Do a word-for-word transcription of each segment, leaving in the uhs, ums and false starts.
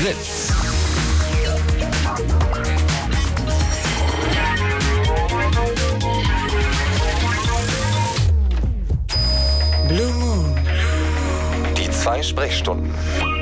Fritz. Blue Moon. Die zwei Sprechstunden.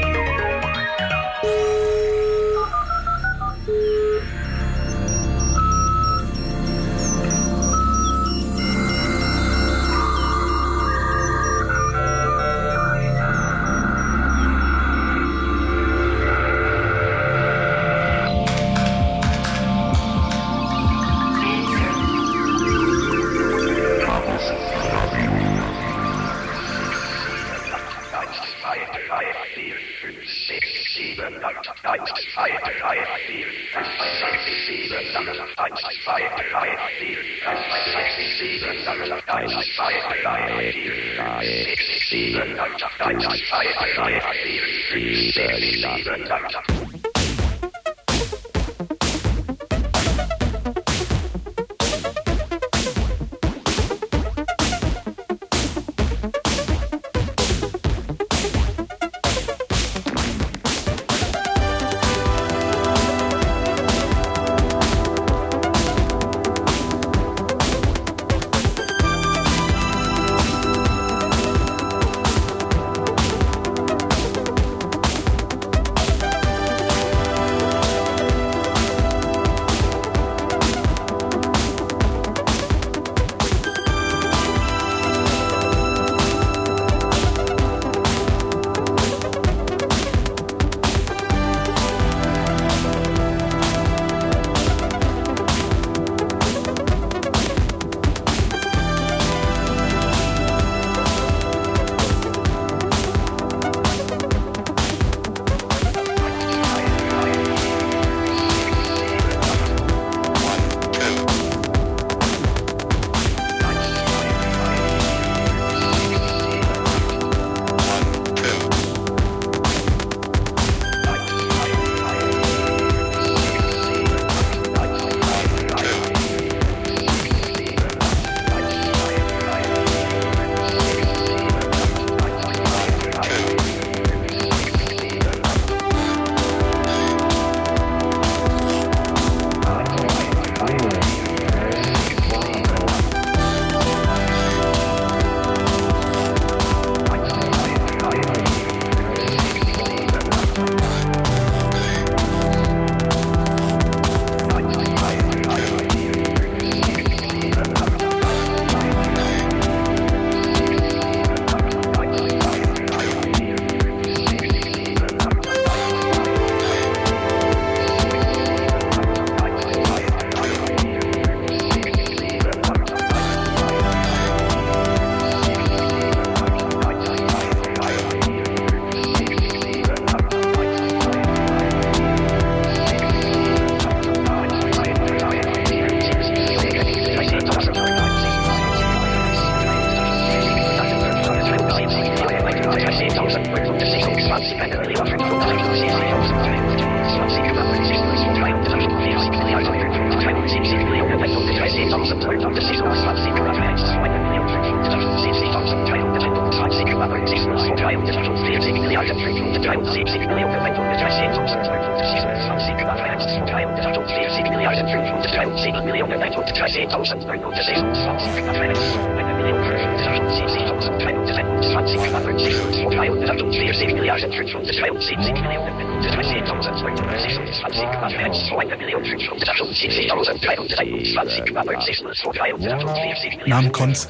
Namen Konz.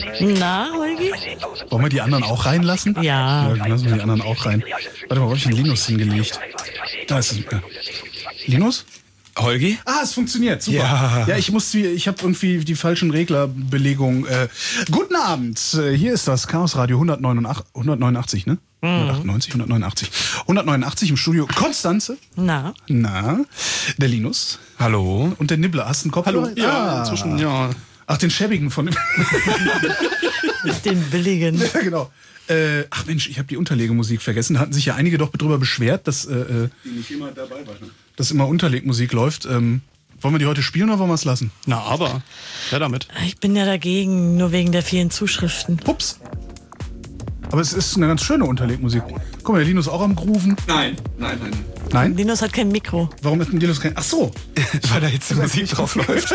Na, Holgi? Wollen wir die anderen auch reinlassen? Ja. Ja, dann lassen wir die anderen auch rein. Warte mal, wo habe ich den Linus hingelegt? Da ist es. Ja. Linus? Holgi? Ah, es funktioniert. Super. Ja, ja ich muss, ich habe irgendwie die falschen Reglerbelegungen. Äh, guten Abend. Hier ist das Chaos Radio hundertneunundachtzig, ne? Mhm. hundertachtundneunzig, hundertneunundachtzig. hundertneunundachtzig im Studio Konstanze. Na? Na? Der Linus. Hallo. Und der Nibbler. Hast du einen Kopfhörer? Hallo. Ja, ah. inzwischen, ja. Ach, den schäbigen von dem. Den billigen. Ja, genau. Äh, ach Mensch, ich habe die Unterlegemusik vergessen. Da hatten sich ja einige doch drüber beschwert, dass, äh, die nicht immer dabei war, ne? dass immer Unterlegmusik läuft. Ähm, wollen wir die heute spielen oder wollen wir es lassen? Na, aber. Ja, damit. Ich bin ja dagegen, nur wegen der vielen Zuschriften. Pups. Aber es ist eine ganz schöne Unterlegmusik. Guck mal, der Linus auch am Grooven. Nein, nein, nein. Nein? Linus hat kein Mikro. Warum hat denn Linus kein... Ach so. Weil da jetzt die Musik drauf läuft.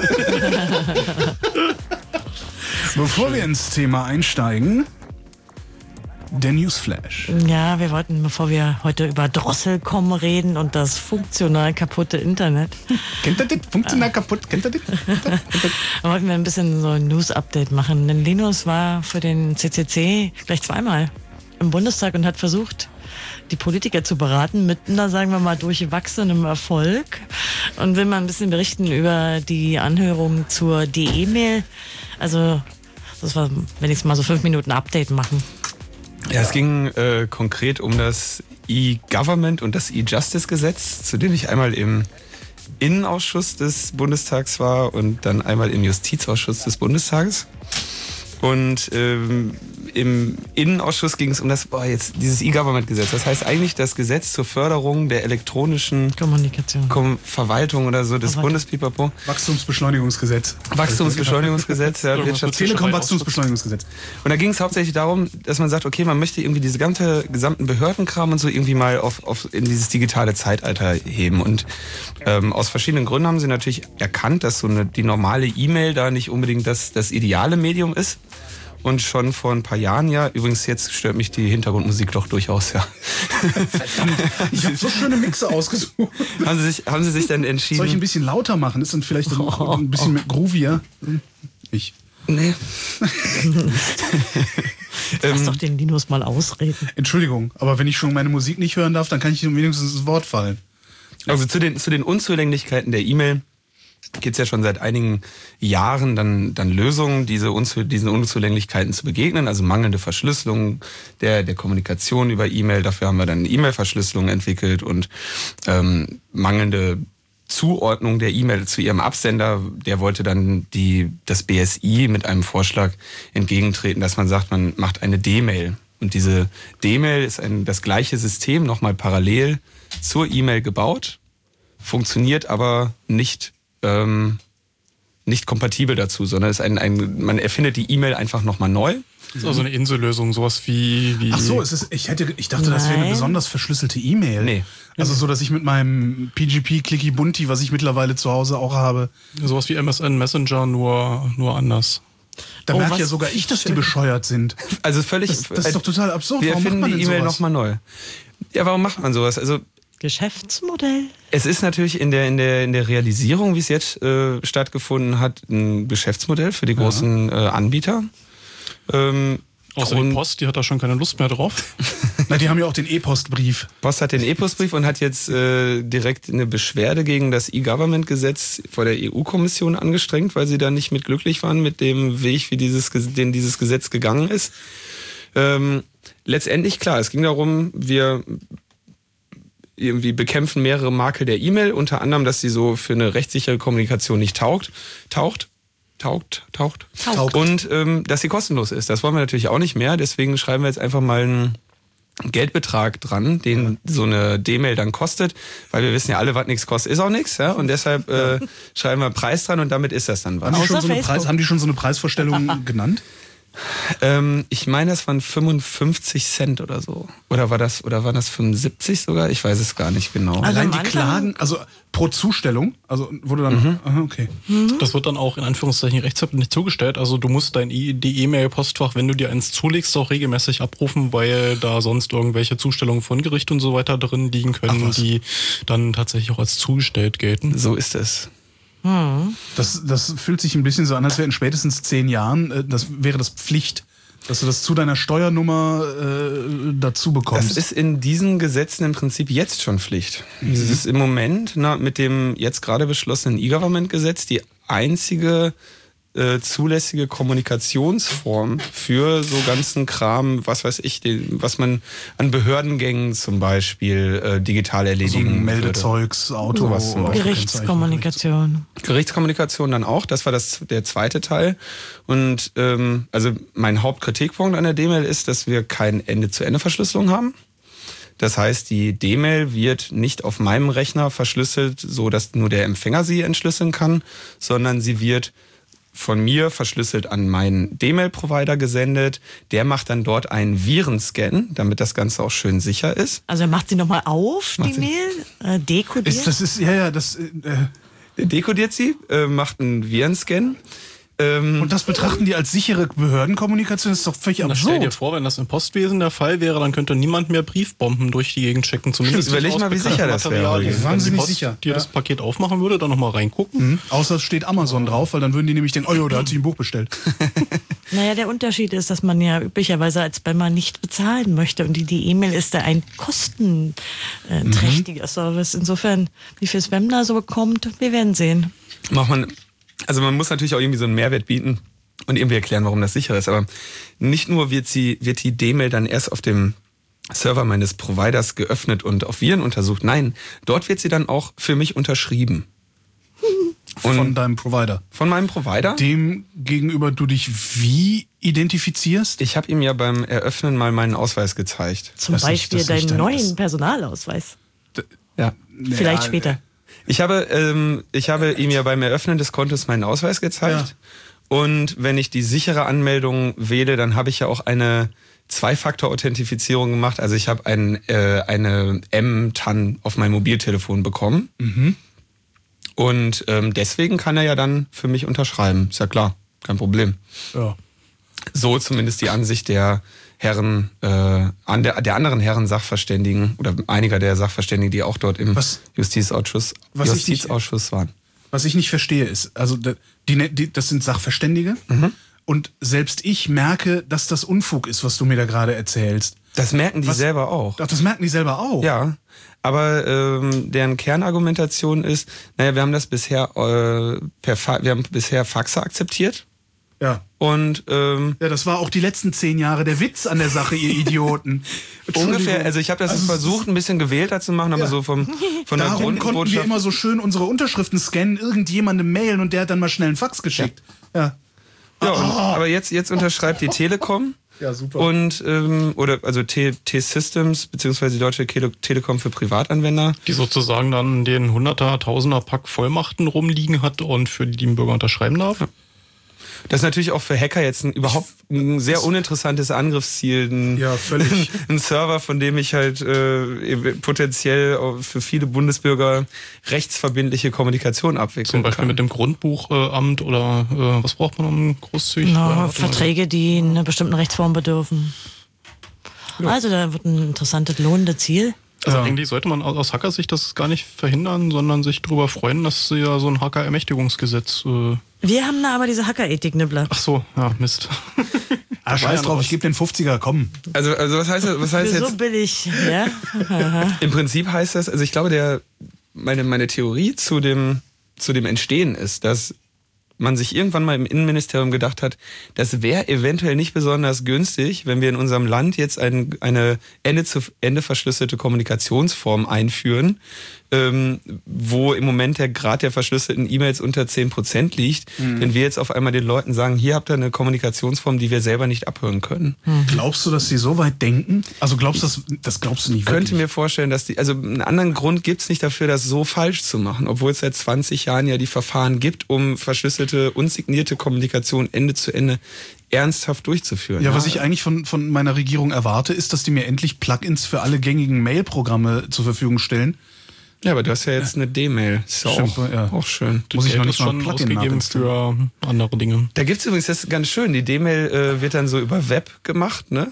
Bevor wir ins Thema einsteigen, der Newsflash. Ja, wir wollten, bevor wir heute über Drosselcom reden und das funktional kaputte Internet, Kennt ihr das? Funktional kaputt. Kennt ihr das? wollten wir ein bisschen so ein News-Update machen. Denn Linus war für den C C C gleich zweimal im Bundestag und hat versucht, die Politiker zu beraten, mit, na, sagen wir mal, durchwachsenem Erfolg, und will mal ein bisschen berichten über die Anhörung zur D E-Mail. Also, das war, wenn ich mal so fünf Minuten Update machen. Ja, es ging äh, konkret um das E-Government und das E-Justice-Gesetz, zu dem ich einmal im Innenausschuss des Bundestags war und dann einmal im Justizausschuss des Bundestages. Und ähm, im Innenausschuss ging es um das, boah, jetzt dieses E-Government-Gesetz. Das heißt eigentlich das Gesetz zur Förderung der elektronischen Kommunikation. Kom- Verwaltung oder so des Verwaltung. Bundespipapo. Wachstumsbeschleunigungsgesetz. Wachstumsbeschleunigungsgesetz, ja, Wirtschafts- Telekom-Wachstumsbeschleunigungsgesetz. Und da ging es hauptsächlich darum, dass man sagt, okay, man möchte irgendwie diese ganze, gesamten Behördenkram und so irgendwie mal auf, auf in dieses digitale Zeitalter heben. Und ähm, aus verschiedenen Gründen haben sie natürlich erkannt, dass so eine, die normale E-Mail da nicht unbedingt das, das ideale Medium ist. Und schon vor ein paar Jahren, ja, übrigens jetzt stört mich die Hintergrundmusik doch durchaus, ja. Ich habe so schöne Mixe ausgesucht. haben, sie sich, haben sie sich dann entschieden... Soll ich ein bisschen lauter machen? Ist dann vielleicht ein, ein bisschen mehr groovier? Ich. Nee. Lass doch den Linus mal ausreden. Entschuldigung, aber wenn ich schon meine Musik nicht hören darf, dann kann ich wenigstens ins Wort fallen. Also zu den, zu den Unzulänglichkeiten der E-Mail gibt es ja schon seit einigen Jahren dann, dann Lösungen, diese Unzu, diesen Unzulänglichkeiten zu begegnen. Also mangelnde Verschlüsselung der, der Kommunikation über E-Mail. Dafür haben wir dann E-Mail-Verschlüsselung entwickelt und ähm, mangelnde Zuordnung der E-Mail zu ihrem Absender. Der wollte dann die, das B S I mit einem Vorschlag entgegentreten, dass man sagt, man macht eine D-Mail. Und diese D-Mail ist ein, das gleiche System, nochmal parallel zur E-Mail gebaut, funktioniert aber nicht Ähm, nicht kompatibel dazu, sondern es ist ein, ein, man erfindet die E-Mail einfach nochmal neu. Das ist also eine Insellösung, sowas wie... wie Ach so, es ist, ich, hätte, ich dachte, das wäre eine Nein. besonders verschlüsselte E-Mail. Nee. Also so, dass ich mit meinem P G P Clicky Bunti, was ich mittlerweile zu Hause auch habe, sowas wie M S N Messenger, nur, nur anders. da Oh, merke was? ja sogar ich, dass die bescheuert sind. Also völlig... Das, das ist doch total absurd. Wir Warum macht erfinden man die denn E-Mail sowas? nochmal neu. Ja, warum macht man sowas? Also Geschäftsmodell? es ist natürlich in der in der in der Realisierung, wie es jetzt äh, stattgefunden hat, ein Geschäftsmodell für die großen äh, Anbieter. Ähm, Außer die Grund- Post, die hat da schon keine Lust mehr drauf. Na, die haben ja auch den E-Postbrief. Post hat den E-Postbrief und hat jetzt äh, direkt eine Beschwerde gegen das E-Government-Gesetz vor der E U-Kommission angestrengt, weil sie da nicht mit glücklich waren mit dem Weg, wie dieses den dieses Gesetz gegangen ist. Ähm, letztendlich, klar, es ging darum, wir irgendwie bekämpfen mehrere Makel der E-Mail, unter anderem, dass sie so für eine rechtssichere Kommunikation nicht taugt, taucht, taugt, taucht, Taugt. und ähm, dass sie kostenlos ist. Das wollen wir natürlich auch nicht mehr, deswegen schreiben wir jetzt einfach mal einen Geldbetrag dran, den so eine D-Mail dann kostet, weil wir wissen ja alle, was nichts kostet, ist auch nichts, ja, und deshalb äh, schreiben wir Preis dran und damit ist das dann was. Haben die, schon Außer so eine Facebook. Preis, haben die schon so eine Preisvorstellung genannt? Ähm, ich meine, das waren fünfundfünfzig Cent oder so. Oder war das, oder waren das fünfundsiebzig sogar? Ich weiß es gar nicht genau. Also Allein am die Anfang- Klagen, also pro Zustellung, also wurde dann, Mhm. aha, okay. Das wird dann auch in Anführungszeichen rechtsverbindlich zugestellt. Also du musst dein E- die E-Mail-Postfach, wenn du dir eins zulegst, auch regelmäßig abrufen, weil da sonst irgendwelche Zustellungen von Gericht und so weiter drin liegen können, Ach was. die dann tatsächlich auch als zugestellt gelten. So ist es. Das, das fühlt sich ein bisschen so an, als wäre in spätestens zehn Jahren, äh, das wäre das Pflicht, dass du das zu deiner Steuernummer äh, dazu bekommst. Das ist in diesen Gesetzen im Prinzip jetzt schon Pflicht. Es ist im Moment na, mit dem jetzt gerade beschlossenen E-Government-Gesetz die einzige äh, zulässige Kommunikationsform für so ganzen Kram, was weiß ich, den, was man an Behördengängen zum Beispiel äh, digital so erledigen ein würde. Meldezeugs, Auto, Sowas zum Beispiel. Gerichtskommunikation. Gerichtskommunikation dann auch, das war das der zweite Teil. Und ähm, also mein Hauptkritikpunkt an der D-Mail ist, dass wir kein Ende-zu-Ende-Verschlüsselung haben. Das heißt, die D-Mail wird nicht auf meinem Rechner verschlüsselt, so dass nur der Empfänger sie entschlüsseln kann, sondern sie wird von mir verschlüsselt an meinen D-Mail-Provider gesendet. Der macht dann dort einen Virenscan, damit das Ganze auch schön sicher ist. Also er macht sie nochmal auf, Macht die sie- Mail, äh, dekodiert. Ist, das ist, ja, ja, das, äh, Der dekodiert sie, äh, macht einen Virenscan. Ähm, und das betrachten die als sichere Behördenkommunikation, das ist doch völlig Na, stell dir absurd. vor, wenn das im Postwesen der Fall wäre, dann könnte niemand mehr Briefbomben durch die Gegend checken. Zumindest Stimmt, überleg nicht mal, wie sicher das wäre Materialien. heute. Wenn Wahnsinnig die Post sicher, dir ja. das Paket aufmachen würde, dann nochmal reingucken. Mhm. Außer es steht Amazon drauf, weil dann würden die nämlich denken, oh jo, da hat sich ein Buch bestellt. Naja, der Unterschied ist, dass man ja üblicherweise als Spammer nicht bezahlen möchte und die die E-Mail ist da ein kostenträchtiger Service. Insofern, wie viel Spam da so bekommt, wir werden sehen. macht man, also man muss natürlich auch irgendwie so einen Mehrwert bieten und irgendwie erklären, warum das sicher ist. Aber nicht nur wird sie, wird die D-Mail dann erst auf dem Server meines Providers geöffnet und auf Viren untersucht. Nein, dort wird sie dann auch für mich unterschrieben. Und Von deinem Provider. von meinem Provider. Dem gegenüber du dich wie identifizierst? Ich habe ihm ja beim Eröffnen mal meinen Ausweis gezeigt. Zum Das ist- Beispiel das ist nicht deinen dein- neuen das- Personalausweis. Ja. Vielleicht Ja, später. Ich habe, ähm, ich habe ihm ja beim Eröffnen des Kontos meinen Ausweis gezeigt. Und wenn ich die sichere Anmeldung wähle, dann habe ich ja auch eine Zwei-Faktor-Authentifizierung gemacht. Also ich habe ein, äh, eine M T A N auf mein Mobiltelefon bekommen. Und ähm, deswegen kann er ja dann für mich unterschreiben. Ist ja klar, kein Problem. Ja. So zumindest die Ansicht der Herren, äh, an der, der anderen Herren Sachverständigen oder einiger der Sachverständigen, die auch dort im Was- Justizausschuss, was ich nicht- Justizausschuss waren. Was ich nicht verstehe ist, also da- die, die, das sind Sachverständige und selbst ich merke, dass das Unfug ist, was du mir da gerade erzählst. Das merken die Was- selber auch. Ach, das merken die selber auch. Ja, aber ähm, deren Kernargumentation ist, naja, wir haben das bisher äh, per Fa wir haben bisher Faxe akzeptiert Ja. und ähm, Ja, das war auch die letzten zehn Jahre der Witz an der Sache, ihr Idioten. ungefähr, also ich habe das Also, versucht, ein bisschen gewählter zu machen, aber Ja. so vom von der Darum konnten wir Grundbotschaft. immer so schön unsere Unterschriften scannen, irgendjemandem mailen und der hat dann mal schnell einen Fax geschickt. Ja. Ja, und, aber jetzt jetzt unterschreibt die Telekom. Ja, super. Und, ähm, oder, also T- T-Systems, beziehungsweise die Deutsche Tele- Telekom für Privatanwender. Die sozusagen dann den Hunderter, Tausender Pack Vollmachten rumliegen hat und für die den Bürger unterschreiben darf. Das ist natürlich auch für Hacker jetzt ein, überhaupt ein sehr uninteressantes Angriffsziel. Ein, Ja, völlig. Ein Server, von dem ich halt äh, potenziell auch für viele Bundesbürger rechtsverbindliche Kommunikation abwickeln Zum Beispiel kann. mit dem Grundbuchamt oder äh, was braucht man, um großzügig? Na, Äh, warte mal. Verträge, die einer bestimmten Rechtsform bedürfen. Also da wird ein interessantes, lohnendes Ziel. Also Ja. eigentlich sollte man aus aus Hackersicht das gar nicht verhindern, sondern sich darüber freuen, dass ja so ein Hacker-Ermächtigungsgesetz. Äh, Wir haben da aber diese Hackerethik, Nibbler. ach so, ja, Mist. Ah, scheiß drauf, ich gebe den fünfziger, komm. Also, also was heißt das? Was heißt Für so jetzt? billig, ja? Aha. Im Prinzip heißt das, also ich glaube, der meine meine Theorie zu dem zu dem Entstehen ist, dass man sich irgendwann mal im Innenministerium gedacht hat, das wäre eventuell nicht besonders günstig, wenn wir in unserem Land jetzt ein, eine Ende zu Ende verschlüsselte Kommunikationsform einführen, ähm, wo im Moment der Grad der verschlüsselten E-Mails unter zehn Prozent liegt, wenn wir jetzt auf einmal den Leuten sagen, hier habt ihr eine Kommunikationsform, die wir selber nicht abhören können. Glaubst du, dass sie so weit denken? Also glaubst du, das, das glaubst du nicht Ich könnte wirklich? mir vorstellen, dass die, also einen anderen Grund gibt's nicht dafür, das so falsch zu machen, obwohl es seit zwanzig Jahren ja die Verfahren gibt, um verschlüsselte, unsignierte Kommunikation Ende zu Ende ernsthaft durchzuführen. Ja, was ich eigentlich von, von meiner Regierung erwarte, ist, dass die mir endlich Plugins für alle gängigen Mail-Programme zur Verfügung stellen. Ja, aber du hast ja jetzt eine D-Mail. Ist ja Stimmt, auch, ja. auch schön. Muss ich Geld noch ist nicht mal schon ein Plugin ausgegeben nachinstallieren. für andere Dinge. Da gibt's übrigens, das ist ganz schön, die D-Mail äh, wird dann so über Web gemacht, ne?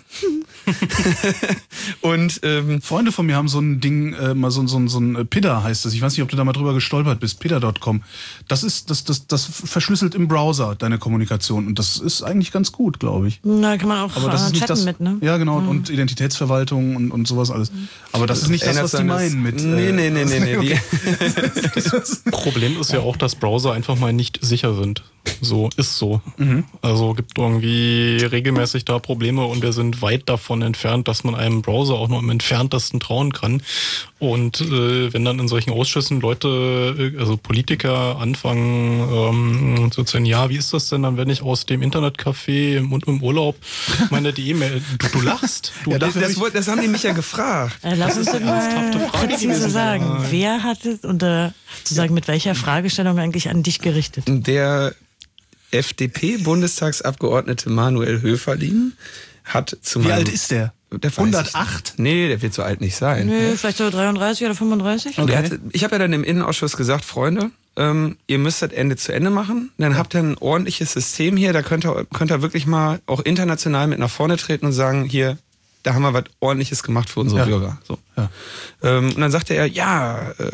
Und ähm, Freunde von mir haben so ein Ding, äh, mal so, so, so ein äh, P I D A heißt das. Ich weiß nicht, ob du da mal drüber gestolpert bist. P I D A Punkt com. Das ist, das, das, das verschlüsselt im Browser deine Kommunikation. Und das ist eigentlich ganz gut, glaube ich. Da kann man auch Aber das äh, ist nicht chatten das. mit, ne? Ja, genau. Und Identitätsverwaltung und, und sowas alles. Aber das ist nicht das, erinnert was die an das- meinen mit. Nee, äh, nee, nee, nee, nee. Okay. Problem ist ja auch, dass Browser einfach mal nicht sicher sind. So, ist so. Also gibt irgendwie regelmäßig da Probleme und wir sind weit davon entfernt, dass man einem Browser auch nur im Entferntesten trauen kann. Und äh, wenn dann in solchen Ausschüssen Leute, äh, also Politiker anfangen ähm, zu sagen, ja, wie ist das denn dann, wenn ich aus dem Internetcafé im, im Urlaub meine die E-Mail, du, du lachst. Du Ja, das, dafür hab das, ich- wollt- das haben die mich ja gefragt. Äh, lass uns doch ernsthafte mal Frage präzise gewesen. sagen, wer hat es und äh, zu sagen, mit welcher Fragestellung eigentlich an dich gerichtet? Der F D P-Bundestagsabgeordnete Manuel Höferlin hat zu Wie meinem... alt ist der? Der weiß hundertacht? Ich. Nee, der wird so alt nicht sein. Nö, vielleicht so dreiunddreißig oder fünfunddreißig. Okay. Der hat, ich habe ja dann im Innenausschuss gesagt, Freunde, ähm, ihr müsst das Ende zu Ende machen. Dann habt ihr ein ordentliches System hier. Da könnt ihr, könnt ihr wirklich mal auch international mit nach vorne treten und sagen, hier, da haben wir was Ordentliches gemacht für unsere Ja. Bürger. So. Ja. Ähm, und dann sagte er, ja, äh,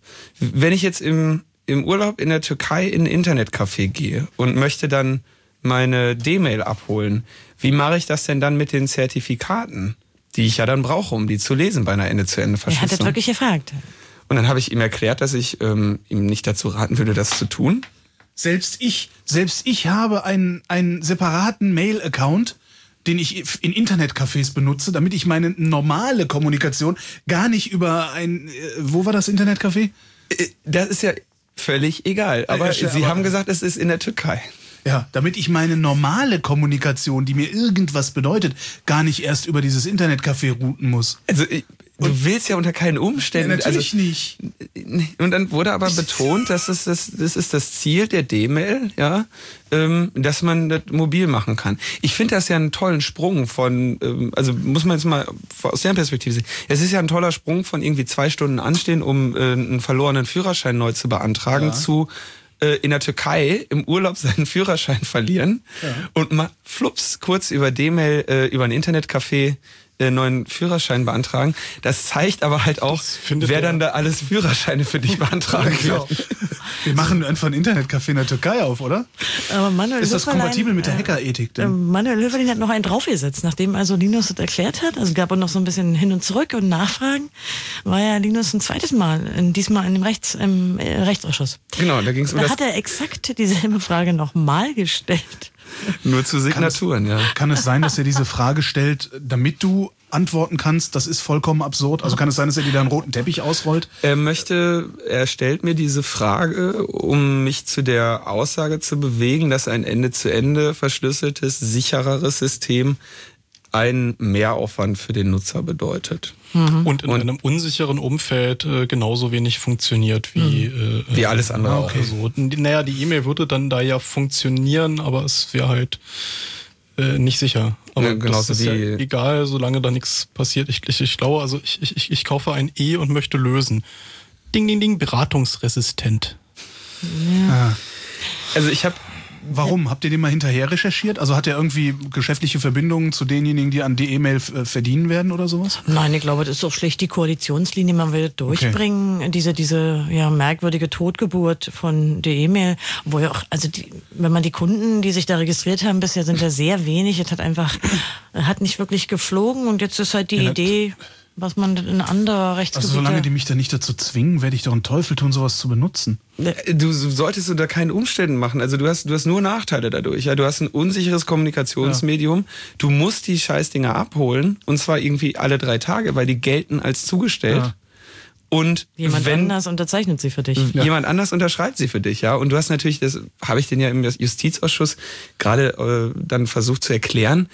wenn ich jetzt im, im Urlaub in der Türkei in ein Internetcafé gehe und möchte dann meine D-Mail abholen, wie mache ich das denn dann mit den Zertifikaten, die ich ja dann brauche, um die zu lesen bei einer Er Ende-zu-Ende hat das Verschlüsselung? wirklich gefragt. Und dann habe ich ihm erklärt, dass ich ähm, ihm nicht dazu raten würde, das zu tun. Selbst ich, selbst ich habe einen, einen separaten Mail-Account, den ich in Internetcafés benutze, damit ich meine normale Kommunikation gar nicht über ein, äh, wo war das Internetcafé? Äh, Das ist ja völlig egal. Aber Ja, ja, Sie aber- haben gesagt, es ist in der Türkei. Ja, damit ich meine normale Kommunikation, die mir irgendwas bedeutet, gar nicht erst über dieses Internetcafé routen muss. Also ich, du willst ja unter keinen Ja, Umständen... natürlich also, nicht. Und dann wurde aber betont, dass es das, das ist das Ziel der D-Mail, ja, ähm, dass man das mobil machen kann. Ich finde das ja einen tollen Sprung von, ähm, also muss man jetzt mal aus der Perspektive sehen. Es ist ja ein toller Sprung von irgendwie zwei Stunden anstehen, um äh, einen verlorenen Führerschein neu zu beantragen, Ja. zu äh, in der Türkei im Urlaub seinen Führerschein verlieren Ja. und mal flups kurz über D-Mail, äh, über ein Internetcafé äh, neuen Führerschein beantragen. Das zeigt aber halt auch, findet wer der- dann da alles Führerscheine für dich beantragen Genau. wird. Wir machen einfach ein Internetcafé in der Türkei auf, oder? Aber Manuel Ist das Höferlein, kompatibel mit der äh, Hackerethik äh, denn? Manuel Höferlein hat noch einen draufgesetzt, nachdem also Linus das erklärt hat. Also gab es noch so ein bisschen hin und zurück und Nachfragen. War ja Linus ein zweites Mal, in, diesmal in dem Rechts, im äh, Rechtsausschuss. Genau, da ging es um Da das hat er exakt dieselbe Frage nochmal gestellt. nur zu Signaturen, ja. Kann es sein, dass er diese Frage stellt, damit du antworten kannst? Das ist vollkommen absurd. Also kann es sein, dass er dir da einen roten Teppich ausrollt? Er möchte, er stellt mir diese Frage, um mich zu der Aussage zu bewegen, dass ein Ende-zu-Ende verschlüsseltes, sichereres System einen Mehraufwand für den Nutzer bedeutet. Und in Und- einem unsicheren Umfeld äh, genauso wenig funktioniert wie, äh, Wie alles andere auch. Also, n- naja, die E-Mail würde dann da ja funktionieren, aber es wäre halt äh, nicht sicher. Aber Ja, genauso das ist ja wie- egal, solange da nichts passiert. Ich, ich, ich glaube, also ich, ich, ich kaufe ein E und möchte lösen. Ding, ding, ding, beratungsresistent. Also ich habe Warum? Habt ihr den mal hinterher recherchiert? Also hat er irgendwie geschäftliche Verbindungen zu denjenigen, die an die E-Mail äh, verdienen werden oder sowas? Nein, ich glaube, das ist doch schlicht die Koalitionslinie. Man will durchbringen, diese, diese ja, merkwürdige Totgeburt von der E-Mail. Wo ja auch, also die, wenn man die Kunden, die sich da registriert haben, bisher sind ja sehr wenig. Es hat einfach, hat nicht wirklich geflogen und jetzt ist halt die Ja, Idee, was man in andere Rechtsgebiete... Also solange die mich da nicht dazu zwingen, werde ich doch einen Teufel tun, sowas zu benutzen. Du solltest unter keinen Umständen machen. Also du hast, du hast nur Nachteile dadurch. Ja, du hast ein unsicheres Kommunikationsmedium. Du musst die Scheißdinger abholen und zwar irgendwie alle drei Tage, weil die gelten als zugestellt. Ja. Und Jemand wenn anders unterzeichnet sie für dich. jemand anders unterschreibt sie für dich, ja. Und du hast natürlich, das habe ich den ja im Justizausschuss gerade äh, dann versucht zu erklären,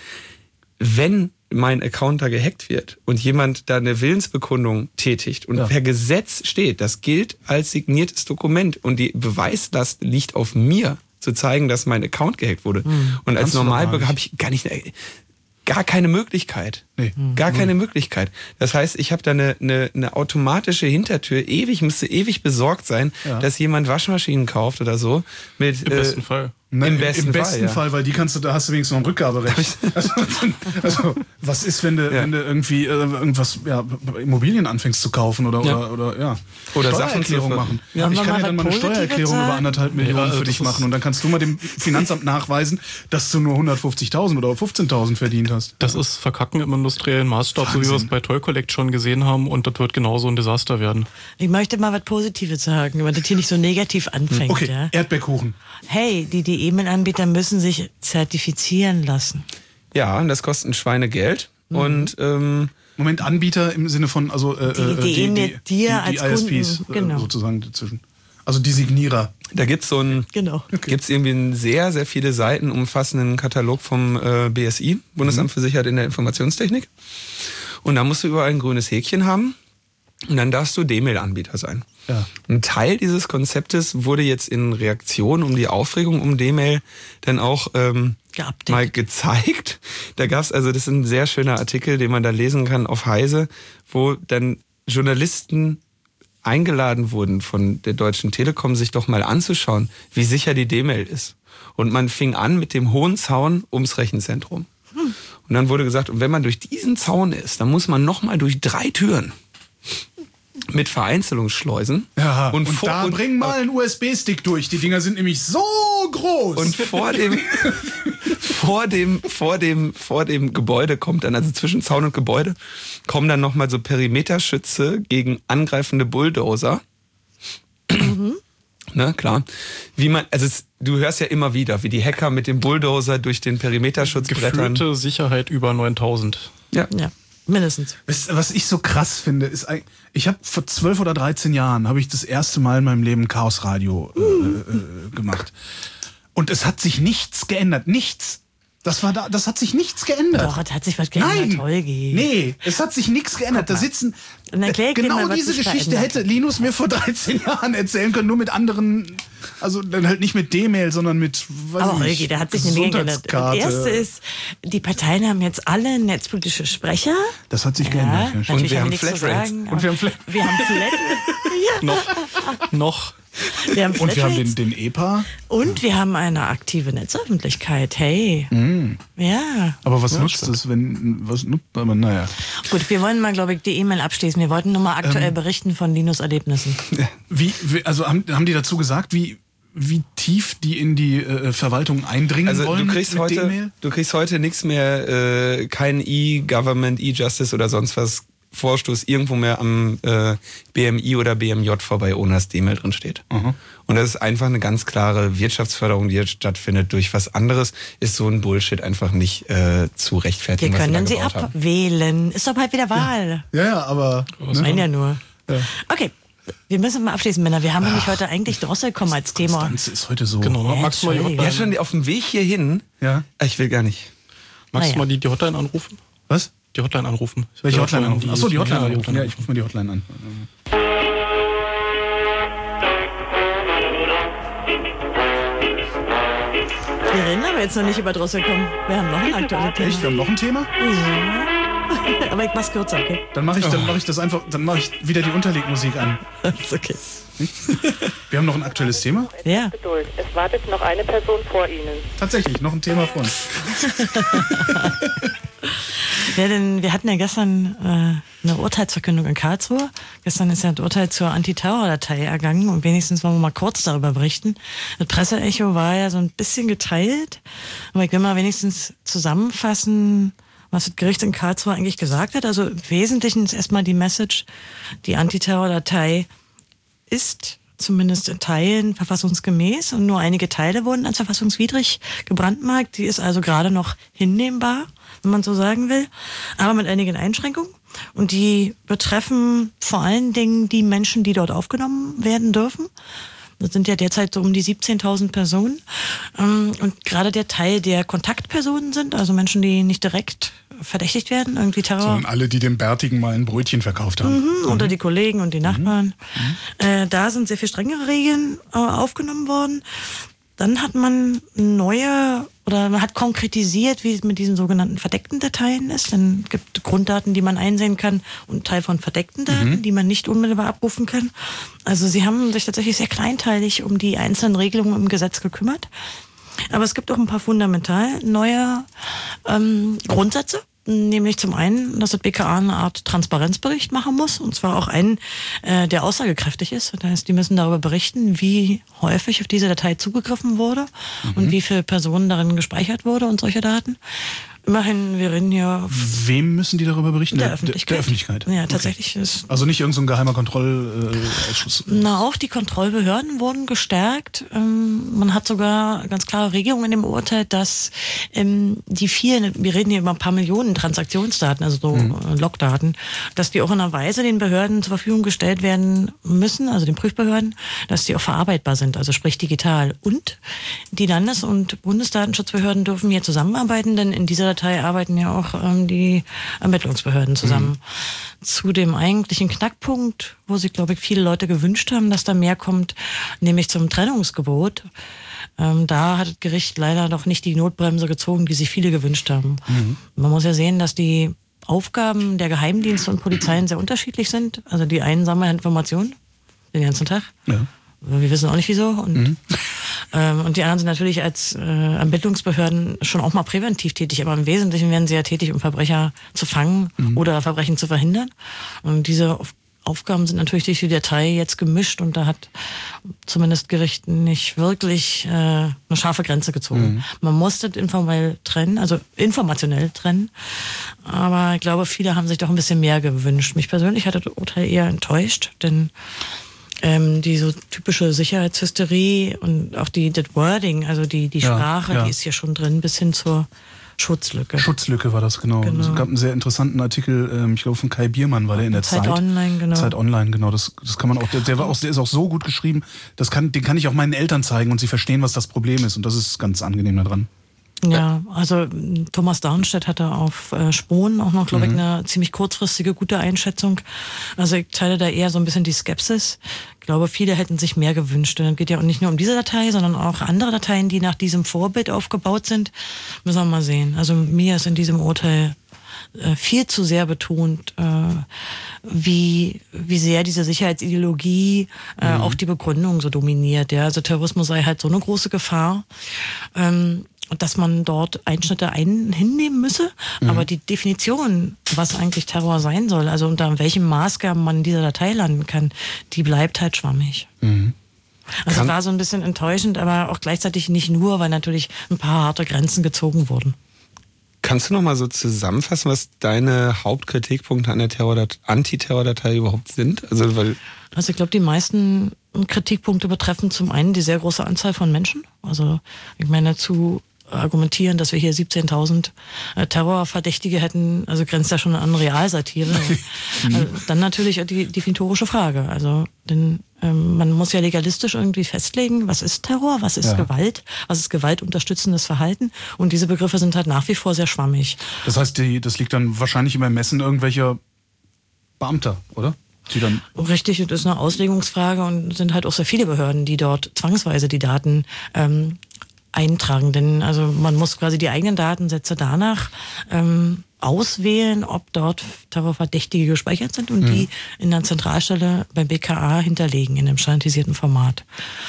wenn mein Account da gehackt wird und jemand da eine Willensbekundung tätigt und Ja. per Gesetz steht, das gilt als signiertes Dokument und die Beweislast liegt auf mir, zu zeigen, dass mein Account gehackt wurde. Und als Kannst du doch gar Normalbürger nicht. habe ich gar nicht, gar keine Möglichkeit. Nee. Gar keine Möglichkeit. Das heißt, ich habe da eine, eine, eine automatische Hintertür, ewig, müsste ewig besorgt sein, Ja. dass jemand Waschmaschinen kauft oder so. Mit, Im äh, besten Fall. Ne, Im besten Fall, ja. Fall, weil die kannst du, da hast du wenigstens noch ein Rückgaberecht. Also, also was ist, wenn du, Ja. wenn du irgendwie äh, irgendwas, ja, Immobilien anfängst zu kaufen oder Ja. oder, oder ja, Oder Sachen Steuererklärung zu ver- machen. Ja. Ich Wollen wir kann mal ja dann mal eine was Positives Steuererklärung über sagen? anderthalb Millionen also für dich das machen ist- und dann kannst du mal dem Finanzamt nachweisen, dass du nur hundertfünfzigtausend oder fünfzehntausend verdient hast. Das ist Verkacken im industriellen Maßstab, so wie wir es Wahnsinn. bei Toy Collect schon gesehen haben, und das wird genauso ein Desaster werden. Ich möchte mal was Positives sagen, weil das hier nicht so negativ anfängt. Okay, Ja? Erdbeerkuchen. Hey, die, die E-Mail-Anbieter müssen sich zertifizieren lassen. Ja, und das kostet ein Schweinegeld. Mhm. Und ähm, Moment, Anbieter im Sinne von, also äh, Die- äh, die eben dir die, als die I S Ps Kunden, genau. äh, sozusagen dazwischen. Also die Signierer. da gibt's so ein Genau. gibt's irgendwie einen sehr, sehr viele Seiten umfassenden Katalog vom äh, B S I, Bundesamt für Sicherheit in der Informationstechnik. Und da musst du überall ein grünes Häkchen haben. Und dann darfst du D-Mail-Anbieter sein. Ja. Ein Teil dieses Konzeptes wurde jetzt in Reaktion um die Aufregung um D-Mail dann auch ähm, Geupdatet. mal gezeigt. Da gab's also, das ist ein sehr schöner Artikel, den man da lesen kann auf Heise, wo dann Journalisten eingeladen wurden von der Deutschen Telekom, sich doch mal anzuschauen, wie sicher die D-Mail ist. Und man fing an mit dem hohen Zaun ums Rechenzentrum. Hm. Und dann wurde gesagt, und wenn man durch diesen Zaun ist, dann muss man nochmal durch drei Türen mit Vereinzelungsschleusen. Ja, und, und, vor, da und bring mal einen U S B-Stick durch. Die Dinger sind nämlich so groß. Und vor dem, vor dem, vor dem, vor dem Gebäude kommt dann, also zwischen Zaun und Gebäude, kommen dann nochmal so Perimeterschütze gegen angreifende Bulldozer. Mhm. Ne, klar. Wie man, also es, du hörst ja immer wieder, wie die Hacker mit dem Bulldozer durch den Perimeterschutz brettern. Gefühlte Sicherheit über neuntausend. Ja. Ja, mindestens. Was, was ich so krass finde, ist, ein- ich habe vor zwölf oder dreizehn Jahren habe ich das erste Mal in meinem Leben Chaos Radio äh, äh, gemacht. Und es hat sich nichts geändert. Nichts. Das war da, das hat sich nichts geändert. Doch, da hat sich was geändert. Nein, Holgi. nee, es hat sich nichts geändert. Da sitzen, Dann erklär ich dir genau mal, was diese sich Geschichte verändert hätte Linus mir vor dreizehn Jahren erzählen können, nur mit anderen, also dann halt nicht mit D-Mail, sondern mit, weiß Aber ich Holgi, nicht, da hat sich eine Menge geändert. Das Gesundheitskarte. erste ist, die Parteien haben jetzt alle netzpolitische Sprecher. Das hat sich geändert. Ja, stimmt. natürlich wir haben nichts zu Flatrates. sagen, Und wir haben Flat Wir haben Flat Noch, noch. wir haben und wir haben Flatrates. den, den E P A. Und wir haben eine aktive Netzöffentlichkeit. Hey. Ja. Aber was nutzt es, wenn, was nutzt, aber naja. Gut, wir wollen mal, glaube ich, die E-Mail abschließen. Wir wollten nur mal aktuell berichten von Linus Erlebnissen. Wie, wie also haben, haben die dazu gesagt, wie, wie tief die in die äh, Verwaltung eindringen Also wollen du kriegst mit heute, D-Mail? du kriegst heute nichts mehr, äh, kein E-Government, E-Justice oder sonst was Vorstoß irgendwo mehr am äh, B M I oder B M J vorbei, ohne dass D-Mail drin steht. Mhm. Und das ist einfach eine ganz klare Wirtschaftsförderung, die jetzt stattfindet durch was anderes, ist so ein Bullshit einfach nicht äh, zu Wir rechtfertigen. was können da sie gebaut haben. abwählen. Ist doch bald wieder Wahl. Ja, ja, aber. Ich meine ja nur. Okay, wir müssen mal abschließen, Männer. Wir haben nämlich heute eigentlich Drossel kommen als Thema. Konstanz ist heute so. Genau, Äh, magst du mal die Entschuldigung. Ja, Hotline, schon auf dem Weg hierhin. Ja. Ah, Ich will gar nicht. magst Naja. du mal die, die Hotline anrufen? Was? Die Hotline anrufen. Welche Ja, Hotline von anrufen? Achso, die Hotline ja, anrufen. Ja, ich rufe mal die Hotline an. Wir reden aber jetzt noch nicht über Drossel kommen. Wir haben noch ein aktuelles Thema. Echt? Wir haben noch ein Thema? Aber ich mach's kürzer, okay? Dann mache ich, dann mache ich das einfach, dann mache ich wieder die Unterlegmusik an. Ist okay. Wir haben noch ein aktuelles Thema? Ja. Geduld. Es wartet noch eine Person vor Ihnen. Tatsächlich, noch ein Thema vor uns. Ja, denn wir hatten ja gestern äh, eine Urteilsverkündung in Karlsruhe. Gestern ist ja das Urteil zur Antiterror-Datei ergangen und wenigstens wollen wir mal kurz darüber berichten. Das Presseecho war ja so ein bisschen geteilt, aber ich will mal wenigstens zusammenfassen, was das Gericht in Karlsruhe eigentlich gesagt hat. Also im Wesentlichen ist erstmal die Message, die Antiterror-Datei ist zumindest in Teilen verfassungsgemäß und nur einige Teile wurden als verfassungswidrig gebrandmarkt. Die ist also gerade noch hinnehmbar, wenn man so sagen will, aber mit einigen Einschränkungen. Und die betreffen vor allen Dingen die Menschen, die dort aufgenommen werden dürfen. Das sind ja derzeit so um die siebzehntausend Personen. Und gerade der Teil der Kontaktpersonen sind, also Menschen, die nicht direkt verdächtigt werden, irgendwie Terror. Sondern alle, die dem Bärtigen mal ein Brötchen verkauft haben. Mhm, unter die Kollegen und die Nachbarn. Mhm. Äh, da sind sehr viel strengere Regeln äh, aufgenommen worden. Dann hat man neue oder man hat konkretisiert, wie es mit diesen sogenannten verdeckten Dateien ist. Dann gibt es Grunddaten, die man einsehen kann und Teil von verdeckten Daten, mhm. die man nicht unmittelbar abrufen kann. Also sie haben sich tatsächlich sehr kleinteilig um die einzelnen Regelungen im Gesetz gekümmert. Aber es gibt auch ein paar fundamental neue ähm, Grundsätze. Nämlich zum einen, dass das B K A eine Art Transparenzbericht machen muss, und zwar auch einen, äh, der aussagekräftig ist. Das heißt, die müssen darüber berichten, wie häufig auf diese Datei zugegriffen wurde mhm. und wie viele Personen darin gespeichert wurde und solche Daten. Immerhin, wir reden hier... Wem müssen die darüber berichten? Der, der Öffentlichkeit. Der Öffentlichkeit. Ja, tatsächlich okay. ist... Also nicht irgendein so geheimer Kontrollausschuss. Na, auch die Kontrollbehörden wurden gestärkt. Ähm, man hat sogar ganz klare Regelungen in dem Urteil, dass ähm, die vielen, wir reden hier über ein paar Millionen Transaktionsdaten, also so mhm. Logdaten, dass die auch in einer Weise den Behörden zur Verfügung gestellt werden müssen, also den Prüfbehörden, dass die auch verarbeitbar sind, also sprich digital. Und die Landes- und Bundesdatenschutzbehörden dürfen hier zusammenarbeiten, denn in dieser Datei arbeiten ja auch ähm, die Ermittlungsbehörden zusammen. Mhm. Zu dem eigentlichen Knackpunkt, wo sich, glaube ich, viele Leute gewünscht haben, dass da mehr kommt, nämlich zum Trennungsgebot. Ähm, da hat das Gericht leider noch nicht die Notbremse gezogen, die sich viele gewünscht haben. Mhm. Man muss ja sehen, dass die Aufgaben der Geheimdienste und Polizeien sehr unterschiedlich sind. Also die einen sammeln Informationen den ganzen Tag. Ja. Wir wissen auch nicht wieso. Und, mhm. ähm, und die anderen sind natürlich als äh, Ermittlungsbehörden schon auch mal präventiv tätig. Aber im Wesentlichen werden sie ja tätig, um Verbrecher zu fangen mhm. oder Verbrechen zu verhindern. Und diese Aufgaben sind natürlich durch die Datei jetzt gemischt und da hat zumindest Gericht nicht wirklich äh, eine scharfe Grenze gezogen. Mhm. Man muss das informell trennen, also informationell trennen, aber ich glaube, viele haben sich doch ein bisschen mehr gewünscht. Mich persönlich hat das Urteil eher enttäuscht, denn ähm, die so typische Sicherheitshysterie und auch die das Wording, also die, die Sprache, ja, ja. die ist hier schon drin, bis hin zur Schutzlücke. Schutzlücke war das, genau. genau. Es gab einen sehr interessanten Artikel, ähm, ich glaube von Kai Biermann war der in der Zeit. Zeit Online, genau. Zeit Online, genau. Das, das kann man auch, der, der war auch, der ist auch so gut geschrieben, das kann, den kann ich auch meinen Eltern zeigen und sie verstehen, was das Problem ist. Und das ist ganz angenehm daran. Ja, also Thomas Darnstedt hatte auf äh, Spohn auch noch, glaube mhm. ich, eine ziemlich kurzfristige, gute Einschätzung. Also ich teile da eher so ein bisschen die Skepsis. Ich glaube, viele hätten sich mehr gewünscht. Und es geht ja auch nicht nur um diese Datei, sondern auch andere Dateien, die nach diesem Vorbild aufgebaut sind. Müssen wir mal sehen. Also mir ist in diesem Urteil äh, viel zu sehr betont, äh, wie wie sehr diese Sicherheitsideologie äh, mhm. auch die Begründung so dominiert. Ja, also Terrorismus sei halt so eine große Gefahr. Ähm, dass man dort Einschnitte ein hinnehmen müsse, mhm. aber die Definition, was eigentlich Terror sein soll, also unter welchen Maßgaben man in dieser Datei landen kann, die bleibt halt schwammig. Mhm. Also kann war so ein bisschen enttäuschend, aber auch gleichzeitig nicht nur, weil natürlich ein paar harte Grenzen gezogen wurden. Kannst du noch mal so zusammenfassen, was deine Hauptkritikpunkte an der Terrordat- Antiterrordatei überhaupt sind? Also, weil also ich glaube, die meisten Kritikpunkte betreffen zum einen die sehr große Anzahl von Menschen. Also ich meine, zu argumentieren, dass wir hier siebzehntausend äh, Terrorverdächtige hätten, also grenzt ja schon an Realsatire. Also dann natürlich die definitorische Frage. Also denn ähm, man muss ja legalistisch irgendwie festlegen, was ist Terror, was ist ja. Gewalt, was ist gewaltunterstützendes Verhalten, und diese Begriffe sind halt nach wie vor sehr schwammig. Das heißt, die, das liegt dann wahrscheinlich im Ermessen irgendwelcher Beamter, oder? Die dann Richtig, das ist eine Auslegungsfrage und sind halt auch sehr viele Behörden, die dort zwangsweise die Daten ähm, eintragen, denn also man muss quasi die eigenen Datensätze danach ähm, auswählen, ob dort Terrorverdächtige gespeichert sind und mhm. die in der Zentralstelle beim B K A hinterlegen in einem standardisierten Format.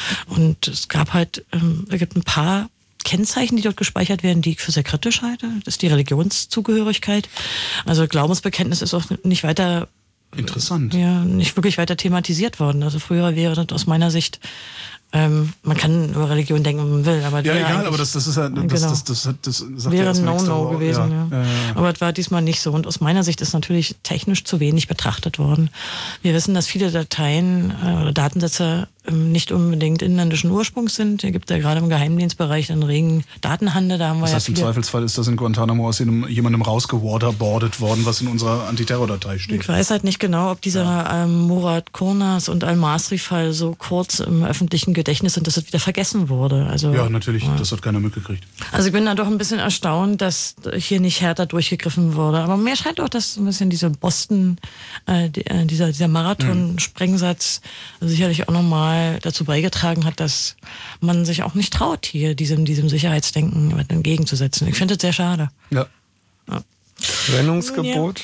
Und es gab halt, ähm, es gibt ein paar Kennzeichen, die dort gespeichert werden, die ich für sehr kritisch halte. Das ist die Religionszugehörigkeit. Also Glaubensbekenntnis ist auch nicht weiter interessant. Ja, nicht wirklich weiter thematisiert worden. Also früher wäre das aus meiner Sicht Ähm, man kann über Religion denken, wenn man will, aber ja, egal, aber das, das ist ja, das, genau. das, das, das, das sagt wäre ja ein No-No gewesen, ja. Ja. Ja, ja, ja. Aber es war diesmal nicht so. Und aus meiner Sicht ist natürlich technisch zu wenig betrachtet worden. Wir wissen, dass viele Dateien äh, oder Datensätze ähm, nicht unbedingt inländischen Ursprungs sind. Es gibt ja gerade im Geheimdienstbereich einen regen Datenhandel. Da haben wir das ja heißt, im Zweifelsfall ist das in Guantanamo aus jedem, jemandem rausgewaterboardet worden, was in unserer Antiterror-Datei steht. Ich weiß halt nicht genau, ob dieser ja. ähm, Murat Kurnas und Al-Masri-Fall so kurz im öffentlichen Gedächtnis sind, dass es wieder vergessen wurde. Also, ja, natürlich, ja. das hat keiner mitgekriegt. Also ich bin da doch ein bisschen erstaunt, dass hier nicht härter durchgegriffen wurde. Aber mir scheint auch, dass ein bisschen diese Boston, äh, die, äh, dieser, dieser Marathon-Sprengsatz mhm. sicherlich auch nochmal dazu beigetragen hat, dass man sich auch nicht traut, hier diesem, diesem Sicherheitsdenken entgegenzusetzen. Ich finde das sehr schade. Ja. ja. Trennungsgebot?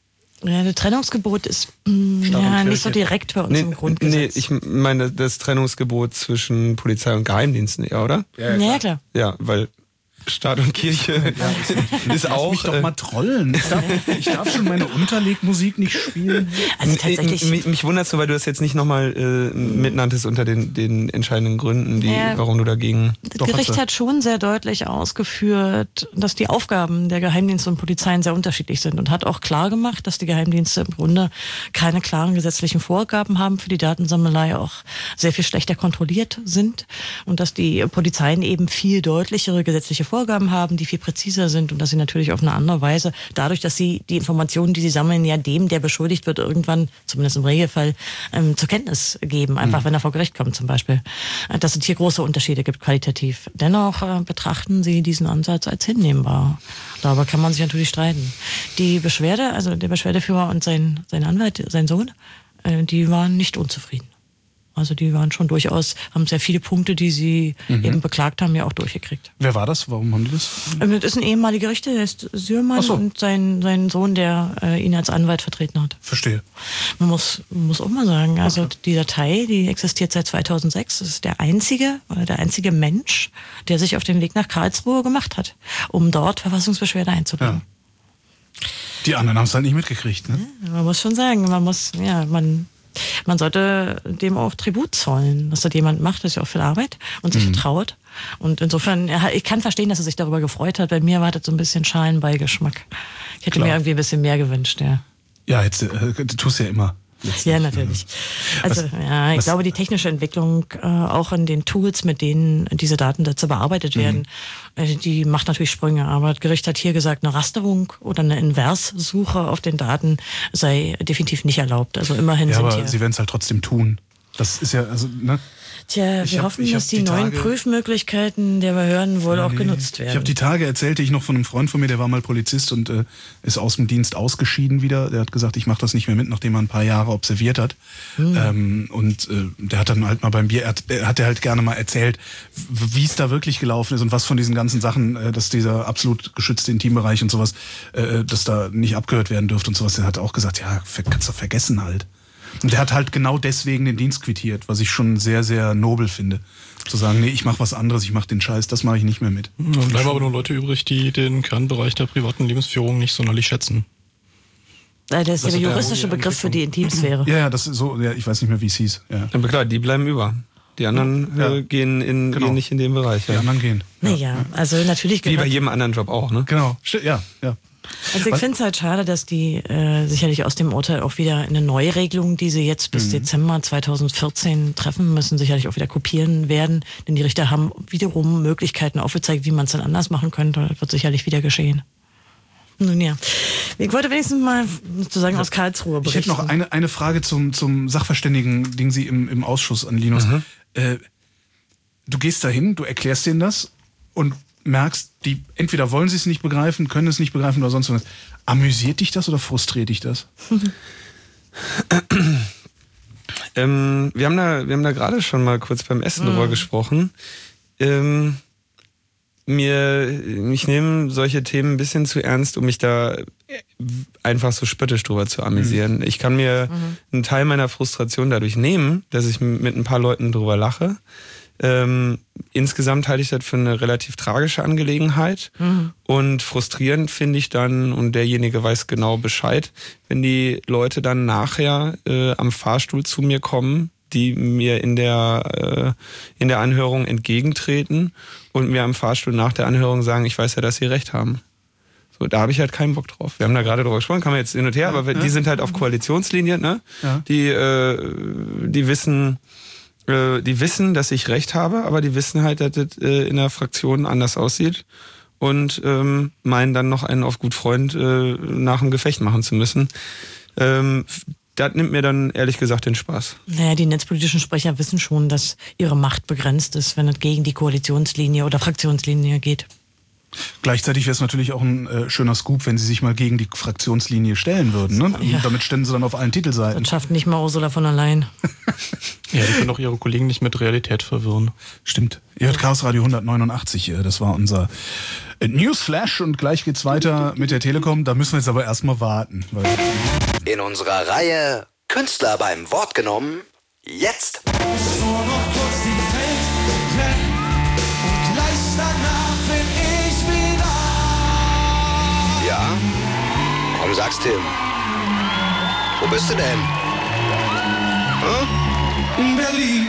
Ja, das Trennungsgebot ist ja, nicht so direkt bei uns nee, im Grundgesetz. Nee, ich meine das Trennungsgebot zwischen Polizei und Geheimdiensten, ja, oder? Ja, ja, klar. Ja, weil Staat und Kirche ja, ist auch... Lass mich doch mal trollen. Ich darf, ich darf schon meine Unterlegmusik nicht spielen. Also tatsächlich... Mich, mich wundert es nur, weil du das jetzt nicht nochmal äh, mitnanntest unter den, den entscheidenden Gründen, die, ja, warum du dagegen... Das Gericht hat schon sehr deutlich ausgeführt, dass die Aufgaben der Geheimdienste und Polizeien sehr unterschiedlich sind und hat auch klar gemacht, dass die Geheimdienste im Grunde keine klaren gesetzlichen Vorgaben haben für die Datensammelei, auch sehr viel schlechter kontrolliert sind und dass die Polizeien eben viel deutlichere gesetzliche Vorgaben haben, die viel präziser sind und dass sie natürlich auf eine andere Weise, dadurch, dass sie die Informationen, die sie sammeln, ja dem, der beschuldigt wird, irgendwann, zumindest im Regelfall, ähm, zur Kenntnis geben, einfach mhm. wenn er vor Gericht kommt zum Beispiel. Dass es hier große Unterschiede gibt qualitativ. Dennoch äh, betrachten sie diesen Ansatz als hinnehmbar. Darüber kann man sich natürlich streiten. Die Beschwerde, also der Beschwerdeführer und sein, sein Anwalt, sein Sohn, äh, die waren nicht unzufrieden. Also die waren schon durchaus, haben sehr viele Punkte, die sie mhm. eben beklagt haben, ja auch durchgekriegt. Wer war das? Warum haben die das? Ähm, das ist ein ehemaliger Richter, der ist Sürmann so. und sein, sein Sohn, der äh, ihn als Anwalt vertreten hat. Verstehe. Man muss, man muss auch mal sagen, also okay. die Datei, die existiert seit zweitausendsechs, das ist der einzige, oder der einzige Mensch, der sich auf den Weg nach Karlsruhe gemacht hat, um dort Verfassungsbeschwerde einzubringen. Ja. Die anderen haben es halt nicht mitgekriegt, ne? Ja, man muss schon sagen, man muss, ja, man... Man sollte dem auch Tribut zollen, dass das jemand macht, das ist ja auch viel Arbeit und sich mhm. traut. Und insofern, ich kann verstehen, dass er sich darüber gefreut hat. Bei mir war das so ein bisschen Schalenbeigeschmack. Ich hätte Klar. mir irgendwie ein bisschen mehr gewünscht, ja. Ja, jetzt, äh, du tust ja immer. Ja, natürlich. Also was, ja, ich was, glaube, die technische Entwicklung äh, auch in den Tools, mit denen diese Datensätze bearbeitet werden, mhm. äh, die macht natürlich Sprünge. Aber das Gericht hat hier gesagt, eine Rasterung oder eine Inverssuche auf den Daten sei definitiv nicht erlaubt. Also immerhin ja, sind aber hier... sie werden es halt trotzdem tun. Das ist ja, also, ne? Tja, ich wir hab, hoffen, dass die, die neuen Tage, Prüfmöglichkeiten der Behörden wohl nee, auch genutzt werden. Ich habe die Tage, erzählte ich noch von einem Freund von mir, der war mal Polizist und äh, ist aus dem Dienst ausgeschieden wieder. Der hat gesagt, ich mache das nicht mehr mit, nachdem er ein paar Jahre observiert hat. Hm. Ähm, und äh, der hat dann halt mal beim Bier, er hat, er hat er halt gerne mal erzählt, wie es da wirklich gelaufen ist und was von diesen ganzen Sachen, äh, dass dieser absolut geschützte Intimbereich und sowas, äh, dass da nicht abgehört werden dürfte und sowas. Der hat auch gesagt, ja, kannst du vergessen halt. Und der hat halt genau deswegen den Dienst quittiert, was ich schon sehr, sehr nobel finde. Zu sagen, nee, ich mache was anderes, ich mache den Scheiß, das mache ich nicht mehr mit. Dann bleiben aber nur Leute übrig, die den Kernbereich der privaten Lebensführung nicht sonderlich schätzen. Das ist ja der juristische Begriff für die Intimsphäre. Ja, ja, das ist so, ja, ich weiß nicht mehr, wie es hieß. Ja. Aber klar, die bleiben über. Die anderen ja. äh, gehen, in, genau. gehen nicht in den Bereich. Ja. Die anderen gehen. Naja, ja. also natürlich... Wie bei jedem anderen Job auch, ne? Genau, ja, ja. Also ich finde es halt schade, dass die äh, sicherlich aus dem Urteil auch wieder eine Neuregelung, die sie jetzt bis mhm. Dezember zweitausendvierzehn treffen müssen, sicherlich auch wieder kopieren werden. Denn die Richter haben wiederum Möglichkeiten aufgezeigt, wie man es dann anders machen könnte. Das wird sicherlich wieder geschehen. Nun ja, ich wollte wenigstens mal sozusagen aus Karlsruhe berichten. Ich hätte noch eine, eine Frage zum, zum Sachverständigen-Ding Sie im, im Ausschuss an Linus. Mhm. Äh, du gehst dahin, du erklärst denen das und merkst, die entweder wollen sie es nicht begreifen, können es nicht begreifen oder sonst was. Amüsiert dich das oder frustriert dich das? ähm, wir haben da, wir haben da gerade schon mal kurz beim Essen mhm. drüber gesprochen. Ähm, mir, ich nehme solche Themen ein bisschen zu ernst, um mich da einfach so spöttisch drüber zu amüsieren. Mhm. Ich kann mir mhm. einen Teil meiner Frustration dadurch nehmen, dass ich mit ein paar Leuten drüber lache. Ähm, insgesamt halte ich das für eine relativ tragische Angelegenheit mhm. und frustrierend finde ich dann, und derjenige weiß genau Bescheid, wenn die Leute dann nachher äh, am Fahrstuhl zu mir kommen, die mir in der äh, in der Anhörung entgegentreten und mir am Fahrstuhl nach der Anhörung sagen, ich weiß ja, dass sie recht haben. So, da habe ich halt keinen Bock drauf. Wir haben da gerade drüber gesprochen, kann man jetzt hin und her, ja, aber ja. die sind halt auf Koalitionslinie, ne? Ja. Die äh, die wissen Die wissen, dass ich recht habe, aber die wissen halt, dass das äh, in der Fraktion anders aussieht und ähm, meinen dann noch einen auf gut Freund äh, nach dem Gefecht machen zu müssen. Ähm, das nimmt mir dann ehrlich gesagt den Spaß. Naja, die netzpolitischen Sprecher wissen schon, dass ihre Macht begrenzt ist, wenn es gegen die Koalitionslinie oder Fraktionslinie geht. Gleichzeitig wäre es natürlich auch ein äh, schöner Scoop, wenn sie sich mal gegen die Fraktionslinie stellen würden. Ne? Ja. Damit ständen sie dann auf allen Titelseiten. Das schafft nicht mal Ursula von der Leyen. Ja, die können auch ihre Kollegen nicht mit Realität verwirren. Stimmt. Ihr hört Chaos Radio hundertneunundachtzig. Das war unser Newsflash und gleich geht's weiter mit der Telekom. Da müssen wir jetzt aber erstmal warten. Weil In unserer Reihe Künstler beim Wort genommen, jetzt. Nur noch kurz die Welt retten und gleich danach bin ich wieder. Ja? Komm, sag's Tim. Wo bist du denn? Hm? In Berlin.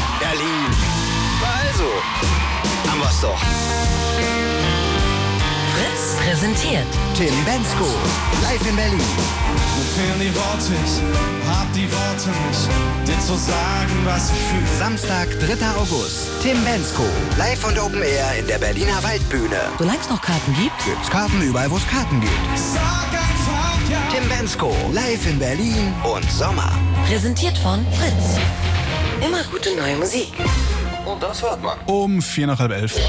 Berlin. Also, haben wir's doch. Fritz präsentiert Tim Bendzko, live in Berlin. Mir fehlen die Worte, ich hab die Worte nicht, dir zu sagen, was ich fühle. Samstag, dritter August. Tim Bendzko, live und Open Air in der Berliner Waldbühne. Solange es noch Karten gibt, Gibt's Karten überall, wo es Karten gibt. Sag einfach ja. Tim Bendzko, live in Berlin und Sommer. präsentiert von Fritz. Immer gute neue Musik. Und das hört man. Um vier nach halb elf.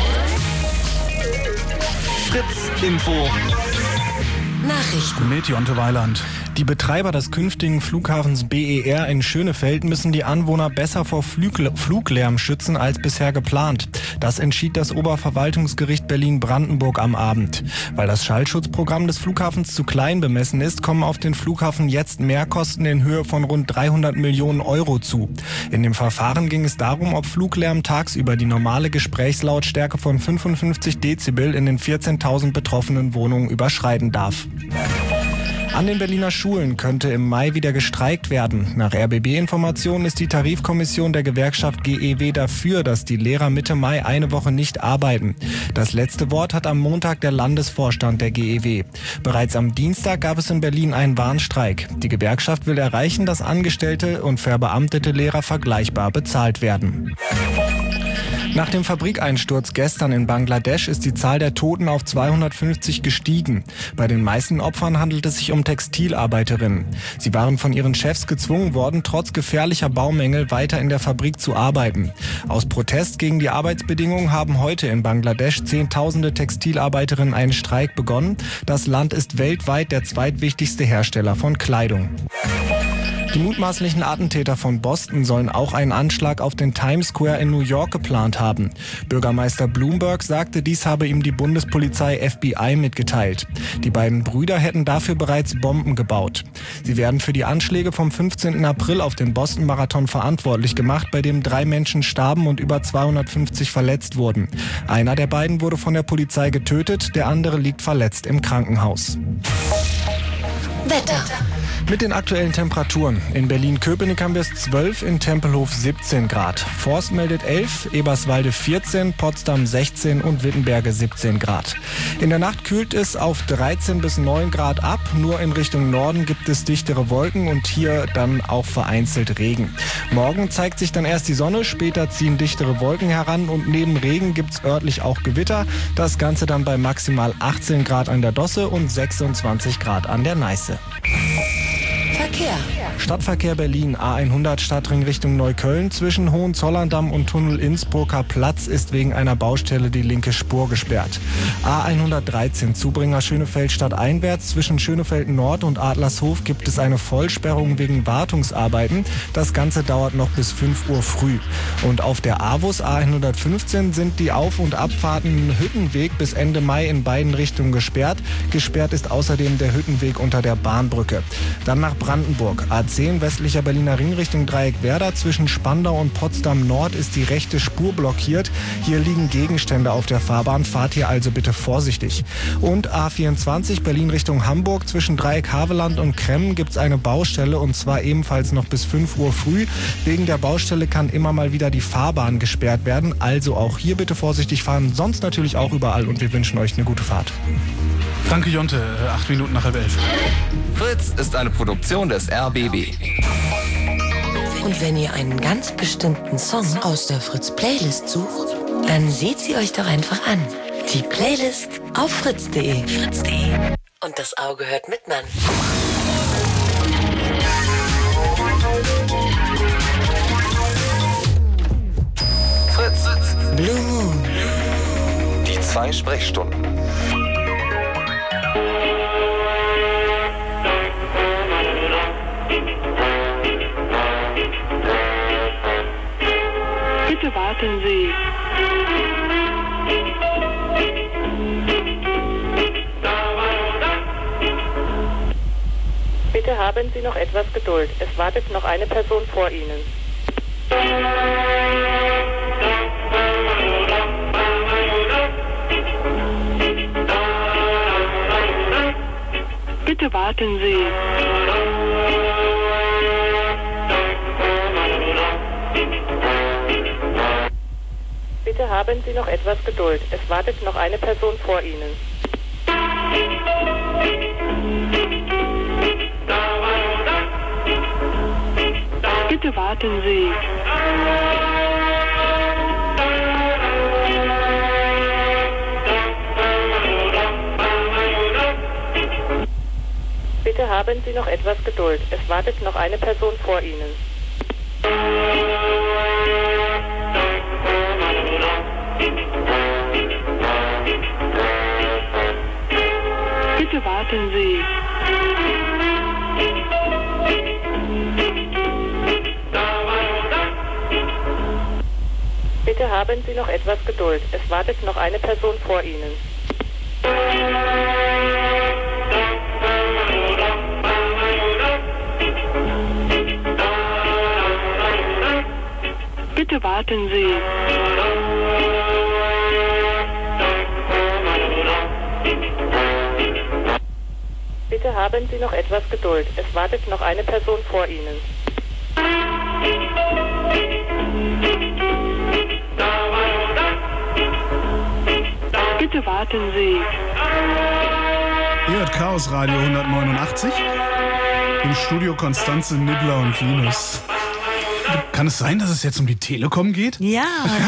Fritz Info. Nachrichten. Mit Jonte Weiland. Die Betreiber des künftigen Flughafens B E R in Schönefeld müssen die Anwohner besser vor Flug- Fluglärm schützen als bisher geplant. Das entschied das Oberverwaltungsgericht Berlin-Brandenburg am Abend. Weil das Schallschutzprogramm des Flughafens zu klein bemessen ist, kommen auf den Flughafen jetzt Mehrkosten in Höhe von rund dreihundert Millionen Euro zu. In dem Verfahren ging es darum, ob Fluglärm tagsüber die normale Gesprächslautstärke von fünfundfünfzig Dezibel in den vierzehntausend betroffenen Wohnungen überschreiten darf. An den Berliner Schulen könnte im Mai wieder gestreikt werden. Nach R B B-Informationen ist die Tarifkommission der Gewerkschaft G E W dafür, dass die Lehrer Mitte Mai eine Woche nicht arbeiten. Das letzte Wort hat am Montag der Landesvorstand der G E W. Bereits am Dienstag gab es in Berlin einen Warnstreik. Die Gewerkschaft will erreichen, dass angestellte und verbeamtete Lehrer vergleichbar bezahlt werden. Nach dem Fabrikeinsturz gestern in Bangladesch ist die Zahl der Toten auf zweihundertfünfzig gestiegen. Bei den meisten Opfern handelt es sich um Textilarbeiterinnen. Sie waren von ihren Chefs gezwungen worden, trotz gefährlicher Baumängel weiter in der Fabrik zu arbeiten. Aus Protest gegen die Arbeitsbedingungen haben heute in Bangladesch Zehntausende Textilarbeiterinnen einen Streik begonnen. Das Land ist weltweit der zweitwichtigste Hersteller von Kleidung. Die mutmaßlichen Attentäter von Boston sollen auch einen Anschlag auf den Times Square in New York geplant haben. Bürgermeister Bloomberg sagte, dies habe ihm die Bundespolizei F B I mitgeteilt. Die beiden Brüder hätten dafür bereits Bomben gebaut. Sie werden für die Anschläge vom fünfzehnten April auf den Boston-Marathon verantwortlich gemacht, bei dem drei Menschen starben und über zweihundertfünfzig verletzt wurden. Einer der beiden wurde von der Polizei getötet, der andere liegt verletzt im Krankenhaus. Wetter. Mit den aktuellen Temperaturen. In Berlin-Köpenick haben wir es zwölf, in Tempelhof siebzehn Grad. Forst meldet elf, Eberswalde vierzehn, Potsdam sechzehn und Wittenberge siebzehn Grad. In der Nacht kühlt es auf dreizehn bis neun Grad ab. Nur in Richtung Norden gibt es dichtere Wolken und hier dann auch vereinzelt Regen. Morgen zeigt sich dann erst die Sonne, später ziehen dichtere Wolken heran und neben Regen gibt es örtlich auch Gewitter. Das Ganze dann bei maximal achtzehn Grad an der Dosse und sechsundzwanzig Grad an der Neiße. Verkehr. Stadtverkehr Berlin, A hundert Stadtring Richtung Neukölln. Zwischen Hohenzollerndamm und Tunnel Innsbrucker Platz ist wegen einer Baustelle die linke Spur gesperrt. A hundertdreizehn Zubringer Schönefeld stadteinwärts. Zwischen Schönefeld Nord und Adlershof gibt es eine Vollsperrung wegen Wartungsarbeiten. Das Ganze dauert noch bis fünf Uhr früh. Und auf der AWUS A hundertfünfzehn sind die Auf- und Abfahrten Hüttenweg bis Ende Mai in beiden Richtungen gesperrt. Gesperrt ist außerdem der Hüttenweg unter der Bahnbrücke. Dann nach Brandenburg. A zehn westlicher Berliner Ring Richtung Dreieck-Werder. Zwischen Spandau und Potsdam Nord ist die rechte Spur blockiert. Hier liegen Gegenstände auf der Fahrbahn. Fahrt hier also bitte vorsichtig. Und A vierundzwanzig Berlin Richtung Hamburg. Zwischen Dreieck-Haveland und Kremmen gibt es eine Baustelle und zwar ebenfalls noch bis fünf Uhr früh. Wegen der Baustelle kann immer mal wieder die Fahrbahn gesperrt werden. Also auch hier bitte vorsichtig fahren. Sonst natürlich auch überall und wir wünschen euch eine gute Fahrt. Danke, Jonte. Äh, acht Minuten nach halb elf. Fritz ist eine Produktion des R B B. Und wenn ihr einen ganz bestimmten Song aus der Fritz-Playlist sucht, dann seht sie euch doch einfach an. Die Playlist auf fritz punkt de. fritz punkt de. Und das Auge hört mit, Mann. Fritz. Blue Moon. Die zwei Sprechstunden. Bitte warten Sie. Bitte haben Sie noch etwas Geduld. Es wartet noch eine Person vor Ihnen. Bitte warten Sie. Bitte haben Sie noch etwas Geduld. Es wartet noch eine Person vor Ihnen. Bitte warten Sie. Bitte haben Sie noch etwas Geduld. Es wartet noch eine Person vor Ihnen. Bitte warten Sie. Bitte haben Sie noch etwas Geduld. Es wartet noch eine Person vor Ihnen. Bitte warten Sie. Bitte haben Sie noch etwas Geduld. Es wartet noch eine Person vor Ihnen. Bitte warten Sie. Ihr hört Chaos Radio hundertneunundachtzig. Im Studio Konstanze, Nibbler und Linus. Kann es sein, dass es jetzt um die Telekom geht? Ja,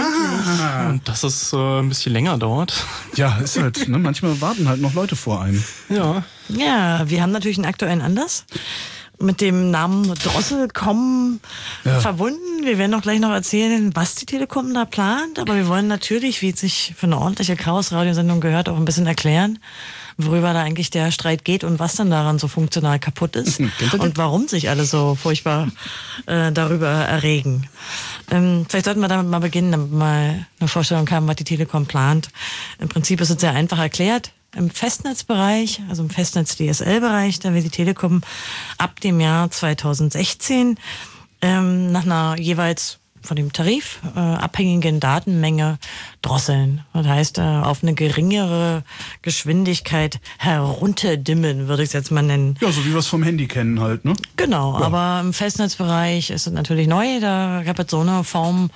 ah. Und dass es äh, ein bisschen länger dauert. Ja, ist halt, ne? Manchmal warten halt noch Leute vor einem. Ja. Ja, wir haben natürlich einen aktuellen Anlass mit dem Namen Drosselcom Ja. verbunden. Wir werden auch gleich noch erzählen, was die Telekom da plant. Aber wir wollen natürlich, wie es sich für eine ordentliche Chaos-Radiosendung gehört, auch ein bisschen erklären, worüber da eigentlich der Streit geht und was dann daran so funktional kaputt ist und warum sich alle so furchtbar äh, darüber erregen. Ähm, vielleicht sollten wir damit mal beginnen, damit wir mal eine Vorstellung haben, was die Telekom plant. Im Prinzip ist es sehr einfach erklärt. Im Festnetzbereich, also im Festnetz-D S L-Bereich, da will die Telekom ab dem Jahr zweitausendsechzehn ähm, nach einer jeweils von dem Tarif äh, abhängigen Datenmenge drosseln. Das heißt, äh, auf eine geringere Geschwindigkeit herunterdimmen, würde ich es jetzt mal nennen. Ja, so wie wir es vom Handy kennen halt, ne? Genau, Ja. aber im Festnetzbereich ist es natürlich neu. Da gab es so eine Form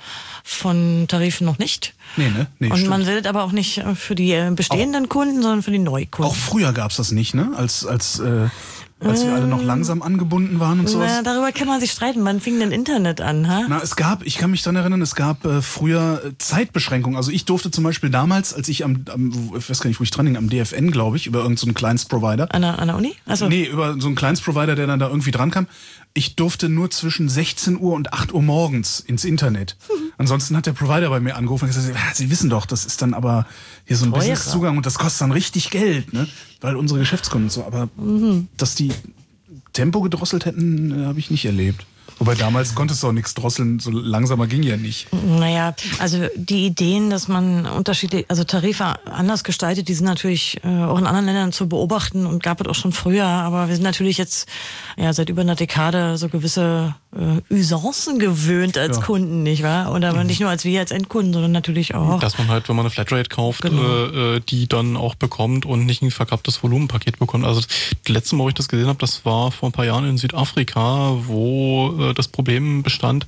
von Tarifen noch nicht. Nee, ne? Nee, Und stimmt. man will das aber auch nicht für die äh, bestehenden Kunden, sondern für die Neukunden. Auch früher gab's das nicht, ne? Als, als, äh, als wir alle noch langsam angebunden waren und sowas. Na, darüber kann man sich streiten. Wann fing denn Internet an, ha? Na, es gab, ich kann mich daran erinnern, es gab äh, früher äh, Zeitbeschränkungen. Also ich durfte zum Beispiel damals, als ich am, am wo- ich weiß gar nicht, wo ich dran hing, am D F N, glaube ich, über irgendeinen so einen Kleinstprovider. An der, an der Uni? Also Nee, über so einen Kleinstprovider, der dann da irgendwie dran kam. Ich durfte nur zwischen sechzehn Uhr und acht Uhr morgens ins Internet. Ansonsten hat der Provider bei mir angerufen und gesagt, ja, Sie wissen doch, das ist dann aber hier so ein Teurer. Businesszugang und das kostet dann richtig Geld, ne? Weil unsere Geschäftskunden und so, aber dass die Tempo gedrosselt hätten, äh, habe ich nicht erlebt. Wobei damals konntest du auch nichts drosseln, so langsamer ging ja nicht. Naja, also die Ideen, dass man unterschiedlich, also Tarife anders gestaltet, die sind natürlich äh, auch in anderen Ländern zu beobachten und gab es auch schon früher, aber wir sind natürlich jetzt ja seit über einer Dekade so gewisse äh, Usancen gewöhnt als Ja. Kunden, nicht wahr? Und aber nicht nur als wir als Endkunden, sondern natürlich auch. Dass man halt, wenn man eine Flatrate kauft, Genau. äh, äh, die dann auch bekommt und nicht ein verkapptes Volumenpaket bekommt. Also das letzte Mal, wo ich das gesehen habe, das war vor ein paar Jahren in Südafrika, wo äh, das Problem bestand,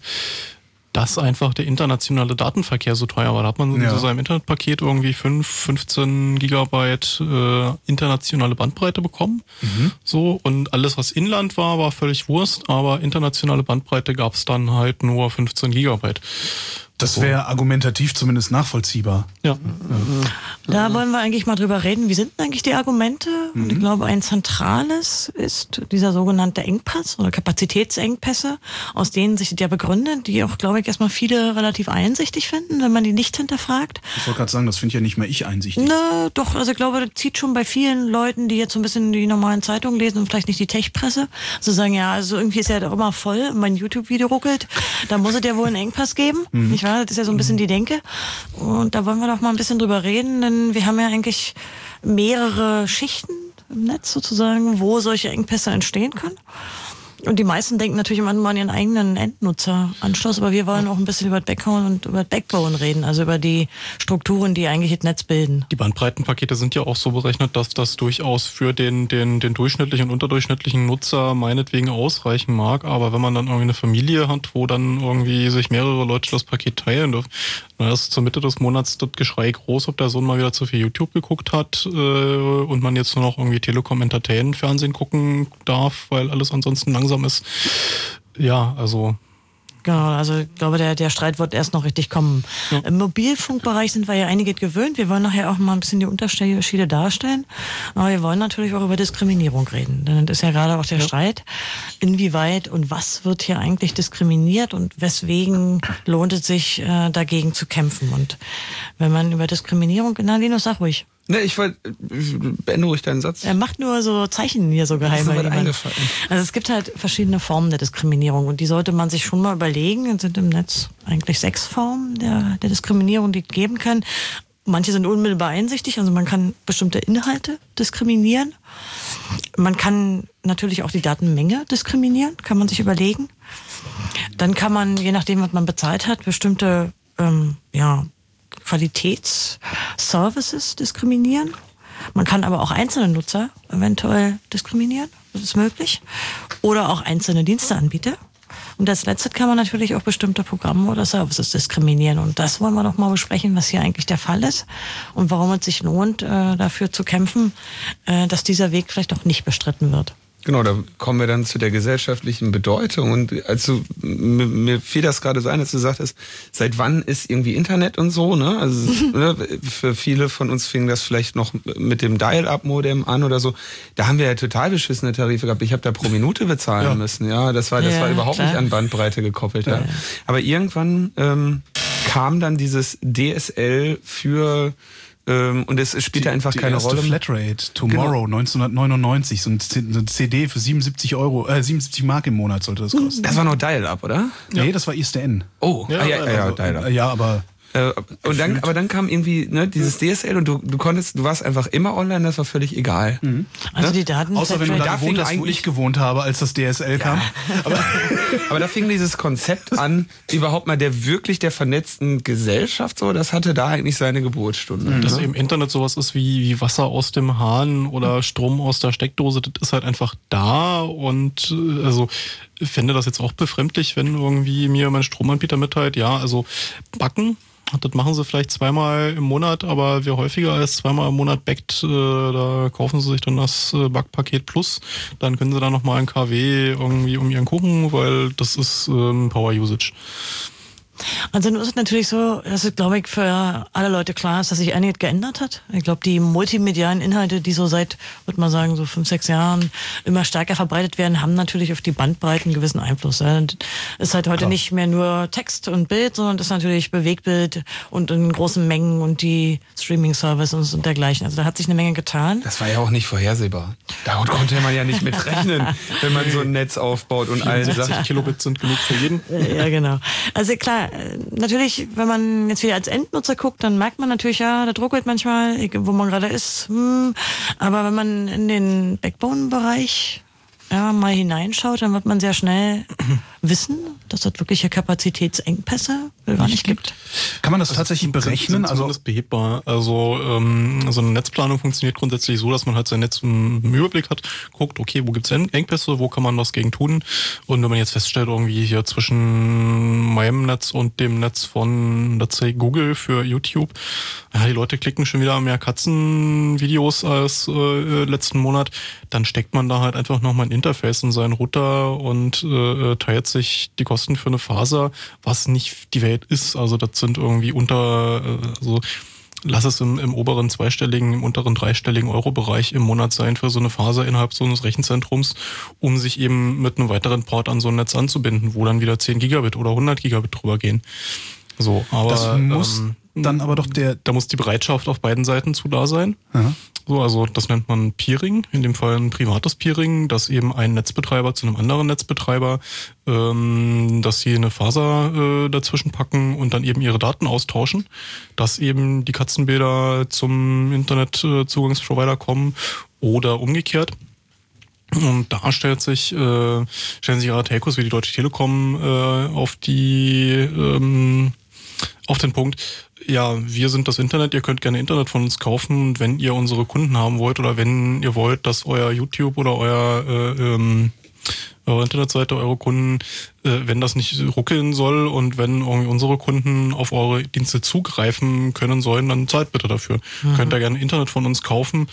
dass einfach der internationale Datenverkehr so teuer war. Da hat man in Ja. so seinem Internetpaket irgendwie fünf, fünfzehn Gigabyte äh, internationale Bandbreite bekommen. Mhm. So, und alles, was Inland war, war völlig Wurst, aber internationale Bandbreite gab es dann halt nur fünfzehn Gigabyte. Das wäre argumentativ zumindest nachvollziehbar. Ja. Da wollen wir eigentlich mal drüber reden. Wie sind denn eigentlich die Argumente? Und Mhm. ich glaube, ein zentrales ist dieser sogenannte Engpass oder Kapazitätsengpässe, aus denen sich das ja begründet, die auch, glaube ich, erstmal viele relativ einsichtig finden, wenn man die nicht hinterfragt. Ich wollte gerade sagen, das finde ja nicht mehr ich einsichtig. Na, doch, also ich glaube, das zieht schon bei vielen Leuten, die jetzt so ein bisschen die normalen Zeitungen lesen und vielleicht nicht die Tech-Presse, so sagen, ja, also irgendwie ist ja doch immer voll, mein YouTube-Video ruckelt, da muss es ja wohl einen Engpass geben, nicht wahr? Das ist ja so ein bisschen die Denke. Und da wollen wir doch mal ein bisschen drüber reden, denn wir haben ja eigentlich mehrere Schichten im Netz sozusagen, wo solche Engpässe entstehen können. Und die meisten denken natürlich immer nur an ihren eigenen Endnutzeranschluss, aber wir wollen auch ein bisschen über das Backbone und über das Backbone reden, also über die Strukturen, die eigentlich das Netz bilden. Die Bandbreitenpakete sind ja auch so berechnet, dass das durchaus für den, den, den durchschnittlichen und unterdurchschnittlichen Nutzer meinetwegen ausreichen mag. Aber wenn man dann irgendwie eine Familie hat, wo dann irgendwie sich mehrere Leute das Paket teilen dürfen, dann ist zur Mitte des Monats das Geschrei groß, ob der Sohn mal wieder zu viel YouTube geguckt hat äh, und man jetzt nur noch irgendwie Telekom Entertainment Fernsehen gucken darf, weil alles ansonsten langsam ist. Ja, also Genau, also ich glaube, der, der Streit wird erst noch richtig kommen. Ja. Im Mobilfunkbereich sind wir ja einige gewöhnt. Wir wollen nachher auch mal ein bisschen die Unterschiede darstellen. Aber wir wollen natürlich auch über Diskriminierung reden. Denn das ist ja gerade auch der ja. Streit, inwieweit und was wird hier eigentlich diskriminiert und weswegen lohnt es sich, äh, dagegen zu kämpfen. Und wenn man über Diskriminierung... Na, Linus, sag ruhig. Ne, ich wollte, beende ruhig deinen Satz. Er macht nur so Zeichen hier so geheim. Das ist mir eingefallen. Also es gibt halt verschiedene Formen der Diskriminierung und die sollte man sich schon mal überlegen. Es sind im Netz eigentlich sechs Formen der, der Diskriminierung, die es geben kann. Manche sind unmittelbar einsichtig, also man kann bestimmte Inhalte diskriminieren. Man kann natürlich auch die Datenmenge diskriminieren, kann man sich überlegen. Dann kann man, je nachdem, was man bezahlt hat, bestimmte, ähm, ja, Qualitätsservices diskriminieren. Man kann aber auch einzelne Nutzer eventuell diskriminieren. Das ist möglich. Oder auch einzelne Diensteanbieter. Und als letztes kann man natürlich auch bestimmte Programme oder Services diskriminieren. Und das wollen wir doch mal besprechen, was hier eigentlich der Fall ist und warum es sich lohnt, äh, dafür zu kämpfen, äh, dass dieser Weg vielleicht auch nicht bestritten wird. Genau, da kommen wir dann zu der gesellschaftlichen Bedeutung. Und also mir, mir fiel das gerade so ein, als du sagtest, seit wann ist irgendwie Internet und so, ne? Also ne, für viele von uns fing das vielleicht noch mit dem Dial-Up-Modem an oder so. Da haben wir ja total beschissene Tarife gehabt. Ich habe da pro Minute bezahlen ja. müssen, ja. Das war, das ja, war überhaupt klar. nicht an Bandbreite gekoppelt, ja. ja. Aber irgendwann ähm, kam dann dieses D S L für und es spielt die, einfach die keine erste Rolle. Flatrate, Tomorrow, genau. neunzehnhundertneunundneunzig, so eine C D für siebenundsiebzig Euro, äh, siebenundsiebzig Mark im Monat sollte das kosten. Das war noch Dial-Up, oder? Nee, ja. das war I S D N. Oh, ja, ah, ja, ja, ja, also, Dial-Up. Ja, aber... Äh, und dann, aber dann kam irgendwie ne, dieses D S L und du, du konntest, du warst einfach immer online, das war völlig egal. Mhm. Also die Daten... Außer wenn du da gewohnt hast, wo ich gewohnt habe, als das D S L ja. kam. Aber, aber da fing dieses Konzept an, überhaupt mal der wirklich der vernetzten Gesellschaft, so, das hatte da eigentlich seine Geburtsstunde. Mhm. Dass ne? im Internet sowas ist wie, wie Wasser aus dem Hahn oder Strom aus der Steckdose, das ist halt einfach da und also... Ich fände das jetzt auch befremdlich, wenn irgendwie mir mein Stromanbieter mitteilt, ja, also backen, das machen sie vielleicht zweimal im Monat, aber wer häufiger als zweimal im Monat backt, äh, da kaufen sie sich dann das äh, Backpaket Plus, dann können sie da nochmal ein K W irgendwie um ihren Kuchen, weil das ist ähm, Power Usage. Also nun ist es natürlich so, dass es, glaube ich, für alle Leute klar ist, dass sich einiges geändert hat. Ich glaube, die multimedialen Inhalte, die so seit, würde man sagen, so fünf, sechs Jahren immer stärker verbreitet werden, haben natürlich auf die Bandbreite einen gewissen Einfluss. Es ist halt heute klar. nicht mehr nur Text und Bild, sondern es ist natürlich Bewegtbild und in großen Mengen und die Streaming-Services und dergleichen. Also da hat sich eine Menge getan. Das war ja auch nicht vorhersehbar. Da konnte man ja nicht mit rechnen, wenn man so ein Netz aufbaut und all die Sachen. Kilobit sind genug für jeden. Ja, genau. Also klar, natürlich, wenn man jetzt wieder als Endnutzer guckt, dann merkt man natürlich, ja, da druckelt manchmal, wo man gerade ist. Hm. Aber wenn man in den Backbone-Bereich ja, mal hineinschaut, dann wird man sehr schnell wissen, dass es wirkliche Kapazitätsengpässe gar nicht gibt. Kann man das also tatsächlich berechnen? Also das ist behebbar. Also ähm, so eine Netzplanung funktioniert grundsätzlich so, dass man halt sein Netz im Überblick hat, guckt, okay, wo gibt's Engpässe, wo kann man was gegen tun? Und wenn man jetzt feststellt, irgendwie hier zwischen meinem Netz und dem Netz von, let's say, Google für YouTube, ja, die Leute klicken schon wieder mehr Katzenvideos als äh, letzten Monat, dann steckt man da halt einfach nochmal ein Interface in seinen Router und äh, teilt sich die Kosten für eine Faser, was nicht die Welt ist. Also das sind irgendwie unter, äh, also lass es im, im oberen zweistelligen, im unteren dreistelligen Euro-Bereich im Monat sein für so eine Faser innerhalb so eines Rechenzentrums, um sich eben mit einem weiteren Port an so ein Netz anzubinden, wo dann wieder zehn Gigabit oder hundert Gigabit drüber gehen. So, aber das muss ähm, dann aber doch der... Da muss die Bereitschaft auf beiden Seiten zu da sein. Aha. So, also das nennt man Peering, in dem Fall ein privates Peering, dass eben ein Netzbetreiber zu einem anderen Netzbetreiber, ähm, dass sie eine Faser äh, dazwischen packen und dann eben ihre Daten austauschen, dass eben die Katzenbilder zum Internetzugangsprovider kommen oder umgekehrt. Und da stellt sich, äh, stellen sich ihre Telcos wie die Deutsche Telekom äh, auf die ähm, auf den Punkt, ja, wir sind das Internet, ihr könnt gerne Internet von uns kaufen, wenn ihr unsere Kunden haben wollt oder wenn ihr wollt, dass euer YouTube oder euer äh, ähm, eure Internetseite, eure Kunden, äh, wenn das nicht ruckeln soll und wenn irgendwie unsere Kunden auf eure Dienste zugreifen können sollen, dann zahlt bitte dafür. Mhm. Könnt ihr gerne Internet von uns kaufen,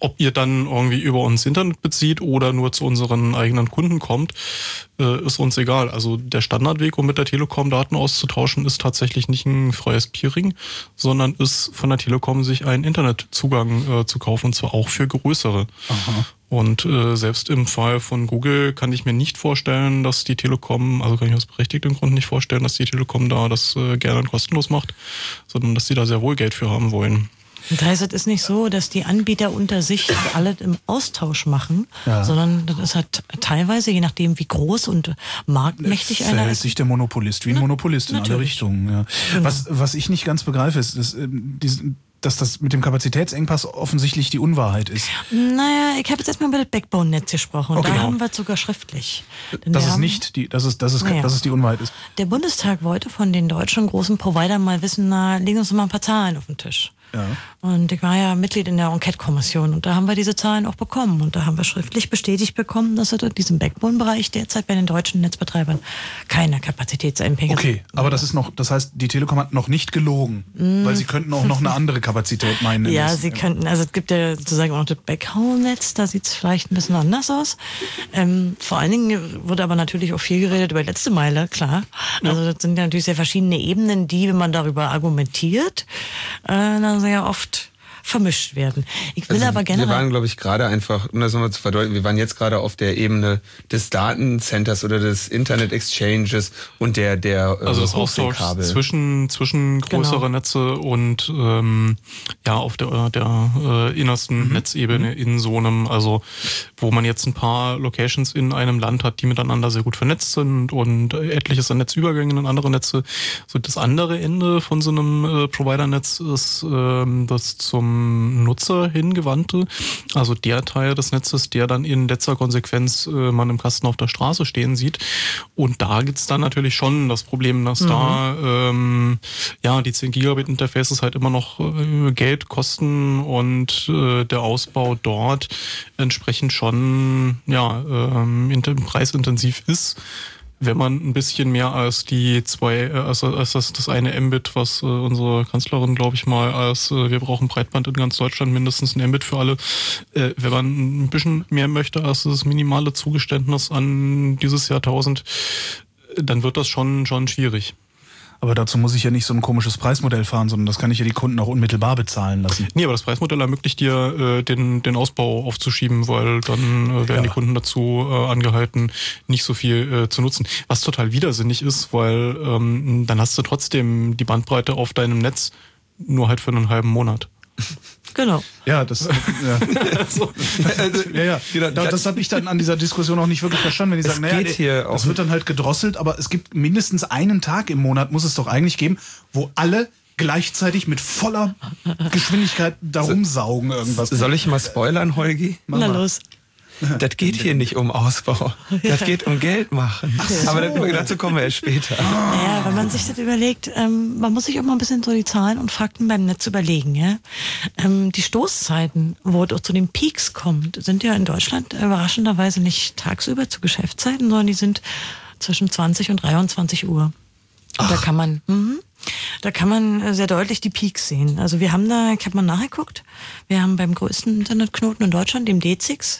ob ihr dann irgendwie über uns Internet bezieht oder nur zu unseren eigenen Kunden kommt, äh, ist uns egal. Also der Standardweg, um mit der Telekom Daten auszutauschen, ist tatsächlich nicht ein freies Peering, sondern ist von der Telekom sich einen Internetzugang äh, zu kaufen, und zwar auch für größere. Aha. Und äh, selbst im Fall von Google kann ich mir nicht vorstellen, dass die Telekom, also kann ich aus berechtigten Gründen nicht vorstellen, dass die Telekom da das äh, gerne kostenlos macht, sondern dass sie da sehr wohl Geld für haben wollen. Das heißt, es ist nicht so, dass die Anbieter unter sich alle im Austausch machen, Ja. sondern das ist halt teilweise, je nachdem wie groß und marktmächtig einer Verhält ist. sich der Monopolist wie ein Na, Monopolist in alle natürlich. Richtungen. Ja. Genau. Was, was ich nicht ganz begreife, ist, dass, ähm, diesen- dass das mit dem Kapazitätsengpass offensichtlich die Unwahrheit ist. Naja, ich habe jetzt erstmal über das Backbone-Netz gesprochen. Okay. Da haben wir es sogar schriftlich. Denn Dass wir es haben- nicht die, dass es, dass es, Naja. dass es die Unwahrheit ist. Der Bundestag wollte von den deutschen großen Providern mal wissen, na, legen uns doch mal ein paar Zahlen auf den Tisch. Ja. Und ich war ja Mitglied in der Enquete-Kommission und da haben wir diese Zahlen auch bekommen. Und da haben wir schriftlich bestätigt bekommen, dass es in diesem Backbone-Bereich derzeit bei den deutschen Netzbetreibern keine Kapazitätsengpässe Okay, aber das ist noch, das heißt, die Telekom hat noch nicht gelogen, weil sie könnten auch noch eine andere Kapazität meinen. Ja, Das- sie könnten, also es gibt ja sozusagen auch noch das Backhaul-Netz, da sieht es vielleicht ein bisschen anders aus. Ähm, vor allen Dingen wurde aber natürlich auch viel geredet über die letzte Meile, klar. Also das sind ja natürlich sehr verschiedene Ebenen, die, wenn man darüber argumentiert, äh, dann sehr oft vermischt werden. Ich will Also aber generell... Wir waren, glaube ich, gerade einfach, um das nochmal zu verdeutlichen, wir waren jetzt gerade auf der Ebene des Datencenters oder des Internet Exchanges und der, der äh, Also das Austausch Hosting-Kabel. zwischen, zwischen größere Genau. Netze und ähm, ja auf der, der äh, innersten Netzebene in so einem, also wo man jetzt ein paar Locations in einem Land hat, die miteinander sehr gut vernetzt sind und etliches an Netzübergängen in andere Netze. So das andere Ende von so einem äh, Provider-Netz ist ähm, das zum Nutzer hingewandte, also der Teil des Netzes, der dann in letzter Konsequenz äh, man im Kasten auf der Straße stehen sieht. Und da gibt's dann natürlich schon das Problem, dass Mhm. da ähm, ja die zehn Gigabit Interfaces halt immer noch äh, Geld kosten und äh, der Ausbau dort entsprechend schon ja ähm, inter- preisintensiv ist. Wenn man ein bisschen mehr als die zwei, äh, als, als das, das eine Mbit, was äh, unsere Kanzlerin, glaube ich mal, als äh, wir brauchen Breitband in ganz Deutschland, mindestens ein Mbit für alle, äh, wenn man ein bisschen mehr möchte als das minimale Zugeständnis an dieses Jahrtausend, äh, dann wird das schon schon schwierig. Aber dazu muss ich ja nicht so ein komisches Preismodell fahren, sondern das kann ich ja die Kunden auch unmittelbar bezahlen lassen. Nee, aber das Preismodell ermöglicht dir, äh, den, den Ausbau aufzuschieben, weil dann äh, werden Ja. die Kunden dazu äh, angehalten, nicht so viel äh, zu nutzen. Was total widersinnig ist, weil ähm, dann hast du trotzdem die Bandbreite auf deinem Netz nur halt für einen halben Monat. Genau. Ja, das, ja. So. ja, ja. Da- Das habe ich dann an dieser Diskussion auch nicht wirklich verstanden, wenn die Es sagen, naja, geht hier das auch- wird dann halt gedrosselt, aber es gibt mindestens einen Tag im Monat, muss es doch eigentlich geben, wo alle gleichzeitig mit voller Geschwindigkeit darum saugen irgendwas. Soll ich mal spoilern, Holgi? Mach Na mal. los. Das geht hier nicht um Ausbau. Das geht um Geld machen. so. Aber das, dazu kommen wir erst später. Ja, wenn man sich das überlegt, ähm, man muss sich auch mal ein bisschen so die Zahlen und Fakten beim Netz überlegen. Ja? Ähm, die Stoßzeiten, wo es auch zu den Peaks kommt, sind ja in Deutschland überraschenderweise nicht tagsüber zu Geschäftszeiten, sondern die sind zwischen zwanzig und dreiundzwanzig Uhr. Und da kann man, mhm, da kann man äh, sehr deutlich die Peaks sehen. Also wir haben da, ich habe mal nachgeguckt, wir haben beim größten Internetknoten in Deutschland, dem D sechs,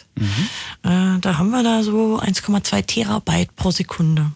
äh, da haben wir da so eins Komma zwei Terabyte pro Sekunde.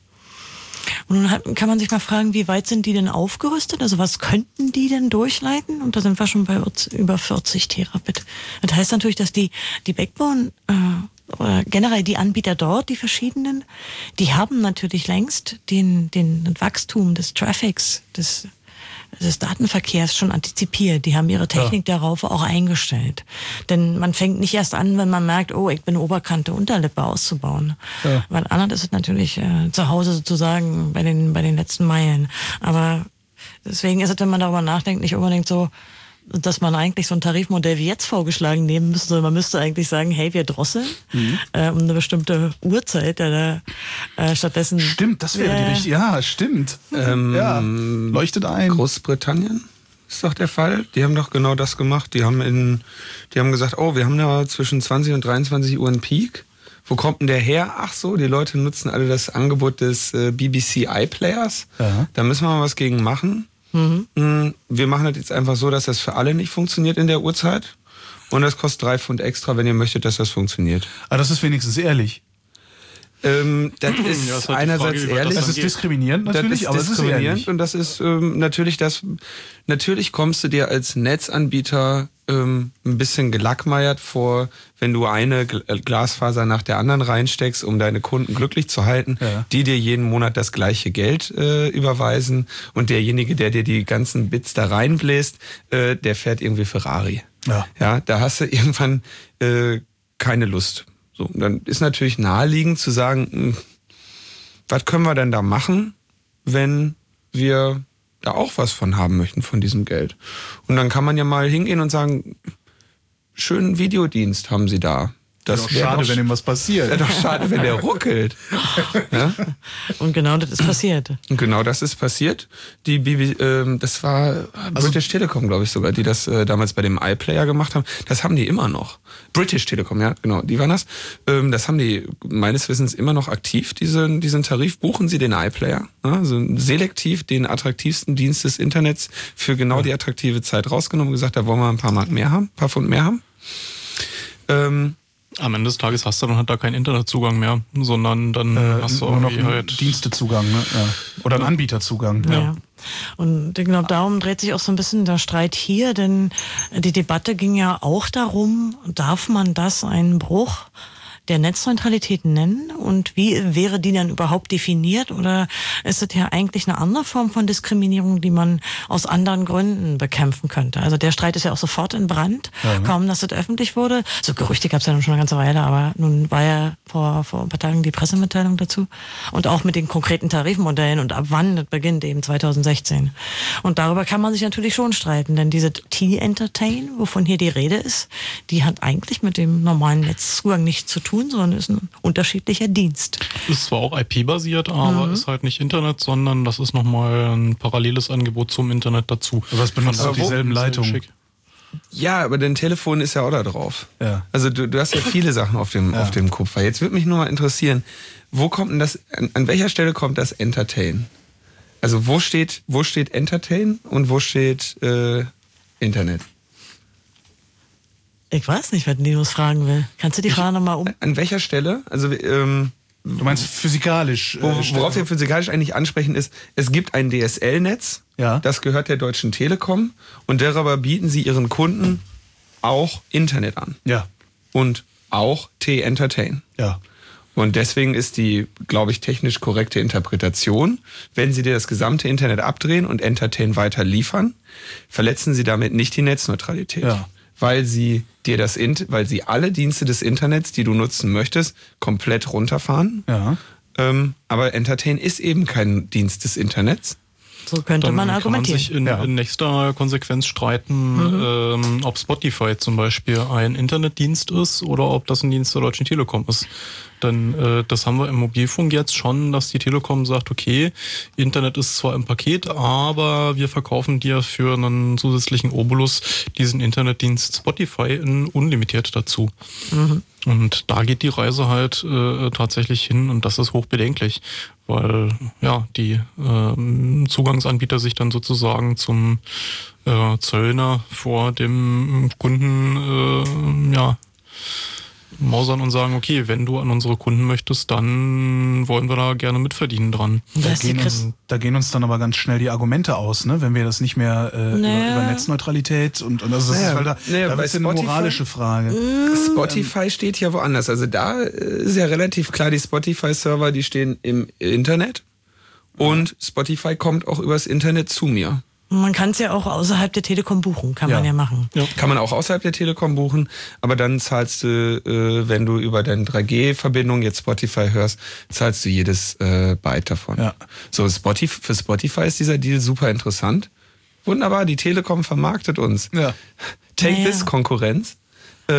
Und nun hat, kann man sich mal fragen, wie weit sind die denn aufgerüstet? Also was könnten die denn durchleiten? Und da sind wir schon bei über vierzig Terabit. Das heißt natürlich, dass die, die Backbone, äh, oder generell die Anbieter dort, die verschiedenen, die haben natürlich längst den, den Wachstum des Traffics, des, des Datenverkehrs schon antizipiert. Die haben ihre Technik ja. darauf auch eingestellt. Denn man fängt nicht erst an, wenn man merkt, oh, ich bin Oberkante, Unterlippe auszubauen. Ja. Weil anders ist es natürlich äh, zu Hause sozusagen bei den, bei den letzten Meilen. Aber deswegen ist es, wenn man darüber nachdenkt, nicht unbedingt so, dass man eigentlich so ein Tarifmodell wie jetzt vorgeschlagen nehmen müsste, sondern man müsste eigentlich sagen, hey, wir drosseln mhm. äh, um eine bestimmte Uhrzeit oder äh, stattdessen... Stimmt, das wäre äh, die richtige... Ja, stimmt. Ähm, ja, leuchtet ein. Großbritannien ist doch der Fall. Die haben doch genau das gemacht. Die haben in, die haben gesagt, oh, wir haben da zwischen zwanzig und dreiundzwanzig Uhr einen Peak. Wo kommt denn der her? Ach so, die Leute nutzen alle das Angebot des äh, B B C iPlayers. Ja. Da müssen wir mal was gegen machen. Mhm. Wir machen das jetzt einfach so, dass das für alle nicht funktioniert in der Uhrzeit. und das kostet drei Pfund extra, wenn ihr möchtet, dass das funktioniert. Aber das ist wenigstens ehrlich. Ähm, das ist Ja, das ist halt die einerseits Frage, ehrlich. Das ist diskriminierend natürlich, das ist aber es ist diskriminierend ehrlich. und das ist ähm, natürlich das. Natürlich kommst du dir als Netzanbieter ähm, ein bisschen gelackmeiert vor, wenn du eine Gl- Glasfaser nach der anderen reinsteckst, um deine Kunden glücklich zu halten, Ja. die dir jeden Monat das gleiche Geld äh, überweisen und derjenige, der dir die ganzen Bits da reinbläst, äh, der fährt irgendwie Ferrari. Ja. Ja, da hast du irgendwann äh, keine Lust. So, und dann ist natürlich naheliegend zu sagen, mh, was können wir denn da machen, wenn wir da auch was von haben möchten, von diesem Geld. Und dann kann man ja mal hingehen und sagen, schönen Videodienst haben Sie da. Das Wäre wäre doch schade, doch, wenn ihm was passiert. wär doch schade, wenn der ruckelt. Ja? Und genau das ist passiert. Und genau das ist passiert. Die B B, ähm, das war British Telecom, glaube ich sogar, die das äh, damals bei dem iPlayer gemacht haben. Das haben die immer noch. British Telecom, ja, genau, die waren das. Ähm, das haben die meines Wissens immer noch aktiv, diesen, diesen Tarif. Buchen Sie den iPlayer, ne? Also selektiv den attraktivsten Dienst des Internets für genau ja. die attraktive Zeit rausgenommen und gesagt, da wollen wir ein paar Mark mehr haben, ein paar Pfund mehr haben. Ähm, Am Ende des Tages hast du dann halt da keinen Internetzugang mehr, sondern dann Äh, hast du nur noch irgendwie einen halt Dienstezugang, ne? Ja. Oder einen Anbieterzugang. Ja. ja. Und ich glaube, darum dreht sich auch so ein bisschen der Streit hier, denn die Debatte ging ja auch darum, darf man das einen Bruch der Netzneutralität nennen und wie wäre die dann überhaupt definiert oder ist es ja eigentlich eine andere Form von Diskriminierung, die man aus anderen Gründen bekämpfen könnte? Also der Streit ist ja auch sofort in Brand, ja. kaum dass das öffentlich wurde. So Gerüchte gab es ja nun schon eine ganze Weile, aber nun war ja vor, vor ein paar Tagen die Pressemitteilung dazu und auch mit den konkreten Tarifmodellen und ab wann das beginnt, eben zwanzig sechzehn. Und darüber kann man sich natürlich schon streiten, denn diese T-Entertain, wovon hier die Rede ist, die hat eigentlich mit dem normalen Netzzugang nichts zu tun, sondern ist ein unterschiedlicher Dienst. Ist zwar auch I P-basiert, aber mhm. ist halt nicht Internet, sondern das ist nochmal ein paralleles Angebot zum Internet dazu. Aber es benutzt auch dieselben Leitungen. Ja, aber dein Telefon ist ja auch da drauf. Ja. Also du, du hast ja viele Sachen auf dem, ja. auf dem Kupfer. Jetzt würde mich nur mal interessieren, wo kommt denn das, an, an welcher Stelle kommt das Entertain? Also wo steht, wo steht Entertain und wo steht äh, Internet? Ich weiß nicht, was Linus fragen will. Kannst du die Frage nochmal um... An welcher Stelle? Also ähm, du meinst physikalisch? Äh, wo, worauf wir physikalisch eigentlich ansprechen ist, es gibt ein D S L-Netz, ja. das gehört der Deutschen Telekom und darüber bieten sie ihren Kunden auch Internet an. Ja. Und auch T-Entertain. Ja. Und deswegen ist die, glaube ich, technisch korrekte Interpretation, wenn sie dir das gesamte Internet abdrehen und Entertain weiter liefern, verletzen sie damit nicht die Netzneutralität. Ja. Weil sie dir das, weil sie alle Dienste des Internets, die du nutzen möchtest, komplett runterfahren. Ja. Ähm, aber Entertain ist eben kein Dienst des Internets. So könnte Dann man argumentieren. Kann man sich in, ja. in nächster Konsequenz streiten, mhm. ähm, ob Spotify zum Beispiel ein Internetdienst ist oder ob das ein Dienst der Deutschen Telekom ist. Denn äh, das haben wir im Mobilfunk jetzt schon, dass die Telekom sagt, okay, Internet ist zwar im Paket, aber wir verkaufen dir für einen zusätzlichen Obolus diesen Internetdienst Spotify in unlimitiert dazu. Mhm. Und da geht die Reise halt äh, tatsächlich hin und das ist hochbedenklich, weil ja die äh, Zugangsanbieter sich dann sozusagen zum äh, Zöllner vor dem Kunden äh, ja mausern und sagen, okay, wenn du an unsere Kunden möchtest, dann wollen wir da gerne mitverdienen dran. Da gehen, uns, da gehen uns dann aber ganz schnell die Argumente aus, ne? Wenn wir das nicht mehr äh, naja. über, über Netzneutralität und, und also das naja, ist, weil da, naja, da ist eine moralische Frage. Spotify steht ja woanders. Also da ist ja relativ klar, die Spotify-Server, die stehen im Internet und Spotify kommt auch übers Internet zu mir. Man kann es ja auch außerhalb der Telekom buchen, kann ja. man ja machen. Ja. Kann man auch außerhalb der Telekom buchen, aber dann zahlst du, äh, wenn du über deine drei G Verbindung jetzt Spotify hörst, zahlst du jedes äh, Byte davon. Ja. So, Spotify, für Spotify ist dieser Deal super interessant. Wunderbar, die Telekom vermarktet uns. Ja. Take naja. this, Konkurrenz. Ähm,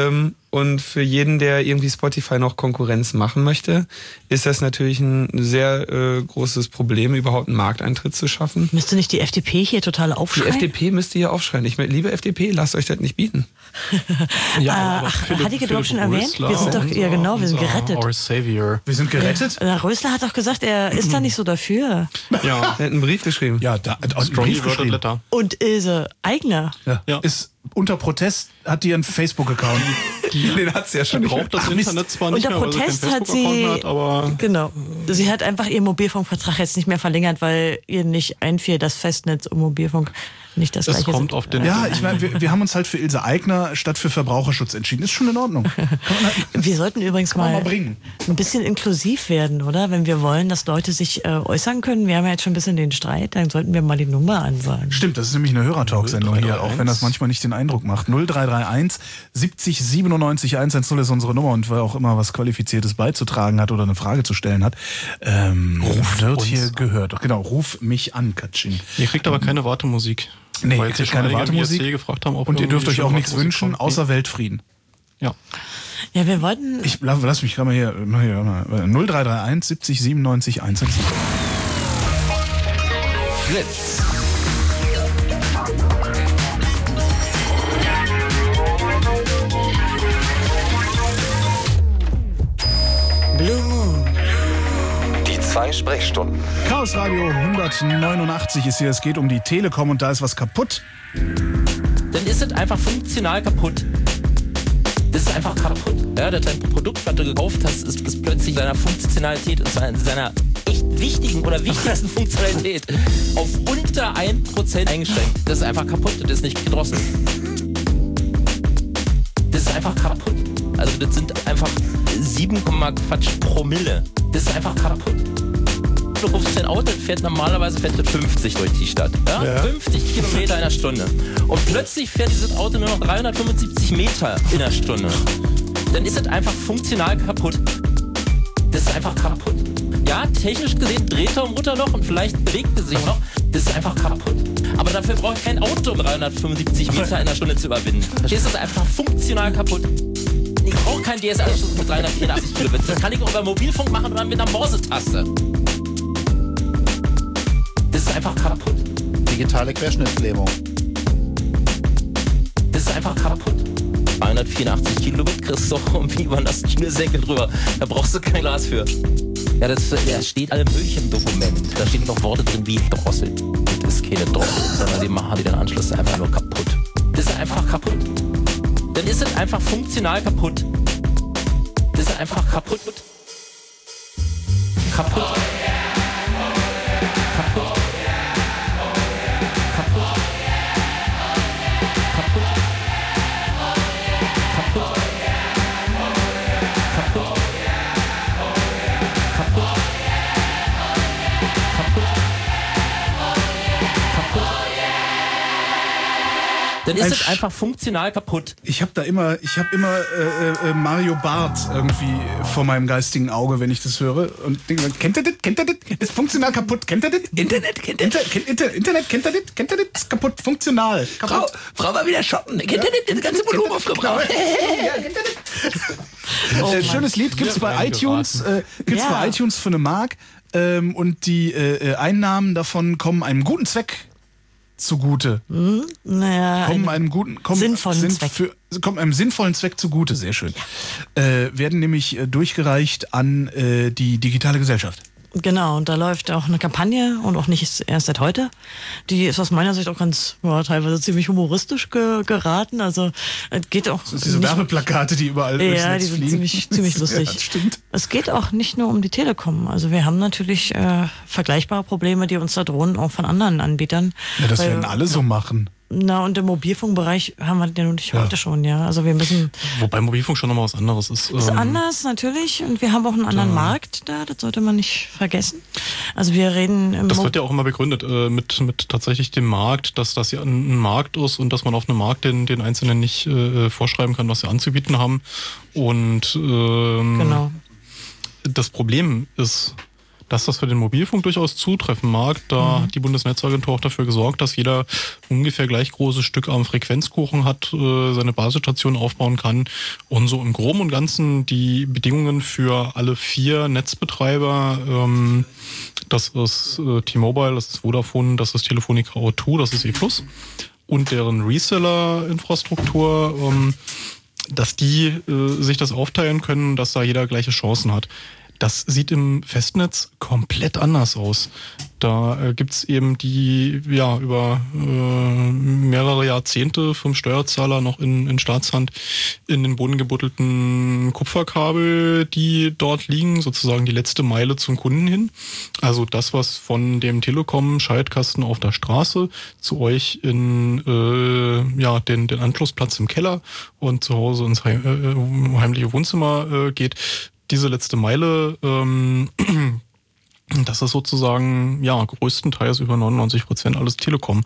Und für jeden, der irgendwie Spotify noch Konkurrenz machen möchte, ist das natürlich ein sehr äh, großes Problem, überhaupt einen Markteintritt zu schaffen. Müsste nicht die F D P hier total aufschreien? Die F D P müsste hier aufschreien. Ich meine, liebe F D P, lasst euch das nicht bieten. Ja, Ach, Philipp, hatte ich doch schon Philipp erwähnt? Rösler, Wir sind doch, ja genau, wir sind unser- gerettet. Our Savior. Wir sind gerettet? Ja. Rösler hat doch gesagt, er ist da nicht so dafür. Ja, Er hat einen Brief geschrieben. Ja, da hat einen Strongly Brief worded geschrieben. letter. Und Ilse Aigner. Ja. Ja. Ist unter Protest, hat die einen Facebook-Account. Den hat's ja schon. Braucht das Ach, Mist. Internet zwar nicht Unter mehr, weil sie keinen Protest hat sie, Facebook-Account hat, aber genau, sie hat einfach ihren Mobilfunkvertrag jetzt nicht mehr verlängert, weil ihr nicht einfiel, dass Festnetz und Mobilfunk nicht das es gleiche kommt sind. auf den... Ja, ich meine, wir, wir haben uns halt für Ilse Aigner statt für Verbraucherschutz entschieden. Ist schon in Ordnung. Kann man halt, Wir sollten übrigens man mal, mal bringen. ein bisschen inklusiv werden, oder? Wenn wir wollen, dass Leute sich äh, äußern können. Wir haben ja jetzt schon ein bisschen den Streit, dann sollten wir mal die Nummer ansagen. Stimmt, das ist nämlich eine Hörertalk-Sendung hier, auch wenn das manchmal nicht den Eindruck macht. null drei drei eins siebzig siebenundneunzig hundertzehn ist unsere Nummer und wer auch immer was Qualifiziertes beizutragen hat oder eine Frage zu stellen hat, ähm, Ruf wird uns hier gehört. Genau, ruf mich an, Katsching. Ihr kriegt aber keine Wartemusik. Nee, Weil ihr jetzt kriegt schon keine einige im Wartemusik. I S C gefragt haben, ob Und ihr dürft irgendwie euch auch schon nichts Wartemusik wünschen, kommt. außer Weltfrieden. Ja. Ja, wir wollten... Ich lass, lass mich gerade mal hier, mal hier mal, null drei drei eins siebzig siebenundneunzig hundertzehn. Fritz. Blue Moon. Die zwei Sprechstunden. Chaos Radio hundertneunundachtzig ist hier, es geht um die Telekom und da ist was kaputt. Dann ist es einfach funktional kaputt. Das ist einfach kaputt. Ja, das dein Produkt, was du gekauft hast, ist, ist plötzlich seiner Funktionalität, und zwar in seiner echt wichtigen oder wichtigsten Funktionalität auf unter ein Prozent eingeschränkt. Das ist einfach kaputt, das ist nicht gedrosselt. Das ist einfach kaputt. Also das sind einfach sieben, Quatsch Promille. Das ist einfach kaputt. Du rufst dein Auto, fährt normalerweise fährt das fünfzig durch die Stadt. Ja? Ja. fünfzig Kilometer in der Stunde. Und plötzlich fährt dieses Auto nur noch dreihundertfünfundsiebzig Meter in der Stunde. Dann ist es einfach funktional kaputt. Das ist einfach kaputt. Ja, technisch gesehen dreht er am Ruder noch und vielleicht bewegt er sich noch. Das ist einfach kaputt. Aber dafür brauche ich kein Auto, um dreihundertfünfundsiebzig Meter in der Stunde zu überwinden. Verstehst du? Das ist einfach funktional kaputt. Ich brauche keinen D S L-Anschluss mit dreihundertvierundachtzig Kilobit. Das kann ich auch über Mobilfunk machen oder mit einer Morsetaste. Das ist einfach kaputt. Digitale Querschnittslähmung. Das ist einfach kaputt. dreihundertvierundachtzig Kilobit kriegst du doch irgendwie über das Schnürsenkel drüber. Da brauchst du kein Glas für. Ja, das, das steht alle möglich im Dokument. Da stehen noch Worte drin wie Drossel. Das ist keine Drossel, sondern die machen die den Anschluss einfach nur kaputt. Das ist einfach kaputt. Dann ist es einfach funktional kaputt. Das ist einfach kaputt. Kaputt. Kaputt. Kaputt. Kaputt. Kaputt. Kaputt. Kaputt. Kaputt. Kaputt. Dann ist Ein es Sch- einfach funktional kaputt. Ich habe da immer, ich habe immer äh, äh, Mario Barth irgendwie vor meinem geistigen Auge, wenn ich das höre. Und denke, kennt ihr das? Kennt ihr das? Ist funktional kaputt. Kennt ihr das? Internet, kennt ihr das? Inter, Inter, Internet, kennt ihr das? Kennt ihr das? Ist kaputt, funktional. Kaputt. Frau, Frau war wieder shoppen. Kennt ihr das? Das ganze Volumen aufgebraucht. Oh äh, schönes Lied gibt's bei iTunes, äh, gibt's Ja. bei iTunes für eine Mark. Ähm, und die äh, äh, Einnahmen davon kommen einem guten Zweck zugute. Hm, naja, Kommen ein einem guten, kommen, sinnvollen sind Zweck. Für, kommen einem sinnvollen Zweck zugute, sehr schön. Äh, werden nämlich äh, durchgereicht an äh, die digitale Gesellschaft. Genau, und da läuft auch eine Kampagne und auch nicht erst seit heute. Die ist aus meiner Sicht auch ganz, ja, teilweise ziemlich humoristisch ge geraten. Also es geht auch. Das ist diese nicht- Werbeplakate, die überall durchs Ja, Netz die sind fliegen. ziemlich, ziemlich lustig. Ja, das stimmt. Es geht auch nicht nur um die Telekom. Also wir haben natürlich äh, vergleichbare Probleme, die uns da drohen, auch von anderen Anbietern. Ja, das Weil- werden alle so machen. Na, und im Mobilfunkbereich haben wir den nicht heute schon, ja. Also wir müssen. Wobei Mobilfunk schon nochmal was anderes ist. Ist Ähm, anders, natürlich. Und wir haben auch einen anderen Markt da, das sollte man nicht vergessen. Also wir reden im Das Mo- wird ja auch immer begründet äh, mit, mit tatsächlich dem Markt, dass das ja ein, ein Markt ist und dass man auf einem Markt den, den Einzelnen nicht äh, vorschreiben kann, was sie anzubieten haben. Und ähm, Genau. das Problem ist, Dass das für den Mobilfunk durchaus zutreffen mag, da Mhm. hat die Bundesnetzagentur auch dafür gesorgt, dass jeder ungefähr gleich großes Stück am Frequenzkuchen hat, äh, seine Basisstation aufbauen kann und so im Groben und Ganzen die Bedingungen für alle vier Netzbetreiber, ähm, das ist äh, T-Mobile, das ist Vodafone, das ist Telefonica O zwei, das ist E Plus und deren Reseller-Infrastruktur, ähm, dass die äh, sich das aufteilen können, dass da jeder gleiche Chancen hat. Das sieht im Festnetz komplett anders aus. Da äh, gibt's eben die, ja, über äh, mehrere Jahrzehnte vom Steuerzahler noch in, in Staatshand in den Boden gebuddelten Kupferkabel, die dort liegen, sozusagen die letzte Meile zum Kunden hin. Also das, was von dem Telekom-Schaltkasten auf der Straße zu euch in äh, ja den, den Anschlussplatz im Keller und zu Hause ins heim, äh, heimliche Wohnzimmer äh, geht. Diese letzte Meile, ähm, das ist sozusagen, ja, größtenteils über neunundneunzig Prozent alles Telekom.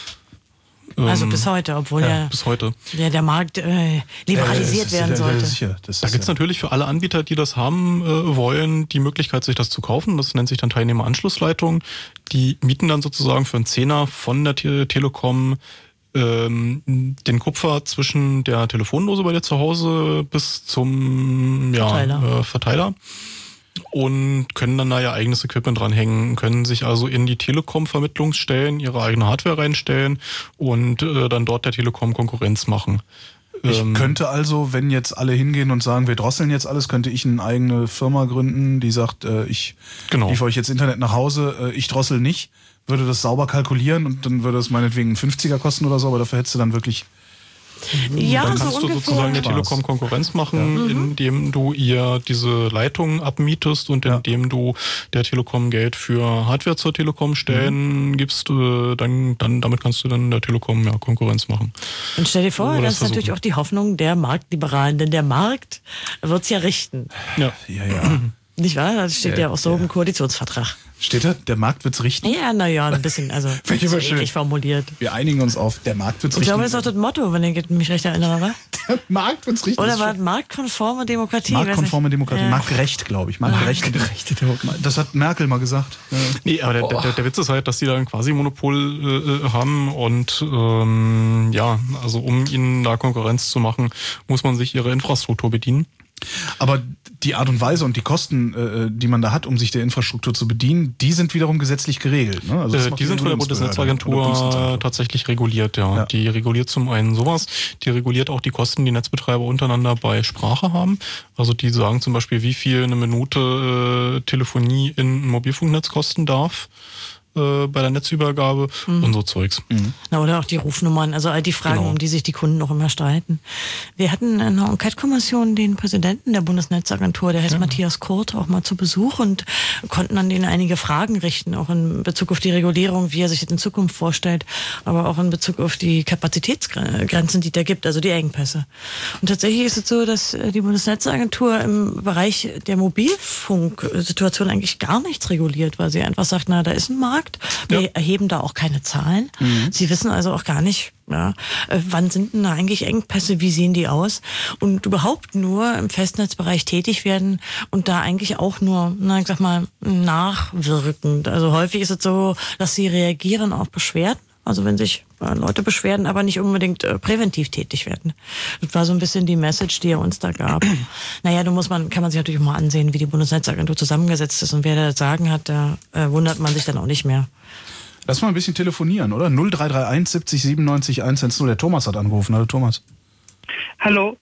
Ähm, Also bis heute, obwohl ja, ja bis heute. Der, der Markt äh, liberalisiert Ja, ja, werden das ist ja- ja, sollte. sicher. Das Da ist gibt's ja- natürlich für alle Anbieter, die das haben äh, wollen, die Möglichkeit, sich das zu kaufen. Das nennt sich dann Teilnehmeranschlussleitung. Die mieten dann sozusagen für einen Zehner von der Te- Telekom ähm, den Kupfer zwischen der Telefondose bei dir zu Hause bis zum ja, Verteiler. Äh, Verteiler und können dann da ihr eigenes Equipment dranhängen, können sich also in die Telekom-Vermittlungsstellen ihre eigene Hardware reinstellen und äh, dann dort der Telekom Konkurrenz machen. Ich Ähm, könnte also, wenn jetzt alle hingehen und sagen, wir drosseln jetzt alles, könnte ich eine eigene Firma gründen, die sagt, äh, ich Genau. liefere euch jetzt Internet nach Hause, äh, ich drossel nicht, würde das sauber kalkulieren und dann würde es meinetwegen einen fünfziger kosten oder so, aber dafür hättest du dann wirklich... Ja, dann so kannst du ungefähr. sozusagen der Spaß. Telekom Konkurrenz machen, indem du ihr diese Leitung abmietest und indem du der Telekom Geld für Hardware zur Telekom stellen gibst, äh, dann, dann damit kannst du dann der Telekom ja Konkurrenz machen. Und stell dir vor, Oder das ist versuchen. natürlich auch die Hoffnung der Marktliberalen, denn der Markt wird's ja richten. Ja, Ja, ja. Nicht wahr? Das steht ja, Ja, auch so im Koalitionsvertrag. Steht da, der Markt wird's richten? Ja, naja, ein bisschen, also Finde ich aber so schön. ähnlich formuliert. Wir einigen uns auf, der Markt wird's Ich richten. glaube, das ist auch das Motto, wenn ich mich recht erinnere, oder? Der Markt wird's richten. Oder Das war ist das marktkonforme Demokratie? Marktkonforme Weiß Demokratie, nicht. marktgerecht, glaube ich. Marktgerechte Das hat Merkel mal gesagt. Ja. nee, aber der, der, der Witz ist halt, dass die da ein Quasi-Monopol äh, haben und ähm, ja, also um ihnen da Konkurrenz zu machen, muss man sich ihre Infrastruktur bedienen. Aber die Art und Weise und die Kosten, äh, die man da hat, um sich der Infrastruktur zu bedienen, die sind wiederum gesetzlich geregelt. Ne? Also das Äh, macht die sind von der Bundesnetzagentur Bundesnetzagentur tatsächlich reguliert, ja. Ja. Die reguliert zum einen sowas, die reguliert auch die Kosten, die Netzbetreiber untereinander bei Sprache haben. Also die sagen zum Beispiel, wie viel eine Minute äh, Telefonie in ein Mobilfunknetz kosten darf äh, bei der Netzübergabe Mhm. und so Zeugs. Na, oder auch die Rufnummern, also all die Fragen, Genau. um die sich die Kunden noch immer streiten. Wir hatten in der Enquete-Kommission den Präsidenten der Bundesnetzagentur, der heißt Matthias Kurt, auch mal zu Besuch und konnten an den einige Fragen richten, auch in Bezug auf die Regulierung, wie er sich das in Zukunft vorstellt, aber auch in Bezug auf die Kapazitätsgrenzen, die da gibt, also die Engpässe. Und tatsächlich ist es so, dass äh, die Bundesnetzagentur im Bereich der Mobilfunksituation eigentlich gar nichts reguliert, weil sie einfach sagt, na, da ist ein Markt, wir erheben da auch keine Zahlen. Sie wissen also auch gar nicht, ja, äh, wann sind denn da eigentlich Engpässe, wie sehen die aus? Und überhaupt nur im Festnetzbereich tätig werden und da eigentlich auch nur, na, ich sag mal, nachwirkend. Also häufig ist es so, dass sie reagieren auf Beschwerden. Also wenn sich äh, Leute beschweren, aber nicht unbedingt äh, präventiv tätig werden. Das war so ein bisschen die Message, die er uns da gab. Naja, da muss man, kann man sich natürlich auch mal ansehen, wie die Bundesnetzagentur zusammengesetzt ist und wer da das Sagen hat, da äh, wundert man sich dann auch nicht mehr. Lass mal ein bisschen telefonieren, oder? null drei drei eins siebzig siebenundneunzig hundertzehn. Der Thomas hat angerufen. Hallo Thomas. Hallo.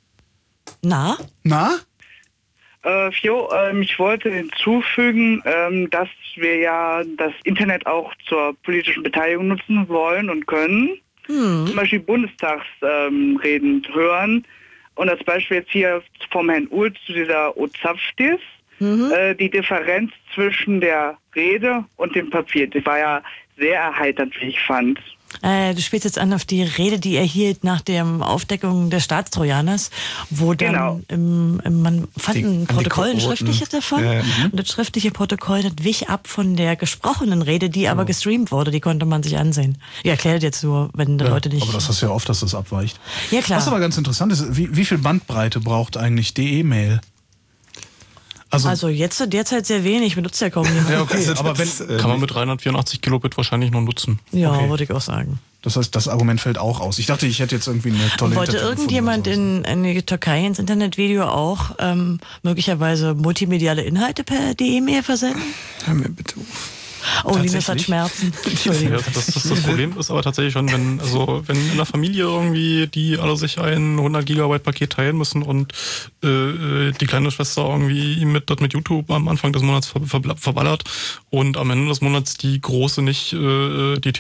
Na? Na? Äh, Jo, ähm, ich wollte hinzufügen, ähm, dass wir ja das Internet auch zur politischen Beteiligung nutzen wollen und können. Hm. Zum Beispiel Bundestagsreden ähm, Reden hören. Und als Beispiel jetzt hier vom Herrn Ulz zu dieser Ozapftis, Mhm. äh, die Differenz zwischen der Rede und dem Papier. Das war ja sehr erheiternd, wie ich fand. Äh, du spielst jetzt an auf die Rede, die er hielt nach der Aufdeckung des Staatstrojaners, wo dann Genau. im, im, man fand Die ein Protokoll, ein Antikorroten. schriftliches davon. Ja, ja. Mhm. Und das schriftliche Protokoll, das wich ab von der gesprochenen Rede, die aber gestreamt wurde. Die konnte man sich ansehen. Ich erkläre das jetzt nur, wenn die Ja, Leute nicht... aber das hast du ja oft, dass das abweicht. Ja, klar. Was aber ganz interessant ist, wie, wie viel Bandbreite braucht eigentlich D E-Mail? Also, Also jetzt derzeit sehr wenig, benutzt ja kaum jemand. ja, okay, aber wenn, Kann man mit dreihundertvierundachtzig Kilobit wahrscheinlich noch nutzen. Ja, Okay. würde ich auch sagen. das heißt, das Argument fällt auch aus. Ich dachte, ich hätte jetzt irgendwie eine tolle Wollte Hintertür irgendjemand gefunden in, in die Türkei ins Internetvideo auch ähm, möglicherweise multimediale Inhalte per D E-Mail versenden? Hör mir bitte auf. Oh, Linus hat Tatsächlich? Schmerzen. Ja, Entschuldigung. das, das, das Problem ist aber tatsächlich schon, wenn, also, wenn in der Familie irgendwie die alle sich ein hundert Gigabyte Paket teilen müssen und äh, die kleine Schwester irgendwie mit, das mit YouTube am Anfang des Monats ver, ver, verballert und am Ende des Monats die Große nicht äh, die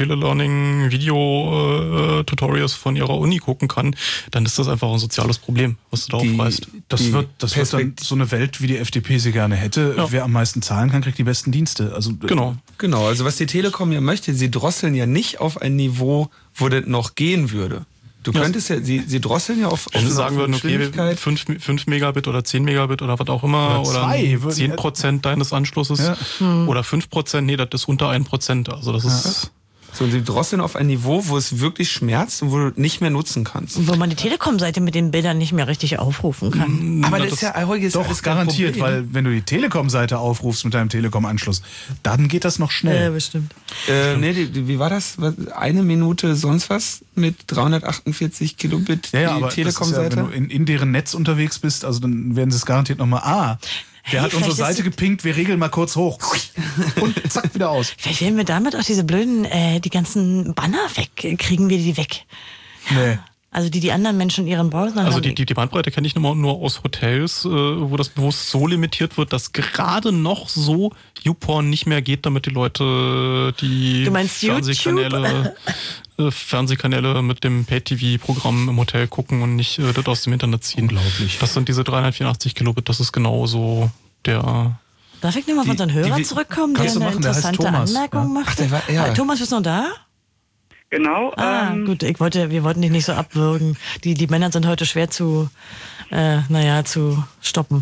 Telelearning-Video-Tutorials von ihrer Uni gucken kann, dann ist das einfach ein soziales Problem, was du da Die- aufreißt. Das Die wird, das wird dann Perspekt- so eine Welt, wie die F D P sie gerne hätte. Ja. Wer am meisten zahlen kann, kriegt die besten Dienste. Also Genau. Genau, also was die Telekom ja möchte, sie drosseln ja nicht auf ein Niveau, wo das noch gehen würde. Du Ja. könntest ja, sie, sie drosseln ja auf, auf Wenn sie eine- sagen auf würden, eine okay, Geschwindigkeit. fünf Megabit oder zehn Megabit oder was auch immer, Oder oder, zwei würden- zehn Prozent deines Anschlusses Ja. oder fünf Prozent, nee, das ist unter ein Prozent. Also das ist... So, sie drosseln auf ein Niveau, wo es wirklich schmerzt und wo du nicht mehr nutzen kannst. Und wo man die Telekom-Seite mit den Bildern nicht mehr richtig aufrufen kann. Aber Na, das ist ja Holger, ist Doch, alles kein garantiert, Problem. weil wenn du die Telekom-Seite aufrufst mit deinem Telekom-Anschluss, dann geht das noch schnell. Ja, bestimmt. Äh, nee, die, die, wie war das? Was, eine Minute sonst was mit dreihundertachtundvierzig Kilobit Ja, ja, die aber das ist ja, Telekom-Seite? wenn du in, in deren Netz unterwegs bist, also dann werden sie es garantiert nochmal, ah, der Hey, hat unsere vielleicht ist- Seite gepinkt, wir regeln mal kurz hoch. Und zack, wieder aus. Vielleicht werden wir damit auch diese blöden, äh, die ganzen Banner weg, äh, kriegen wir die weg. Nee. Also die die anderen Menschen in ihren Browsern Also haben. die, die, die Bandbreite kenne ich nur, nur aus Hotels, äh, wo das bewusst so limitiert wird, dass gerade noch so YouPorn nicht mehr geht, damit die Leute die Du meinst Fernsehkanäle, äh, Fernsehkanäle mit dem Pay-T V-Programm im Hotel gucken und nicht äh, das aus dem Internet ziehen. Unglaublich. Das sind diese dreihundertvierundachtzig Kilobit, das ist genauso der... Darf ich nochmal auf Die- unseren Hörer die- zurückkommen, der kannst du eine machen, der heißt interessante Thomas, Anmerkung ja. macht? Ach, der war- ja. Ah, Thomas, bist du noch da? Genau. Ah, ähm, gut, ich wollte, wir wollten dich nicht so abwürgen. Die, die Männer sind heute schwer zu, äh, naja, zu stoppen.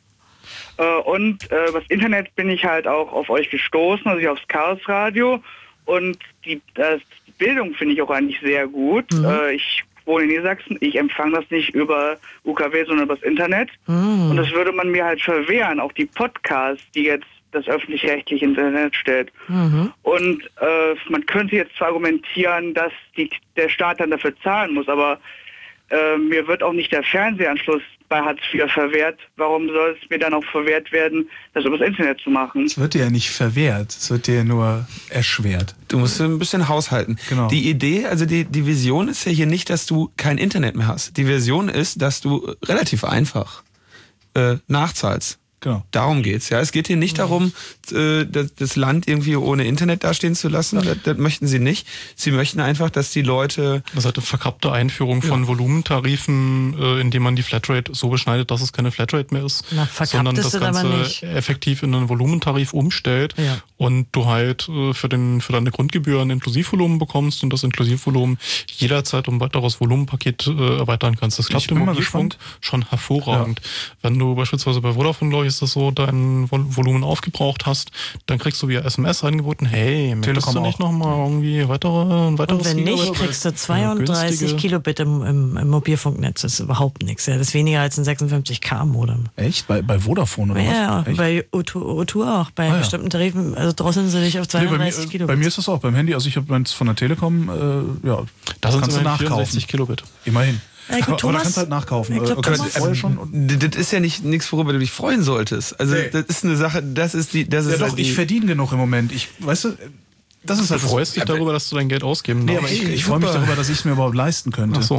Äh, und äh, was Internet bin ich halt auch auf euch gestoßen, also ich aufs Chaos Radio. Und die, das, die Bildung finde ich auch eigentlich sehr gut. Mhm. Äh, ich wohne in Niedersachsen, ich empfange das nicht über U K W, sondern über das Internet. Mhm. Und das würde man mir halt verwehren, auch die Podcasts, die jetzt das öffentlich-rechtliche Internet stellt. Mhm. Und äh, man könnte jetzt zwar argumentieren, dass die, der Staat dann dafür zahlen muss, aber äh, mir wird auch nicht der Fernsehanschluss bei Hartz vier verwehrt. Warum soll es mir dann auch verwehrt werden, das übers Internet zu machen? Es wird dir ja nicht verwehrt, es wird dir nur erschwert. Du musst ein bisschen haushalten. Genau. Die Idee, also die, die Vision ist ja hier nicht, dass du kein Internet mehr hast. Die Vision ist, dass du relativ einfach äh, nachzahlst. Genau. Darum geht's. Ja, es geht hier nicht darum, äh, das, das Land irgendwie ohne Internet dastehen zu lassen. Das, das möchten sie nicht. Sie möchten einfach, dass die Leute Das ist halt eine verkappte Einführung von Volumentarifen, äh, indem man die Flatrate so beschneidet, dass es keine Flatrate mehr ist, Na, verkappt sondern ist das es aber Ganze nicht. effektiv in einen Volumentarif umstellt Ja. und du halt äh, für, den, für deine Grundgebühr ein Inklusivvolumen bekommst und das Inklusivvolumen jederzeit um ein weiteres Volumenpaket äh, erweitern kannst. Das klappt Ich im bin mal Mobilfunk gespannt. schon hervorragend. Wenn du beispielsweise bei Vodafone, glaube ich, ist das so, dein Vol Volumen aufgebraucht hast, dann kriegst du via S M S angeboten, hey, möchtest Telekom du nicht auch. nochmal irgendwie weitere, ein weiteres Und wenn nicht, Gigabyte? kriegst du zweiunddreißig günstige- Kilobit im, im, im Mobilfunknetz. Das ist überhaupt nichts. Ja. Das ist weniger als ein sechsundfünfzig K Modem. Echt? Bei, bei Vodafone oder Ja, was? Echt? bei O zwei auch. Bei Ah, ja. bestimmten Tarifen, also drosseln sie dich auf Nee, bei, mir, zweiunddreißig äh, Kilobit. bei mir ist das auch beim Handy. Also ich habe meins von der Telekom, äh, ja, Da sind kannst du immerhin nachkaufen. vierundsechzig Kilobit. Immerhin. Äh, gut, aber, aber Thomas, da kannst du halt nachkaufen. ich glaub, Äh, kannst Thomas- du vorher schon? Und, D- das ist ja nicht nichts, worüber du dich freuen solltest. Also Nee. das ist eine Sache, das ist die, das ja ist doch, halt ich die, verdiene genug im Moment. Ich, weißt du, das ist Du halt das- freust dich darüber, dass du dein Geld ausgeben Nee, darfst. aber ich, ich freue mich darüber, dass ich es mir überhaupt leisten könnte. Ach so.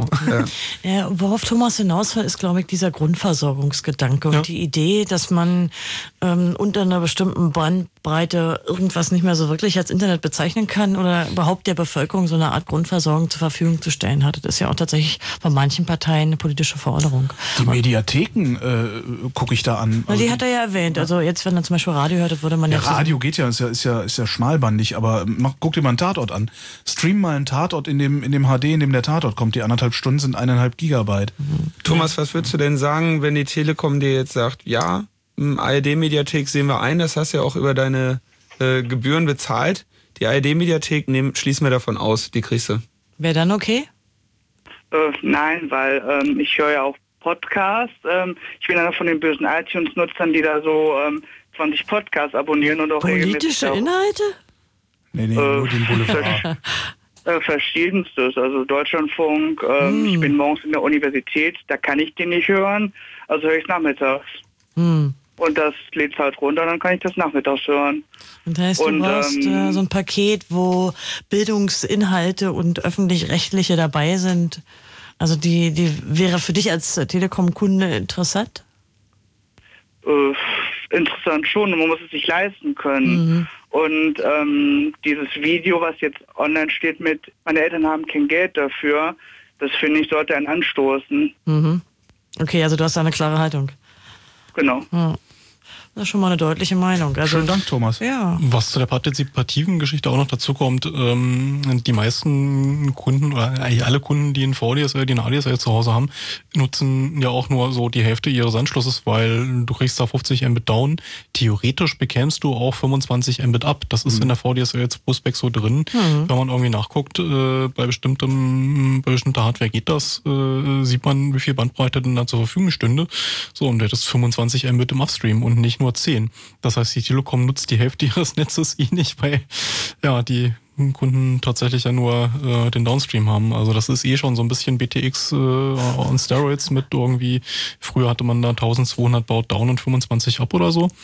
Ja, worauf Thomas hinaus will, ist, glaube ich, dieser Grundversorgungsgedanke und Ja. die Idee, dass man ähm, unter einer bestimmten Bandbreite irgendwas nicht mehr so wirklich als Internet bezeichnen kann oder überhaupt der Bevölkerung so eine Art Grundversorgung zur Verfügung zu stellen hat. Das ist ja auch tatsächlich bei manchen Parteien eine politische Forderung. Die Mediatheken äh, gucke ich da an. Na, Also die hat er ja erwähnt. Also jetzt, wenn er zum Beispiel Radio hört, würde man ja, ja so- Radio geht ja, ist ja, ist ja, ist ja schmalbandig, aber mach, guck dir mal einen Tatort an. Stream mal einen Tatort in dem, in dem H D, in dem der Tatort kommt. Die anderthalb Stunden sind eineinhalb Gigabyte. Thomas, was würdest du denn sagen, wenn die Telekom dir jetzt sagt, ja, im A R D-Mediathek sehen wir ein, das hast du ja auch über deine äh, Gebühren bezahlt. Die A R D-Mediathek nehmen, schließen wir davon aus, die kriegst du. Wäre dann okay? Äh, nein, weil ähm, ich höre ja auch Podcasts. Ähm, ich bin einer von den bösen iTunes-Nutzern, die da so ähm, zwanzig Podcasts abonnieren und auch Politische Inhalte? Nee, nee, äh, nur den Boulevard. äh, verschiedenstes, also Deutschlandfunk. Ähm, Hm. Ich bin morgens in der Universität, da kann ich den nicht hören, also höre ich es nachmittags. Hm. Und das lädt halt runter, dann kann ich das nachmittags hören. Und heißt, du Und, brauchst ähm, äh, so ein Paket, wo Bildungsinhalte und öffentlich-rechtliche dabei sind. Also die, die wäre für dich als Telekom-Kunde interessant? Äh, interessant schon, man muss es sich leisten können. Mhm. Und ähm, dieses Video, was jetzt online steht mit, meine Eltern haben kein Geld dafür, das finde ich, sollte einen anstoßen. Mhm. Okay, also du hast da eine klare Haltung. Genau. Ja. Das ist schon mal eine deutliche Meinung. Also, Schönen Dank, Thomas. Ja. Was zu der partizipativen Geschichte auch noch dazu kommt, ähm, die meisten Kunden, oder eigentlich alle Kunden, die einen V D S L, die eine A D S L zu Hause haben, nutzen ja auch nur so die Hälfte ihres Anschlusses, weil du kriegst da fünfzig Mbit down. Theoretisch bekämst du auch fünfundzwanzig Mbit ab. Das ist mhm. in der V D S L Spec so drin. Mhm. Wenn man irgendwie nachguckt, äh, bei bestimmtem, bei bestimmter Hardware geht das, äh, sieht man, wie viel Bandbreite denn da zur Verfügung stünde. So, und das ist fünfundzwanzig Mbit im Upstream und nicht nur zehn. Das heißt, die Telekom nutzt die Hälfte ihres Netzes eh nicht, weil ja die Kunden tatsächlich ja nur äh, den Downstream haben. Also das ist eh schon so ein bisschen B T X äh, on Steroids mit irgendwie, früher hatte man da eintausendzweihundert Baud down und fünfundzwanzig up oder so.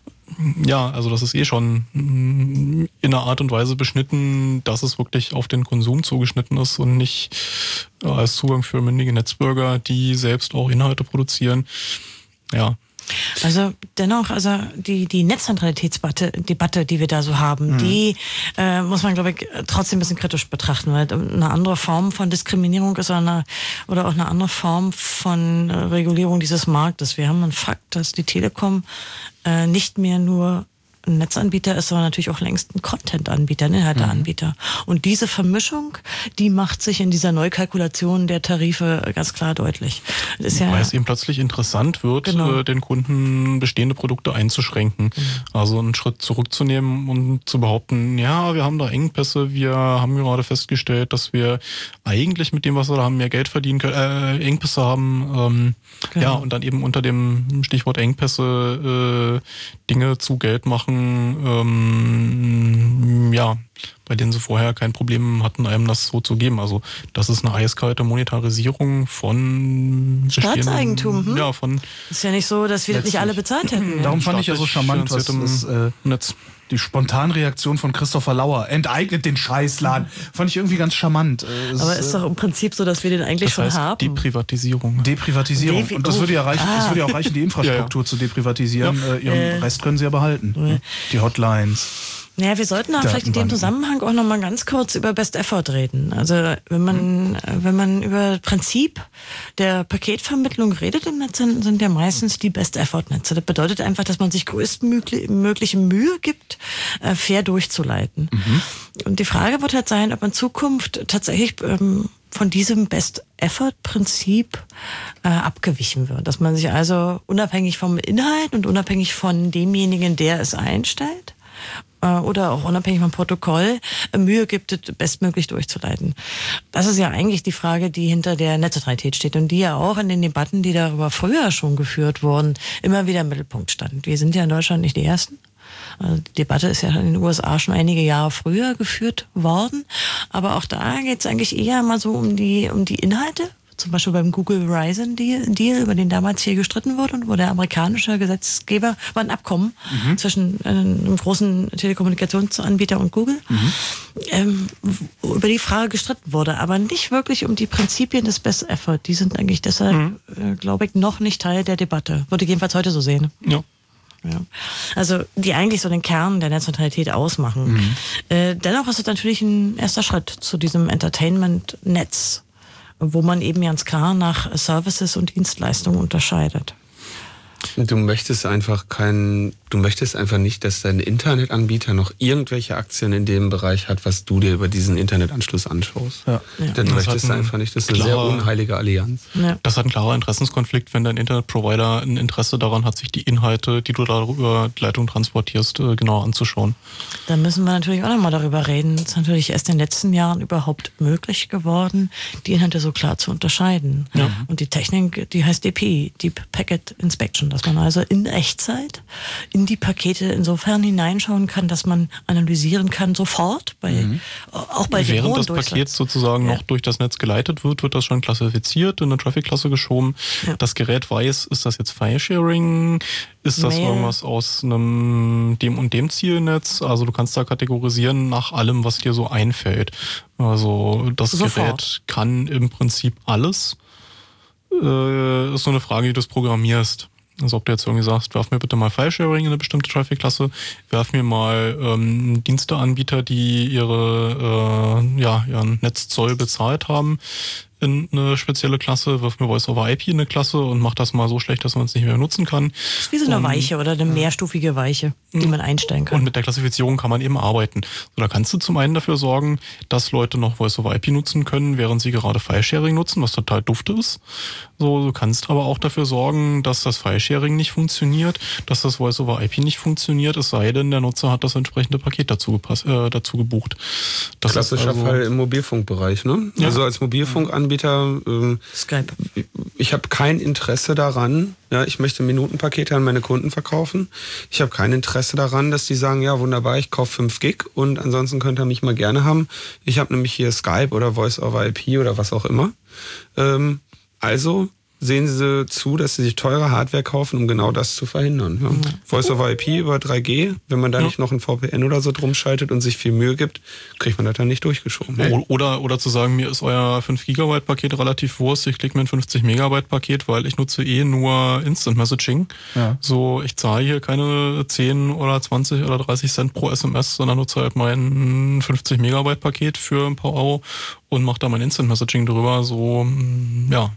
Ja, also das ist eh schon in einer Art und Weise beschnitten, dass es wirklich auf den Konsum zugeschnitten ist und nicht äh, als Zugang für mündige Netzbürger, die selbst auch Inhalte produzieren. Ja. Also dennoch, also die die Netzneutralitätsdebatte, Debatte, die wir da so haben, mhm. die äh, muss man, glaube ich, trotzdem ein bisschen kritisch betrachten, weil eine andere Form von Diskriminierung ist eine, oder auch eine andere Form von äh, Regulierung dieses Marktes. Wir haben einen Fakt, dass die Telekom äh, nicht mehr nur ein Netzanbieter ist, sondern natürlich auch längst ein Content-Anbieter, ein Inhalteanbieter. Mhm. Und diese Vermischung, die macht sich in dieser Neukalkulation der Tarife ganz klar deutlich. Das ist ja, weil es eben plötzlich interessant wird, genau. äh, den Kunden bestehende Produkte einzuschränken. Mhm. Also einen Schritt zurückzunehmen und zu behaupten, ja, wir haben da Engpässe, wir haben gerade festgestellt, dass wir eigentlich mit dem, was wir da haben, mehr Geld verdienen können, äh, Engpässe haben. Ähm, genau. Ja, und dann eben unter dem Stichwort Engpässe äh, Dinge zu Geld machen, ähm, ja, bei denen sie vorher kein Problem hatten, einem das so zu geben. Also das ist eine eiskalte Monetarisierung von Staatseigentum. Hm? Ja, von. Ist ja nicht so, dass wir das nicht alle bezahlt hätten. Darum fand ich ja so charmant, was das, äh, Netz. Die Spontanreaktion von Christopher Lauer, enteignet den Scheißladen, fand ich irgendwie ganz charmant. Es Aber ist doch im Prinzip so, dass wir den eigentlich das schon heißt haben. Deprivatisierung. Deprivatisierung. Devi- Und das würde ja reichen, ah. das würde ja auch reichen, die Infrastruktur ja, ja. zu deprivatisieren. Ja. Äh, ihren Äh. Rest können sie ja behalten. Ja. Die Hotlines. Naja, wir sollten auch vielleicht in dem Zusammenhang auch noch mal ganz kurz über Best Effort reden. Also wenn man mhm. wenn man über Prinzip der Paketvermittlung redet im Netz, dann sind ja meistens die Best Effort Netze. Das bedeutet einfach, dass man sich größtmögliche Mühe gibt, äh, fair durchzuleiten. Mhm. Und die Frage wird halt sein, ob in Zukunft tatsächlich ähm, von diesem Best-Effort-Prinzip äh, abgewichen wird. Dass man sich also unabhängig vom Inhalt und unabhängig von demjenigen, der es einstellt, oder auch unabhängig vom Protokoll Mühe gibt, es bestmöglich durchzuleiten. Das ist ja eigentlich die Frage, die hinter der Netzneutralität steht und die ja auch in den Debatten, die darüber früher schon geführt wurden, immer wieder im Mittelpunkt stand. Wir sind ja in Deutschland nicht die Ersten. Also die Debatte ist ja in den U S A schon einige Jahre früher geführt worden, aber auch da geht es eigentlich eher mal so um die um die Inhalte. Zum Beispiel beim Google Verizon Deal, über den damals hier gestritten wurde und wo der amerikanische Gesetzgeber, war ein Abkommen mhm. zwischen einem großen Telekommunikationsanbieter und Google, mhm. ähm, über die Frage gestritten wurde, aber nicht wirklich um die Prinzipien des Best Effort. Die sind eigentlich deshalb, mhm. äh, glaube ich, noch nicht Teil der Debatte. Würde ich jedenfalls heute so sehen. Ja. Ja. Also die eigentlich so den Kern der Netzneutralität ausmachen. Mhm. Äh, dennoch ist es natürlich ein erster Schritt zu diesem Entertainment-Netz, wo man eben ganz klar nach Services und Dienstleistungen unterscheidet. Du möchtest einfach keinen, du möchtest einfach nicht, dass dein Internetanbieter noch irgendwelche Aktien in dem Bereich hat, was du dir über diesen Internetanschluss anschaust. Ja. Ja. Dann Das möchtest du hat ein einfach nicht. Das ist eine sehr klarer- unheilige Allianz. Ja. Das hat ein klarer Interessenskonflikt, wenn dein Internetprovider ein Interesse daran hat, sich die Inhalte, die du da über die Leitung transportierst, äh, genauer anzuschauen. Da müssen wir natürlich auch nochmal darüber reden. Es ist natürlich erst in den letzten Jahren überhaupt möglich geworden, die Inhalte so klar zu unterscheiden. Ja. Und die Technik, die heißt D P, Deep Packet Inspection, dass man also in Echtzeit in die Pakete insofern hineinschauen kann, dass man analysieren kann sofort, bei, Mhm. auch bei den Während hohen das Durchsatz. Paket sozusagen Ja. noch durch das Netz geleitet wird, wird das schon klassifiziert, in eine Traffic-Klasse geschoben. Ja. Das Gerät weiß, ist das jetzt File-Sharing? Ist das Mail. irgendwas aus einem dem und dem Zielnetz? Also du kannst da kategorisieren nach allem, was dir so einfällt. Also das Sofort. Gerät kann im Prinzip alles. Äh, ist so eine Frage, wie du es programmierst. Also ob du jetzt irgendwie sagst, werf mir bitte mal File-Sharing in eine bestimmte Traffic-Klasse, werf mir mal ähm, Diensteanbieter, die ihre äh, ja ihren Netzzoll bezahlt haben, in eine spezielle Klasse, wirf mir Voice-over-I P in eine Klasse und mach das mal so schlecht, dass man es nicht mehr nutzen kann. Das ist wie so eine Und- Weiche oder eine mehrstufige Weiche, die man einstellen kann. Und mit der Klassifizierung kann man eben arbeiten. So, da kannst du zum einen dafür sorgen, dass Leute noch Voice-over-I P nutzen können, während sie gerade File-Sharing nutzen, was total dufte ist. So, du kannst aber auch dafür sorgen, dass das File-Sharing nicht funktioniert, dass das Voice-over-I P nicht funktioniert, es sei denn, der Nutzer hat das entsprechende Paket dazu, gepass, äh, dazu gebucht. Das Klassischer ist also, Fall im Mobilfunkbereich, ne? Ja. Also als Mobilfunkanbieter, ähm, Skype. ich habe kein Interesse daran, ja, ich möchte Minutenpakete an meine Kunden verkaufen. Ich habe kein Interesse daran, dass die sagen, ja wunderbar, ich kaufe fünf Gig und ansonsten könnt ihr mich mal gerne haben. Ich habe nämlich hier Skype oder Voice-over-I P oder was auch immer. Ähm, also sehen Sie zu, dass Sie sich teure Hardware kaufen, um genau das zu verhindern. Ja. Voice-over-I P über drei G, wenn man da Ja. nicht noch ein V P N oder so drum schaltet und sich viel Mühe gibt, kriegt man das dann nicht durchgeschoben. O- Oder, oder zu sagen, mir ist euer fünf Gigabyte Paket relativ Wurst, ich klicke mir ein fünfzig Megabyte Paket, weil ich nutze eh nur Instant Messaging. Ja. So, ich zahle hier keine zehn oder zwanzig oder dreißig Cent pro S M S, sondern nutze halt mein fünfzig Megabyte Paket für ein paar Euro und mache da mein Instant Messaging drüber. So, mm, ja.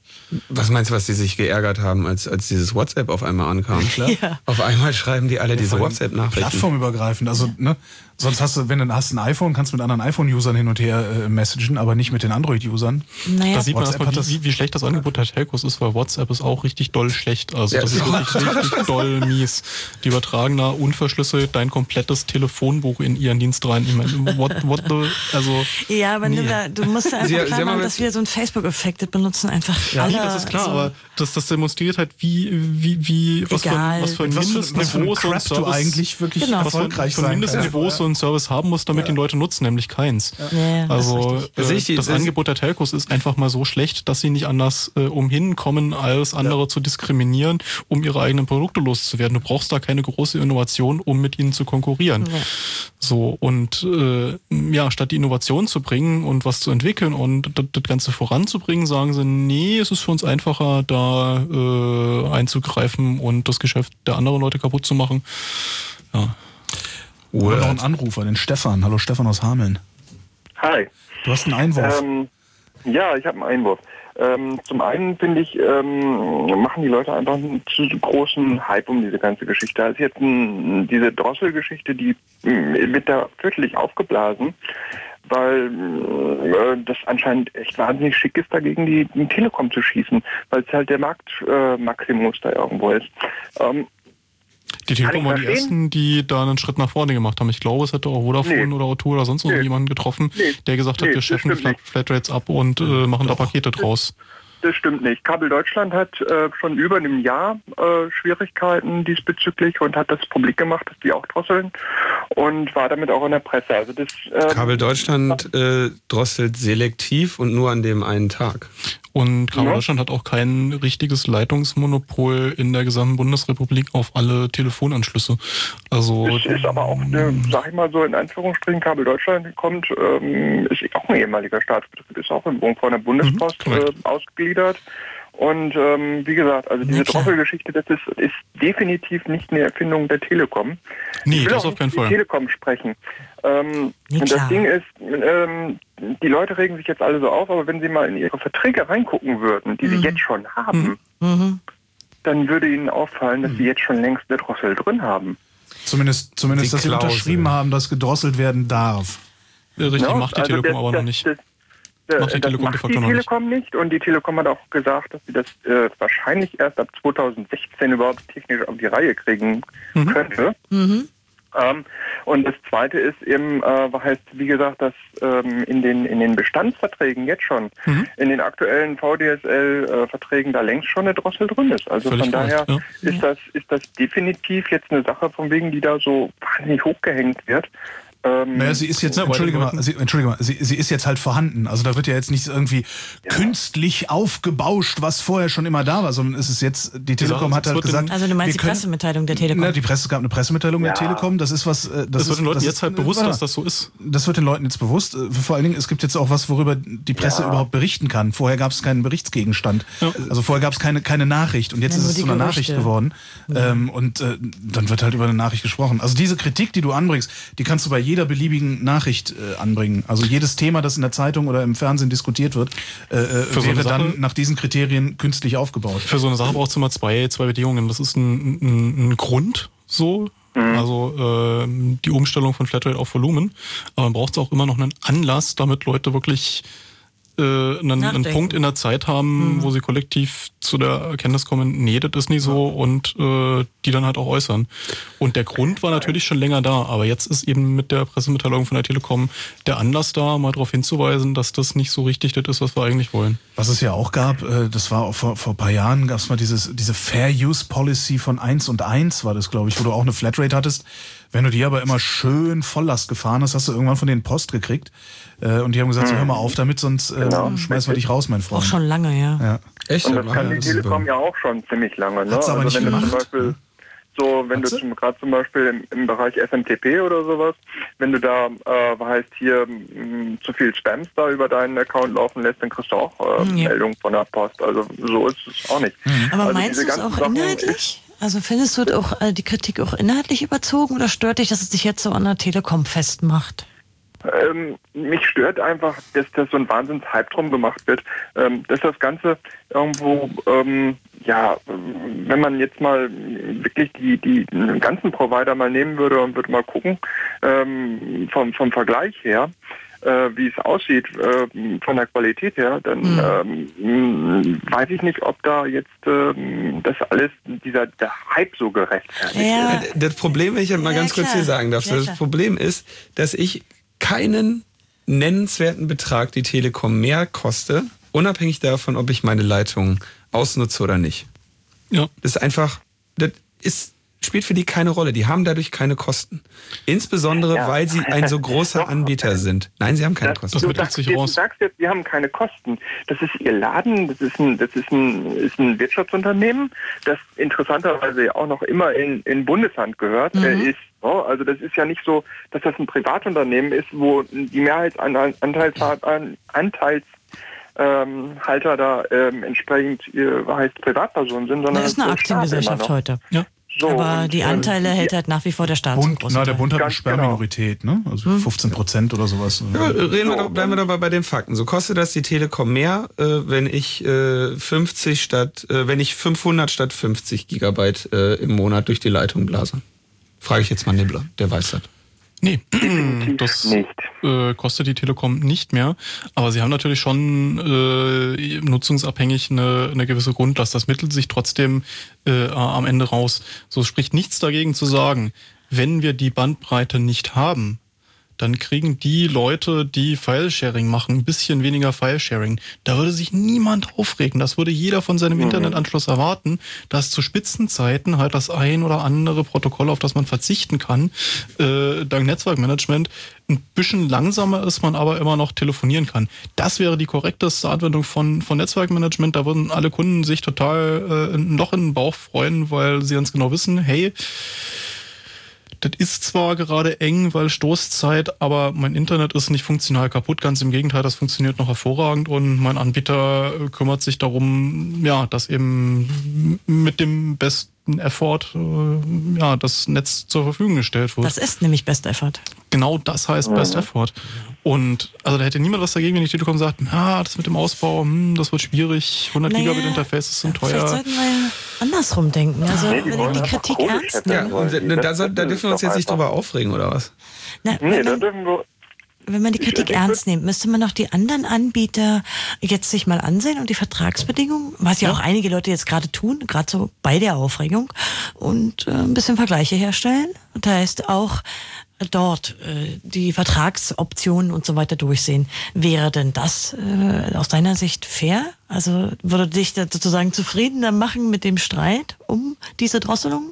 Was meinst du, was die sich geärgert haben, als, als dieses WhatsApp auf einmal ankam? Klar. Ja. Auf einmal schreiben die alle diese Vor allem WhatsApp-Nachrichten. Plattformübergreifend. Also, ne, sonst hast du, wenn du hast ein iPhone, kannst du mit anderen iPhone-Usern hin und her äh, messagen, aber nicht mit den Android-Usern. Naja, Da sieht man WhatsApp erstmal, hat das- wie, wie, wie schlecht das Angebot der Telcos ist, weil WhatsApp ist auch richtig doll schlecht. Also Ja, das ist ja. wirklich richtig doll mies. Die übertragen da unverschlüsselt dein komplettes Telefonbuch in ihren Dienst rein. Ich meine, what, what the, also ja, aber nee. nee. du musst ja einfach Sie- Sie klar haben machen, aber dass jetzt- wir so ein Facebook-Effekt das benutzen, einfach Ja, alle. nee, das ist klar, so. aber das, das demonstriert halt, wie, wie, wie, was für, Egal. ein- was für ein Mit was für, Mindestniveau was für ein so ein Crap du Service, eigentlich wirklich Genau. was für, erfolgreich für ein sein Mindestniveau kannst. so ein Service haben muss, damit die Leute nutzen, nämlich keins. Ja, ja, das ist Also richtig. äh, Sehe ich die- das das- Angebot der Telcos ist einfach mal so schlecht, dass sie nicht anders äh, umhin kommen, als andere zu diskriminieren, um ihre eigenen Produkte loszuwerden. Du brauchst da keine große Innovation, um mit ihnen zu konkurrieren. Ja. So, und äh, ja, statt die Innovation zu bringen und was zu entwickeln und das, das Ganze voranzubringen, sagen sie, nee, es ist für uns einfacher, da äh, einzugreifen und das Geschäft der anderen Leute kaputt zu machen. Ja. Oder noch einen Anrufer, den Stefan. Hallo Stefan aus Hameln. Hi. Du hast einen Einwurf. Ähm, ja, ich habe einen Einwurf. Ähm, zum einen finde ich, ähm, machen die Leute einfach einen zu großen Hype um diese ganze Geschichte. Da ist jetzt ein, diese Drossel-Geschichte, die äh, wird da fürchterlich aufgeblasen, weil äh, das anscheinend echt wahnsinnig schick ist, dagegen die, die Telekom zu schießen, weil es halt der Marktmaximus äh, da irgendwo ist. Ähm, Die Telekom Kann ich waren die verstehen. ersten, die da einen Schritt nach vorne gemacht haben. Ich glaube, es hätte auch Vodafone Nee. oder O zwei oder sonst noch Nee. jemanden getroffen, Nee. der gesagt hat, Nee, wir das schaffen stimmt Flat Flatrates ab und äh, machen da Pakete draus. Das stimmt nicht. Kabel Deutschland hat äh, schon über einem Jahr äh, Schwierigkeiten diesbezüglich und hat das publik gemacht, dass die auch drosseln und war damit auch in der Presse. Also das ähm, Kabel Deutschland äh, drosselt selektiv und nur an dem einen Tag. Und Kabel Ja. Deutschland hat auch kein richtiges Leitungsmonopol in der gesamten Bundesrepublik auf alle Telefonanschlüsse. Also es ist aber auch, eine, sag ich mal so in Anführungsstrichen, Kabel Deutschland kommt, ähm, ist auch ein ehemaliger Staatsbetrieb, ist auch irgendwo von der Bundespost Mhm, äh, korrekt. ausgegliedert. Und ähm, wie gesagt, also diese Na klar. Drosselgeschichte, das ist, ist definitiv nicht eine Erfindung der Telekom. Nee, Ich will das auch auf keinen nicht für Fall. die Telekom sprechen. Ähm, Nee, und klar. das Ding ist, ähm, die Leute regen sich jetzt alle so auf, aber wenn sie mal in ihre Verträge reingucken würden, die sie jetzt schon haben, Mhm. dann würde Ihnen auffallen, dass Sie jetzt schon längst eine Drossel drin haben. Zumindest, zumindest Die dass sie Klausel. unterschrieben haben, dass gedrosselt werden darf. Ja, richtig, Ja, macht die also Telekom das- aber das- noch nicht. das- Macht die das Telekom de macht die facto noch nicht. Telekom nicht und die Telekom hat auch gesagt, dass sie das äh, wahrscheinlich erst ab zweitausendsechzehn überhaupt technisch auf die Reihe kriegen Mhm. könnte. Mhm. Ähm, und das Zweite ist eben, äh, heißt, wie gesagt, dass ähm, in den in den Bestandsverträgen jetzt schon, Mhm. in den aktuellen V D S L-Verträgen da längst schon eine Drossel drin ist. Also Völlig von daher korrekt, ist das ist das definitiv jetzt eine Sache, von wegen, die da so wahnsinnig hochgehängt wird. Ähm, Naja, sie ist jetzt, Ja, entschuldige weiter mal, sie, entschuldige mal, sie, sie ist jetzt halt vorhanden. Also da wird ja jetzt nicht irgendwie künstlich aufgebauscht, was vorher schon immer da war, sondern es ist jetzt, die Telekom Sache hat ist, es halt wird gesagt, Also du meinst wir die können, Pressemitteilung der Telekom? na, die Presse es gab eine Pressemitteilung Ja. der Telekom, das ist was, äh, das Das ist, wird den Leuten das jetzt ist, halt bewusst, warte dass mal. das so ist. Das wird den Leuten jetzt bewusst. Äh, Vor allen Dingen, es gibt jetzt auch was, worüber die Presse Ja. überhaupt berichten kann. Vorher gab es keinen Berichtsgegenstand. Also vorher gab es keine, keine Nachricht und jetzt Ja, ist nur es die zu einer Gerüchte. Nachricht geworden. Ähm, und äh, dann wird halt über eine Nachricht gesprochen. Also diese Kritik, die du anbringst, die kannst du bei jeder beliebigen Nachricht äh, anbringen. Also jedes Thema, das in der Zeitung oder im Fernsehen diskutiert wird, äh, äh, Für so wäre eine dann Sache- nach diesen Kriterien künstlich aufgebaut. Für so eine Sache braucht es immer zwei, zwei Bedingungen. Das ist ein, ein, ein Grund so, also ähm, die Umstellung von Flatrate auf Volumen. Aber man braucht auch immer noch einen Anlass, damit Leute wirklich äh, einen, einen Nachdenken. Punkt in der Zeit haben, wo sie kollektiv zu der Erkenntnis kommen, nee, das ist nicht so und äh, die dann halt auch äußern. Und der Grund war natürlich schon länger da, aber jetzt ist eben mit der Pressemitteilung von der Telekom der Anlass da, mal darauf hinzuweisen, dass das nicht so richtig das ist, was wir eigentlich wollen. Was es ja auch gab, äh, das war auch vor, vor ein paar Jahren, gab es mal dieses, diese Fair Use Policy von eins und eins, war das, glaube ich, wo du auch eine Flatrate hattest. Wenn du die aber immer schön Volllast gefahren hast, hast du irgendwann von denen Post gekriegt. Äh, und die haben gesagt, so, hör mal auf damit, sonst äh, Genau. schmeißen wir dich raus, mein Auch Freund. schon lange, ja. Ja. Echt? Und das Ja, kann die das ist Telekom super. ja auch schon ziemlich lange. Ne? Hat's aber nicht wenn du zum gemacht. Beispiel so, wenn Hat du sie? zum, gerade zum Beispiel im, im Bereich S M T P oder sowas, wenn du da äh, heißt hier mh, zu viel Spams da über deinen Account laufen lässt, dann kriegst du auch äh, Ja. Meldungen von der Post. Also so ist es auch nicht. Aber also meinst diese du es ganzen auch Sachen- inhaltlich? Also findest du auch äh, die Kritik auch inhaltlich überzogen oder stört dich, dass es dich jetzt so an der Telekom festmacht? Ähm, mich stört einfach, dass das so ein Wahnsinns-Hype drum gemacht wird, ähm, dass das Ganze irgendwo, ähm, ja, wenn man jetzt mal wirklich die, die ganzen Provider mal nehmen würde und würde mal gucken, ähm, vom, vom Vergleich her, äh, wie es aussieht, äh, von der Qualität her, dann ähm, weiß ich nicht, ob da jetzt ähm, das alles, dieser der Hype so gerechtfertigt Ja. ist. Das Problem, wenn ich mal Ja, ganz kurz klar. hier sagen darf, Ja, das klar. Problem ist, dass ich keinen nennenswerten Betrag die Telekom mehr koste, unabhängig davon, ob ich meine Leitung ausnutze oder nicht. Ja. Das ist einfach, das ist, spielt für die keine Rolle. Die haben dadurch keine Kosten. Insbesondere, Ja. weil sie ein so großer Doch. Anbieter sind. Nein, sie haben keine Das, Kosten. du, mittelt sagst sich jetzt, du raus. sagst jetzt, wir haben keine Kosten. Das ist ihr Laden, das ist ein, das ist ein, ist ein Wirtschaftsunternehmen, das interessanterweise ja auch noch immer in, in Bundeshand gehört. Mhm. Äh, ist, oh, also das ist ja nicht so, dass das ein Privatunternehmen ist, wo die Mehrheitsanteilshalter ähm, Halter da ähm, entsprechend äh, heißt Privatpersonen sind, sondern Das ist eine es Staat Aktiengesellschaft immer noch. heute. Ja. So, Aber und, die ähm, Anteile hält halt nach wie vor der Staat zum Bund, großen na, der Teil. Bund hat eine Ganz genau. Sperrminorität, ne? Also fünfzehn Prozent oder sowas. Ja, reden wir doch, bleiben wir doch mal bei den Fakten. So kostet das die Telekom mehr, äh, wenn ich äh, fünfzig statt, äh, wenn ich fünfhundert statt fünfzig Gigabyte äh, im Monat durch die Leitung blase. Frage ich jetzt mal Nibbler, der weiß das. Nee, das nicht. äh, kostet die Telekom nicht mehr. Aber sie haben natürlich schon äh, nutzungsabhängig eine, eine gewisse Grundlast. Das mittelt sich trotzdem äh, am Ende raus. So spricht nichts dagegen zu sagen, wenn wir die Bandbreite nicht haben, dann kriegen die Leute, die File-Sharing machen, ein bisschen weniger File-Sharing. Da würde sich niemand aufregen. Das würde jeder von seinem Mhm. Internetanschluss erwarten, dass zu Spitzenzeiten halt das ein oder andere Protokoll, auf das man verzichten kann, äh, dank Netzwerkmanagement, ein bisschen langsamer ist, man aber immer noch telefonieren kann. Das wäre die korrekteste Anwendung von, von Netzwerkmanagement. Da würden alle Kunden sich total äh, noch in den Bauch freuen, weil sie ganz genau wissen, hey, das ist zwar gerade eng, weil Stoßzeit, aber mein Internet ist nicht funktional kaputt. Ganz im Gegenteil, das funktioniert noch hervorragend und mein Anbieter kümmert sich darum, ja, dass eben mit dem besten Effort äh, ja, das Netz zur Verfügung gestellt wird. Das ist nämlich Best Effort. Genau das heißt Mhm. Best Effort. Und also da hätte niemand was dagegen, wenn die Telekom sagt, ja, das mit dem Ausbau, hm, das wird schwierig, hundert Naja, Gigabit Interfaces sind Vielleicht teuer. sollten wir andersrum denken. Also Nee, die wenn wollen die einfach Kritik Kohle ernst scheffeln Ja, nehmen. und da, da, soll, da Das dürfen ist wir uns doch jetzt nicht einfach. drüber aufregen, oder was? Na, Nee, wenn, da man, dürfen wir... wenn man die Ich- Kritik ich ernst nimmt, müsste man noch die anderen Anbieter jetzt sich mal ansehen und die Vertragsbedingungen, was ja, auch einige Leute jetzt gerade tun, gerade so bei der Aufregung, und äh, ein bisschen Vergleiche herstellen. Das heißt auch dort äh, die Vertragsoptionen und so weiter durchsehen. Wäre denn das äh, aus deiner Sicht fair? Also würde dich da sozusagen zufriedener machen mit dem Streit um diese Drosselung?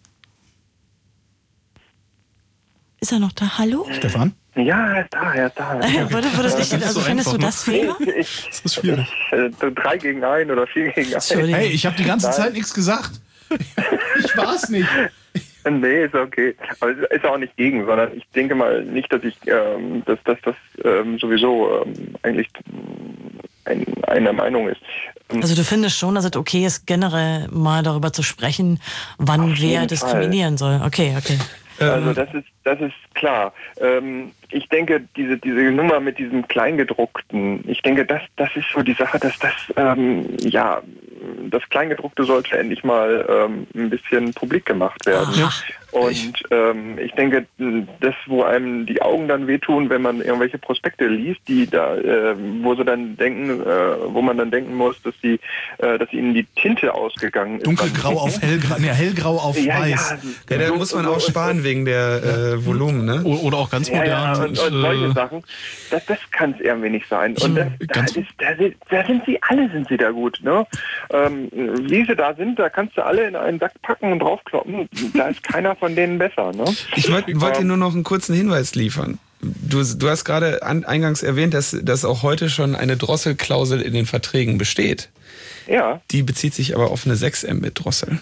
Ist er noch da? Hallo? Stefan? Ja, er ist da, er ist da. Er ist da. Würde, würde dich, nicht also so findest du einfach, das Nee, fair? ich, Das ist schwierig. ich, äh, drei gegen ein oder vier gegen ein. Entschuldigung. Hey, ich habe die ganze Nein. Zeit nichts gesagt. Ich war's nicht. Nee, ist okay. Aber es ist auch nicht gegen, sondern ich denke mal nicht, dass ich, ähm, dass, dass das ähm, sowieso ähm, eigentlich ein, eine Meinung ist. Ähm, Also du findest schon, dass es okay ist, generell mal darüber zu sprechen, wann Auf wer jeden diskriminieren soll. Okay, okay. Also das ist das ist klar. Ähm, ich denke, diese diese Nummer mit diesem Kleingedruckten, ich denke, das das ist so die Sache, dass das ähm, ja das Kleingedruckte sollte endlich mal ähm, ein bisschen publik gemacht werden. Aha. Und ähm, ich denke, das, wo einem die Augen dann wehtun, wenn man irgendwelche Prospekte liest, die da, äh, wo sie dann denken, äh, wo man dann denken muss, dass die, äh, dass ihnen die Tinte ausgegangen ist. Dunkelgrau auf hellgrau, nee, hellgrau auf Ja, weiß. ja, Ja, da so- muss man so- auch sparen wegen der äh, Volumen, ne? O- Oder auch ganz Ja, ja, modern. und, und solche äh, Sachen, das, das kann es irgendwie nicht sein. Und das, da, Ganz- ist, da, sind, da sind sie, alle sind sie da gut. Ne? Ähm, wie sie da sind, da kannst du alle in einen Sack packen und draufkloppen. Da ist keiner von denen besser. Ne? Ich wollte wollt dir nur noch einen kurzen Hinweis liefern. Du, du hast gerade an, eingangs erwähnt, dass, dass auch heute schon eine Drosselklausel in den Verträgen besteht. Ja. Die bezieht sich aber auf eine sechs Mbit Drossel.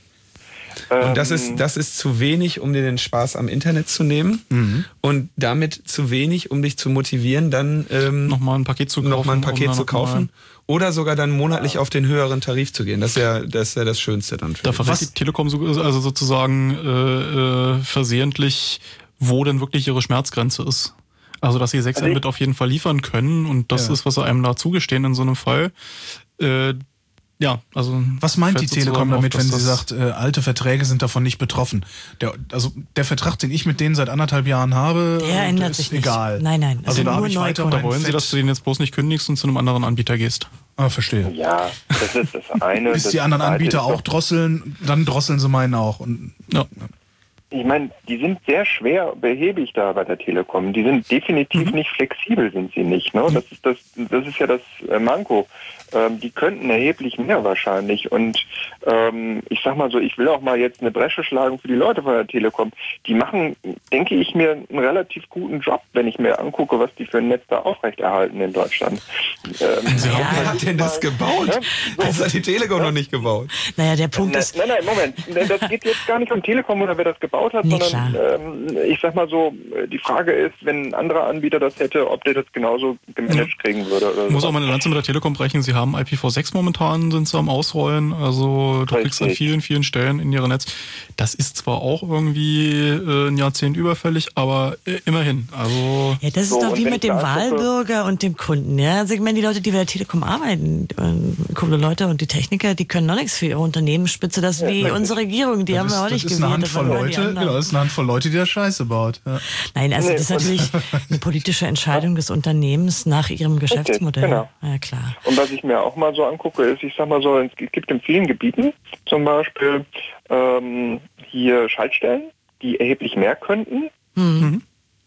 Und das ist, das ist zu wenig, um dir den Spaß am Internet zu nehmen. Mhm. Und damit zu wenig, um dich zu motivieren, dann ähm, nochmal ein Paket zu kaufen. noch mal ein um Paket dann zu noch mal- kaufen. Oder sogar dann monatlich auf den höheren Tarif zu gehen. Das ist ja das, ist ja das Schönste dann. Für Da dich. verrät die Telekom so, also sozusagen äh, äh, versehentlich, wo denn wirklich ihre Schmerzgrenze ist. Also dass sie sechs Also ich- Mbit auf jeden Fall liefern können und das Ja. ist, was sie einem da zugestehen in so einem Fall. Äh, ja, also Was meint die fällt Telekom sozusagen auf, damit, wenn dass sie das- sagt, äh, alte Verträge sind davon nicht betroffen? Der, also der Vertrag, den ich mit denen seit anderthalb Jahren habe, Der äh, ändert ist sich nicht. egal. Nein, nein. Es Also sind da habe nur ich weiter Neukunden. Da mein wollen sie, Fett. dass du den jetzt bloß nicht kündigst und zu einem anderen Anbieter gehst. Ah, verstehe. Ja, das ist das eine. Bis Das die anderen zweite Anbieter ist auch doch- drosseln, dann drosseln sie meinen auch. Und Ja. Ich meine, die sind sehr schwer behäbig da bei der Telekom. Die sind definitiv nicht flexibel, sind sie nicht. Ne? Das ist das, das ist ja das äh, Manko. Ähm, die könnten erheblich mehr wahrscheinlich. Und ähm, ich sag mal so, ich will auch mal jetzt eine Bresche schlagen für die Leute von der Telekom. Die machen, denke ich mir, einen relativ guten Job, wenn ich mir angucke, was die für ein Netz da aufrechterhalten in Deutschland. Ähm, Wer hat denn das gebaut? Ne? Das hat die Telekom noch nicht gebaut. Naja, der Punkt Nein, ist, nein, nein, Moment. Das geht jetzt gar nicht um Telekom oder wer das gebaut hat, Nee, sondern ähm, ich sag mal so, die Frage ist, wenn ein anderer Anbieter das hätte, ob der das genauso gemanagt kriegen würde. Oder Ich muss so. auch mal eine Lanze mit der Telekom brechen. Sie haben I P v sechs momentan, sind sie am Ausrollen. Also du kriegst an Richtig. vielen, vielen Stellen in ihr Netz. Das ist zwar auch irgendwie äh, ein Jahrzehnt überfällig, aber äh, immerhin. Also ja, das ist So, doch und wie wenn mit ich dem da angucke- Wahlbürger und dem Kunden. Ja? Also ich meine, die Leute, die bei der Telekom arbeiten, äh, coole Leute und die Techniker, die können noch nichts für ihre Unternehmensspitze. Das ist wie unsere Regierung, die haben wir auch das nicht ist gewählt. eine das Handvoll waren immer die Leute, anderen. genau, das ist eine Handvoll Leute, die da Scheiße baut. Ja. Nein, also Nee, das ist und- natürlich eine politische Entscheidung des Unternehmens nach ihrem Geschäftsmodell. genau. Ja, klar. Und was ich mir auch mal so angucke, ist, ich sag mal so, es gibt in vielen Gebieten zum Beispiel ähm, hier Schaltstellen, die erheblich mehr könnten. Mhm.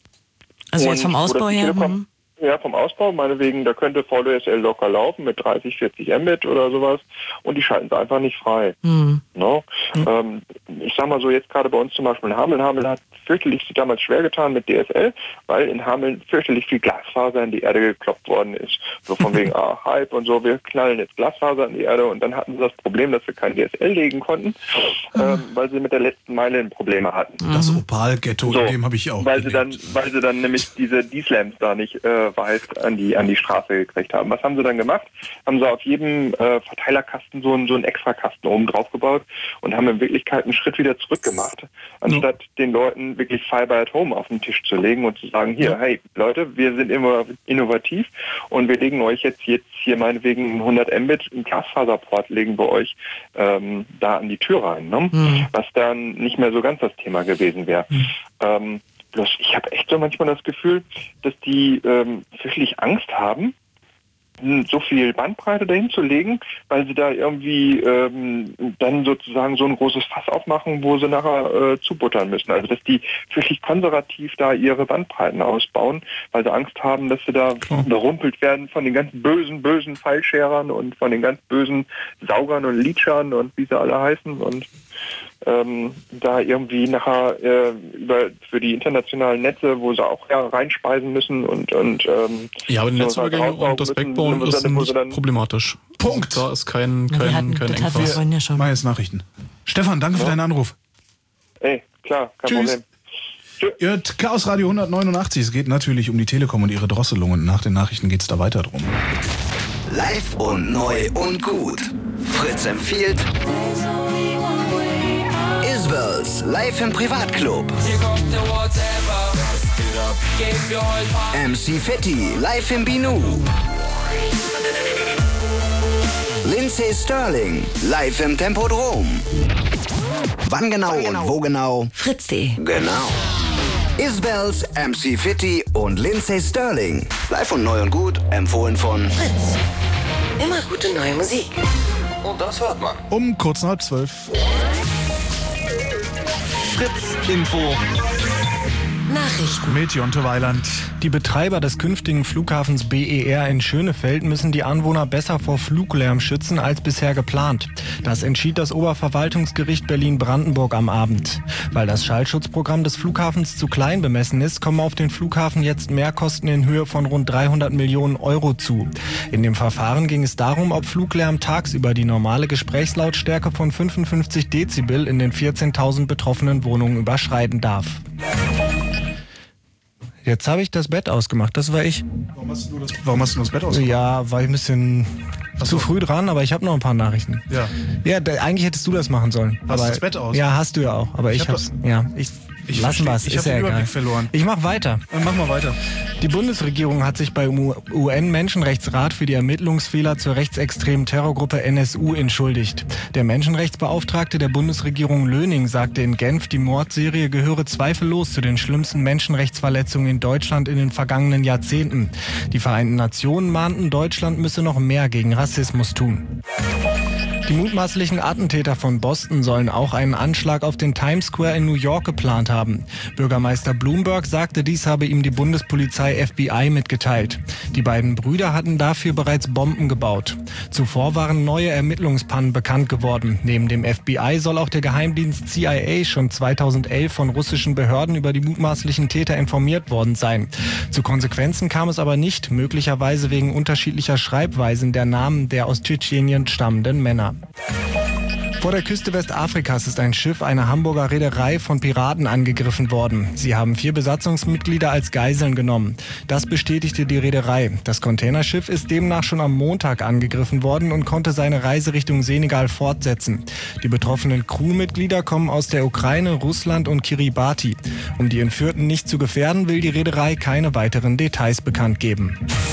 Also jetzt Und vom wo das Ausbau die her. Telekom- hm. Ja, vom Ausbau, meinetwegen, da könnte V D S L locker laufen mit dreißig, vierzig Mbit oder sowas und die schalten es einfach nicht frei. Hm. No? Ähm, ich sag mal so, jetzt gerade bei uns zum Beispiel in Hameln, Hameln hat fürchterlich sich damals schwer getan mit D S L, weil in Hameln fürchterlich viel Glasfaser in die Erde gekloppt worden ist. So von wegen, ah, Hype und so, wir knallen jetzt Glasfaser in die Erde und dann hatten sie das Problem, dass wir kein D S L legen konnten, ähm, weil sie mit der letzten Meile Probleme hatten. Das Opal-Ghetto, So, in dem habe ich auch weil sie gelebt. dann, weil sie dann nämlich diese D-Slams da nicht äh, weiß an die an die Straße gekriegt haben. Was haben sie dann gemacht? Haben sie auf jedem äh, Verteilerkasten so einen so einen Extrakasten oben drauf gebaut und haben in Wirklichkeit einen Schritt wieder zurück gemacht, anstatt ja. den Leuten wirklich Fiber at Home auf den Tisch zu legen und zu sagen, hier, ja. hey Leute, wir sind immer innovativ und wir legen euch jetzt jetzt hier meinetwegen hundert Mbit einen Glasfaserport legen wir euch ähm, da an die Tür rein, ne? Mhm. Was dann nicht mehr so ganz das Thema gewesen wäre. Mhm. Ähm, bloß ich habe echt so manchmal das Gefühl, dass die ähm, wirklich Angst haben, so viel Bandbreite dahin zu legen, weil sie da irgendwie ähm, dann sozusagen so ein großes Fass aufmachen, wo sie nachher äh, zubuttern müssen. Also dass die wirklich konservativ da ihre Bandbreiten ausbauen, weil sie Angst haben, dass sie da oh. berumpelt werden von den ganz bösen, bösen Fallscherern und von den ganz bösen Saugern und Leechern und wie sie alle heißen und ähm, da irgendwie nachher äh, über für die internationalen Netze, wo sie auch ja, reinspeisen müssen und und ähm, ja, aber die Netzübergänge und das Backbone ist dann, nicht dann problematisch. Punkt. Also da ist kein kein, hatten, kein das hatten Engpass. wir ja schon. Neues Nachrichten. Stefan, danke ja. für deinen Anruf. Ey, klar, kein Tschüss. Problem. Ihr hört Chaos Radio hundertneunundachtzig. Es geht natürlich um die Telekom und ihre Drosselung und nach den Nachrichten geht's da weiter drum. Live und neu und gut. Fritz empfiehlt Isbells live im Privatclub. M C Fetti live im Binu. Lindsay Sterling live im Tempodrom. Wann genau, Wann genau und wo genau? Fritz punkt de. Genau. Isbells, M C Fetti und Lindsay Sterling. Live und neu und gut, empfohlen von Fritz. Immer gute neue Musik. Und das hört man. Um kurz nach halb zwölf. Fritz Info. Nachrichten. Mit Jonte Weiland. Die Betreiber des künftigen Flughafens B E R in Schönefeld müssen die Anwohner besser vor Fluglärm schützen als bisher geplant. Das entschied das Oberverwaltungsgericht Berlin-Brandenburg am Abend. Weil das Schallschutzprogramm des Flughafens zu klein bemessen ist, kommen auf den Flughafen jetzt Mehrkosten in Höhe von rund dreihundert Millionen Euro zu. In dem Verfahren ging es darum, ob Fluglärm tagsüber die normale Gesprächslautstärke von fünfundfünfzig Dezibel in den vierzehntausend betroffenen Wohnungen überschreiten darf. Jetzt habe ich das Bett ausgemacht, das war ich. Warum hast du das, warum hast du das Bett ausgemacht? Ja, war ich ein bisschen Ach zu so. früh dran, aber ich habe noch ein paar Nachrichten. Ja. Ja, da, eigentlich hättest du das machen sollen. Hast aber, du das Bett aus? Ja, hast du ja auch, aber Ich ich, hab hab's, ja, ich, Ich lassen verstehe. was, Ich ist habe ja den egal. Überblick verloren. Ich mach weiter. Dann mach mal weiter. Die Bundesregierung hat sich beim U N-Menschenrechtsrat für die Ermittlungsfehler zur rechtsextremen Terrorgruppe N S U entschuldigt. Der Menschenrechtsbeauftragte der Bundesregierung Löning sagte in Genf, die Mordserie gehöre zweifellos zu den schlimmsten Menschenrechtsverletzungen in Deutschland in den vergangenen Jahrzehnten. Die Vereinten Nationen mahnten, Deutschland müsse noch mehr gegen Rassismus tun. Die mutmaßlichen Attentäter von Boston sollen auch einen Anschlag auf den Times Square in New York geplant haben. Bürgermeister Bloomberg sagte, dies habe ihm die Bundespolizei F B I mitgeteilt. Die beiden Brüder hatten dafür bereits Bomben gebaut. Zuvor waren neue Ermittlungspannen bekannt geworden. Neben dem F B I soll auch der Geheimdienst C I A schon zweitausendelf von russischen Behörden über die mutmaßlichen Täter informiert worden sein. Zu Konsequenzen kam es aber nicht, möglicherweise wegen unterschiedlicher Schreibweisen der Namen der aus Tschetschenien stammenden Männer. Vor der Küste Westafrikas ist ein Schiff einer Hamburger Reederei von Piraten angegriffen worden. Sie haben vier Besatzungsmitglieder als Geiseln genommen. Das bestätigte die Reederei. Das Containerschiff ist demnach schon am Montag angegriffen worden und konnte seine Reise Richtung Senegal fortsetzen. Die betroffenen Crewmitglieder kommen aus der Ukraine, Russland und Kiribati. Um die Entführten nicht zu gefährden, will die Reederei keine weiteren Details bekannt geben.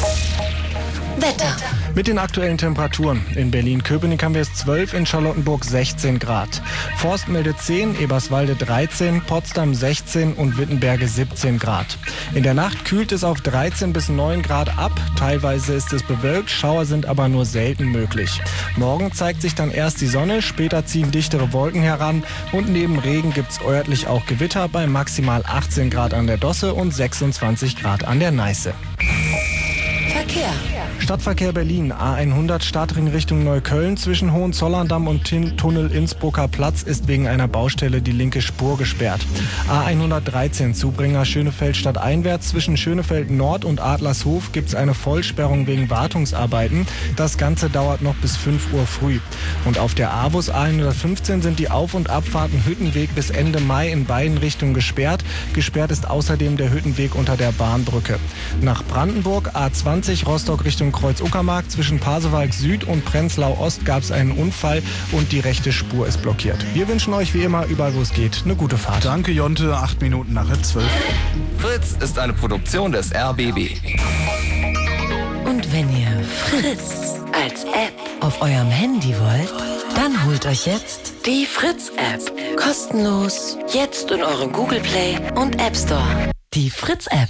Wetter. Mit den aktuellen Temperaturen. In Berlin-Köpenick haben wir es zwölf, in Charlottenburg sechzehn Grad. Forst meldet zehn, Eberswalde dreizehn, Potsdam sechzehn und Wittenberge siebzehn Grad. In der Nacht kühlt es auf dreizehn bis neun Grad ab. Teilweise ist es bewölkt, Schauer sind aber nur selten möglich. Morgen zeigt sich dann erst die Sonne, später ziehen dichtere Wolken heran und neben Regen gibt es örtlich auch Gewitter bei maximal achtzehn Grad an der Dosse und sechsundzwanzig Grad an der Neiße. Verkehr. Stadtverkehr Berlin, A hundert Stadtring Richtung Neukölln. Zwischen Hohenzollern-Damm und Tin- Tunnel Innsbrucker Platz ist wegen einer Baustelle die linke Spur gesperrt. A hundertdreizehn Zubringer Schönefeld stadteinwärts. Zwischen Schönefeld Nord und Adlershof gibt es eine Vollsperrung wegen Wartungsarbeiten. Das Ganze dauert noch bis fünf Uhr früh. Und auf der AWUS A hundertfünfzehn sind die Auf- und Abfahrten Hüttenweg bis Ende Mai in beiden Richtungen gesperrt. Gesperrt ist außerdem der Hüttenweg unter der Bahnbrücke. Nach Brandenburg A zwanzig Rostock Richtung Kreuz-Uckermark. Zwischen Pasewalk Süd und Prenzlau Ost gab es einen Unfall und die rechte Spur ist blockiert. Wir wünschen euch wie immer, überall wo es geht, eine gute Fahrt. Danke Jonte, acht Minuten nachher zwölf. Fritz ist eine Produktion des R B B. Und wenn ihr Fritz als App auf eurem Handy wollt, dann holt euch jetzt die Fritz-App. Kostenlos, jetzt in eurem Google Play und App Store. Die Fritz-App.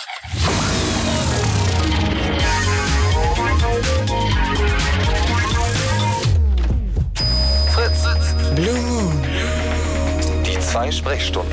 Fritz. Blue Moon. Die zwei Sprechstunden.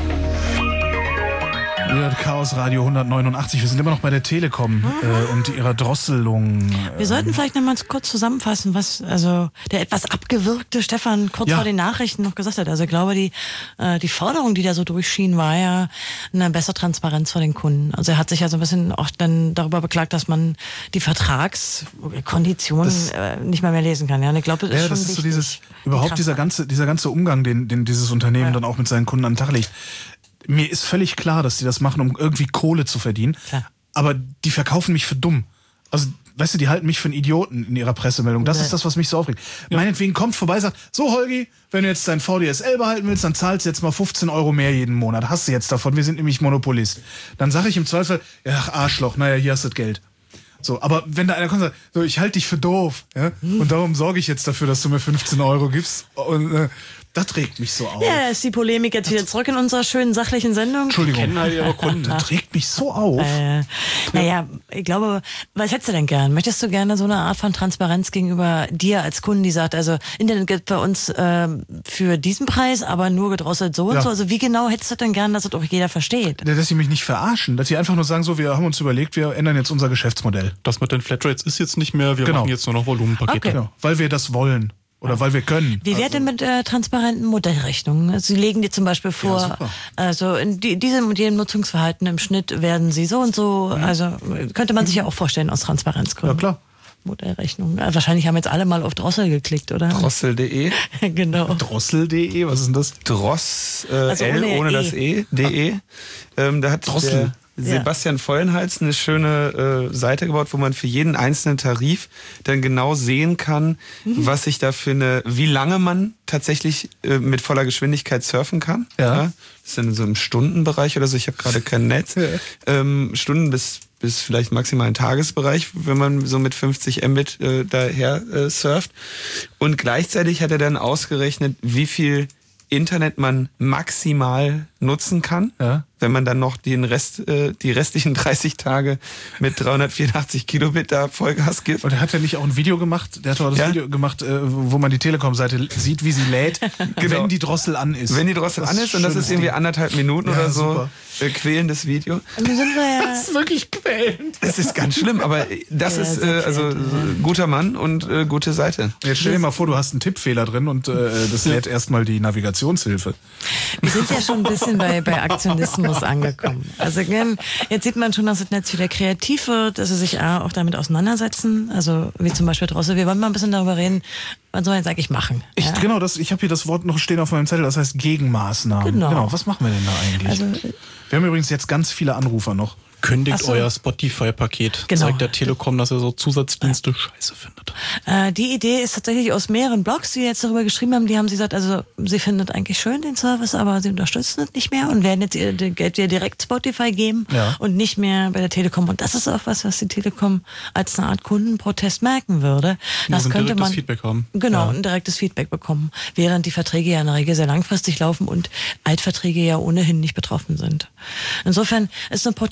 Chaos Radio hundertneunundachtzig. Wir sind immer noch bei der Telekom äh, und ihrer Drosselung. Wir äh, sollten vielleicht noch mal kurz zusammenfassen, was also der etwas abgewürgte Stefan kurz Ja. vor den Nachrichten noch gesagt hat. Also ich glaube, die äh, die Forderung, die da so durchschien, war ja eine bessere Transparenz vor den Kunden. Also er hat sich ja so ein bisschen auch dann darüber beklagt, dass man die Vertragskonditionen Das- äh, nicht mehr mehr lesen kann. Ja, und ich glaube, das ist Ja, schon das ist so wichtig. dieses, überhaupt dieser ganze, dieser ganze Umgang, den, den dieses Unternehmen dann auch mit seinen Kunden an den Tag legt. Mir ist völlig klar, dass die das machen, um irgendwie Kohle zu verdienen. Klar. Aber die verkaufen mich für dumm. Also, weißt du, die halten mich für einen Idioten in ihrer Pressemeldung. Das Nee. ist das, was mich so aufregt. Meinetwegen kommt vorbei, sagt, so Holgi, wenn du jetzt dein V D S L behalten willst, dann zahlst du jetzt mal fünfzehn Euro mehr jeden Monat. Hast du jetzt davon, wir sind nämlich Monopolist. Dann sage ich im Zweifel, ja, ach, Arschloch, naja, hier hast du das Geld. So, aber wenn da einer kommt und sagt, so, ich halte dich für doof, ja, und darum sorge ich jetzt dafür, dass du mir fünfzehn Euro gibst, und äh, das regt mich so auf. Ja, da ist die Polemik jetzt wieder zurück in unserer schönen sachlichen Sendung. Entschuldigung. Kennen halt ihre Kunden. Das regt mich so auf. Äh, naja, ich glaube, was hättest du denn gern? Möchtest du gerne so eine Art von Transparenz gegenüber dir als Kunden, die sagt, also Internet gibt bei uns äh, für diesen Preis, aber nur gedrosselt so und Ja. so. Also wie genau hättest du denn gern, dass das auch jeder versteht? Dass sie mich nicht verarschen, dass sie einfach nur sagen, so, wir haben uns überlegt, wir ändern jetzt unser Geschäftsmodell. Das mit den Flatrates ist jetzt nicht mehr, wir Genau. machen jetzt nur noch Volumenpakete. Okay. Genau, weil wir das wollen. Oder weil wir können. Wie wäre denn mit äh, transparenten Modellrechnungen? Also Sie legen dir zum Beispiel vor, super. also in die, diesem und jenem Nutzungsverhalten im Schnitt werden sie so und so. Also könnte man sich ja auch vorstellen aus Transparenzgründen. Ja, klar. Modellrechnung. Ja, wahrscheinlich haben jetzt alle mal auf Drossel geklickt, oder? Drossel punkt de. Genau. Drossel punkt de, was ist denn das? Dross, äh, Also L ohne ohne E. das E, de. Ähm, da hat Drossel. der Sebastian Vollenhals eine schöne äh, Seite gebaut, wo man für jeden einzelnen Tarif dann genau sehen kann, Mhm. was sich da für eine, wie lange man tatsächlich äh, mit voller Geschwindigkeit surfen kann. Ja. Das ist dann so im Stundenbereich oder so. Ich habe gerade kein Netz. ähm, Stunden bis bis vielleicht maximal ein Tagesbereich, wenn man so mit fünfzig Mbit äh, daher äh, surft. Und gleichzeitig hat er dann ausgerechnet, wie viel Internet man maximal nutzen kann, Ja. wenn man dann noch den Rest, äh, die restlichen dreißig Tage mit dreihundertvierundachtzig Kilobit da Vollgas gibt. Und er hat ja nicht auch ein Video gemacht, der hat doch das Ja. Video gemacht, äh, wo man die Telekom-Seite sieht, wie sie lädt, Genau. wenn die Drossel an ist. Wenn die Drossel Das an ist ist, und das schönes ist irgendwie Ding. anderthalb Minuten Ja, oder so, super. äh, quälendes Video. Und nun sind wir ja, Das ist wirklich quälend. Das ist ganz schlimm, aber das Ja, ist sehr äh, also äh, guter Mann und äh, gute Seite. Jetzt stell dir mal vor, du hast einen Tippfehler drin und äh, das lädt erstmal die Navigationshilfe. wir sind ja schon ein bisschen bei, bei Aktionismus angekommen. Also gell, jetzt sieht man schon, dass das Netz wieder kreativ wird, dass sie sich A, auch damit auseinandersetzen. Also wie zum Beispiel Drossel. Wir wollen mal ein bisschen darüber reden, was soll man jetzt eigentlich machen? Ich, ja? Genau, das, ich habe hier das Wort noch stehen auf meinem Zettel, das heißt Gegenmaßnahmen. Genau. Was machen wir denn da eigentlich? Also, wir haben übrigens jetzt ganz viele Anrufer noch. Kündigt Ach so. euer Spotify-Paket. Genau. Zeigt der Telekom, dass er so Zusatzdienste scheiße findet. Äh, die Idee ist tatsächlich aus mehreren Blogs, die jetzt darüber geschrieben haben, die haben sie gesagt, also sie findet eigentlich schön den Service, aber sie unterstützen es nicht mehr und werden jetzt ihr ihr Geld wieder direkt Spotify geben Ja. und nicht mehr bei der Telekom. Und das ist auch was, was die Telekom als eine Art Kundenprotest merken würde. Ja, Das und könnte direktes man Feedback haben. Genau, Ja. ein direktes Feedback bekommen, während die Verträge ja in der Regel sehr langfristig laufen und Altverträge ja ohnehin nicht betroffen sind. Insofern ist eine Protestform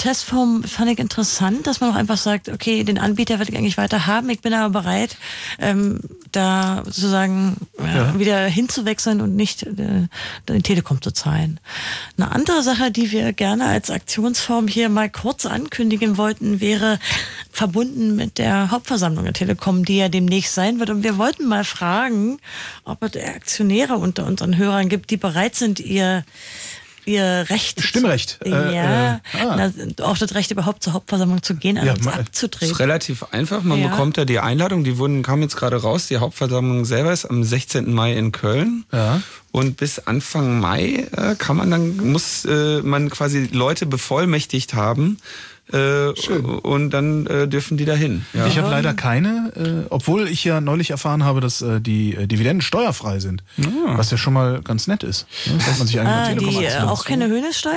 Telekom fand ich interessant, dass man auch einfach sagt, okay, den Anbieter will ich eigentlich weiter haben, ich bin aber bereit, ähm, da sozusagen ja, ja. wieder hinzuwechseln und nicht äh, den Telekom zu zahlen. Eine andere Sache, die wir gerne als Aktionsform hier mal kurz ankündigen wollten, wäre verbunden mit der Hauptversammlung der Telekom, die ja demnächst sein wird. Und wir wollten mal fragen, ob es Aktionäre unter unseren Hörern gibt, die bereit sind, ihr ihr Recht. Stimmrecht. Zu, ja, äh, äh, ah. na, auch das Recht überhaupt zur Hauptversammlung zu gehen, an ja, uns man, abzutreten. ist relativ einfach. Man ja. bekommt da die Einladung. Die wurden, kamen jetzt gerade raus. Die Hauptversammlung selber ist am sechzehnten Mai in Köln. Ja. Und bis Anfang Mai äh, kann man dann, muss äh, man quasi Leute bevollmächtigt haben. Äh, Schön. Und dann äh, dürfen die dahin. Ja. Ich habe leider keine, äh, obwohl ich ja neulich erfahren habe, dass äh, die äh, Dividenden steuerfrei sind. Ja. Was ja schon mal ganz nett ist. Ne? Dass man sich ah, die äh, auch keine Höhnessteuer?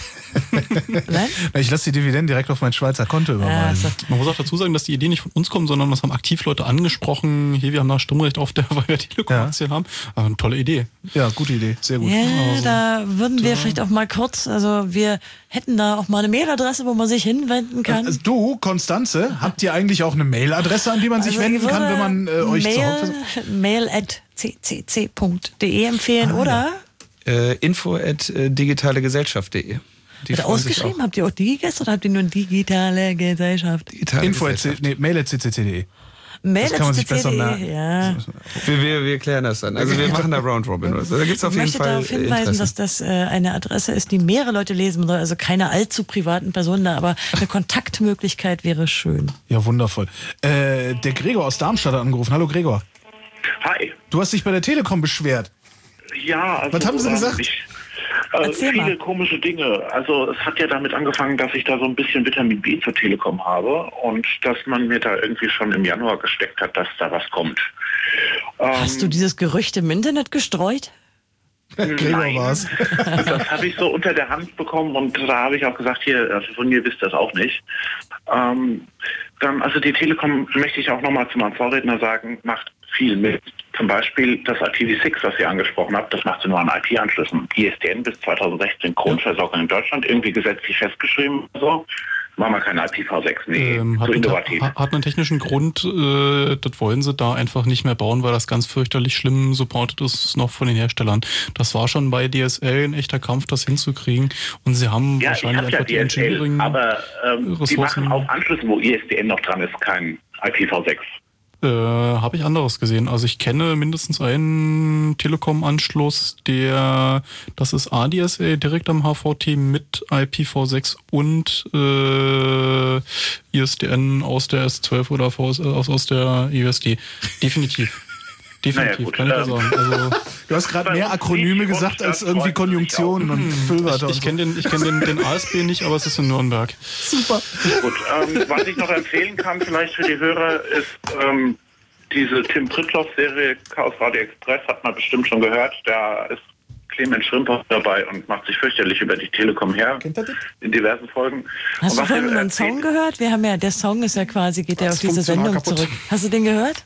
Nein? Ich lasse die Dividenden direkt auf mein Schweizer Konto überweisen. Ja, man muss auch dazu sagen, dass die Idee nicht von uns kommt, sondern das haben aktiv Leute angesprochen. Hier, wir haben da Stimmrecht auf der, weil wir Telekom-Aktien ja. haben. Aber eine tolle Idee. Ja, gute Idee. Sehr gut. Ja, also, da würden wir ja. vielleicht auch mal kurz, also wir hätten da auch mal eine Mailadresse, wo man sich hinwenden kann. Also du, Konstanze, habt ihr eigentlich auch eine Mailadresse, an die man sich also wenden kann, wenn man äh, euch Mail, zur Hauptversammlung... mail at c c c punkt d e empfehlen, ah, oder? Ja. Äh, info at digitalegesellschaft punkt de. Die Oder ausgeschrieben? Habt ihr auch Digigest oder habt ihr nur digitale Gesellschaft? Digitale Info Gesellschaft. At, nee, mail at c c c punkt de. Mail das kann man sich besser merken. Ja. Wir, wir, wir klären das dann. Also wir machen da Roundrobin. Also da gibt's auf ich jeden möchte Fall darauf hinweisen, Interesse. dass das äh, eine Adresse ist, die mehrere Leute lesen soll. Also keine allzu privaten Personen da, aber eine Kontaktmöglichkeit wäre schön. Ja, wundervoll. Äh, der Gregor aus Darmstadt hat angerufen. Hallo Gregor. Hi. Du hast dich bei der Telekom beschwert. Ja. Also, was haben sie gesagt? Ich Äh, viele mal. komische Dinge. Also es hat ja damit angefangen, dass ich da so ein bisschen Vitamin B zur Telekom habe und dass man mir da irgendwie schon im Januar gesteckt hat, dass da was kommt. Hast ähm, du dieses Gerücht im Internet gestreut? Nein, war's. Das habe ich so unter der Hand bekommen und da habe ich auch gesagt, hier, also von mir wisst ihr das auch nicht. Ähm, dann, also die Telekom, möchte ich auch nochmal zu meinem Vorredner sagen, macht viel mit. Zum Beispiel das I P v sechs, was ihr angesprochen habt, das macht sie nur an I P-Anschlüssen. I S D N bis zweitausendsechzehn Grundversorgung in Deutschland, irgendwie gesetzlich festgeschrieben. So. Machen wir keine I P v sechs, nee, ähm, so hat innovativ. Einen, hat einen technischen Grund, äh, das wollen sie da einfach nicht mehr bauen, weil das ganz fürchterlich schlimm supported ist noch von den Herstellern. Das war schon bei D S L ein echter Kampf, das hinzukriegen und sie haben ja, wahrscheinlich ich hab einfach ja die D S L, Engineering aber ähm, die Ressourcen. machen auf Anschlüssen, wo I S D N noch dran ist, kein I P v sechs. Äh, habe ich anderes gesehen. Also ich kenne mindestens einen Telekom-Anschluss, der, das ist A D S L direkt am H V T mit I P v sechs und äh, I S D N aus der S zwölf oder aus, aus der E U S D. Definitiv. Definitiv, naja, kann ich ja sagen. Also, du hast gerade mehr Akronyme gesagt als irgendwie Konjunktionen und Füllwörter. Ich, ich kenne den, ich kenn den, den A S B nicht, aber es ist in Nürnberg. Super. Gut, ähm, was ich noch empfehlen kann vielleicht für die Hörer ist ähm, diese Tim Prittloff-Serie Chaos Radio Express, hat man bestimmt schon gehört. Da ist Clemens Schrimper dabei und macht sich fürchterlich über die Telekom her in diversen Folgen. Hast und du vorhin einen Song gehört? Wir haben ja, der Song ist ja quasi, geht ja auf diese Sendung kaputt. Zurück. Hast du den gehört?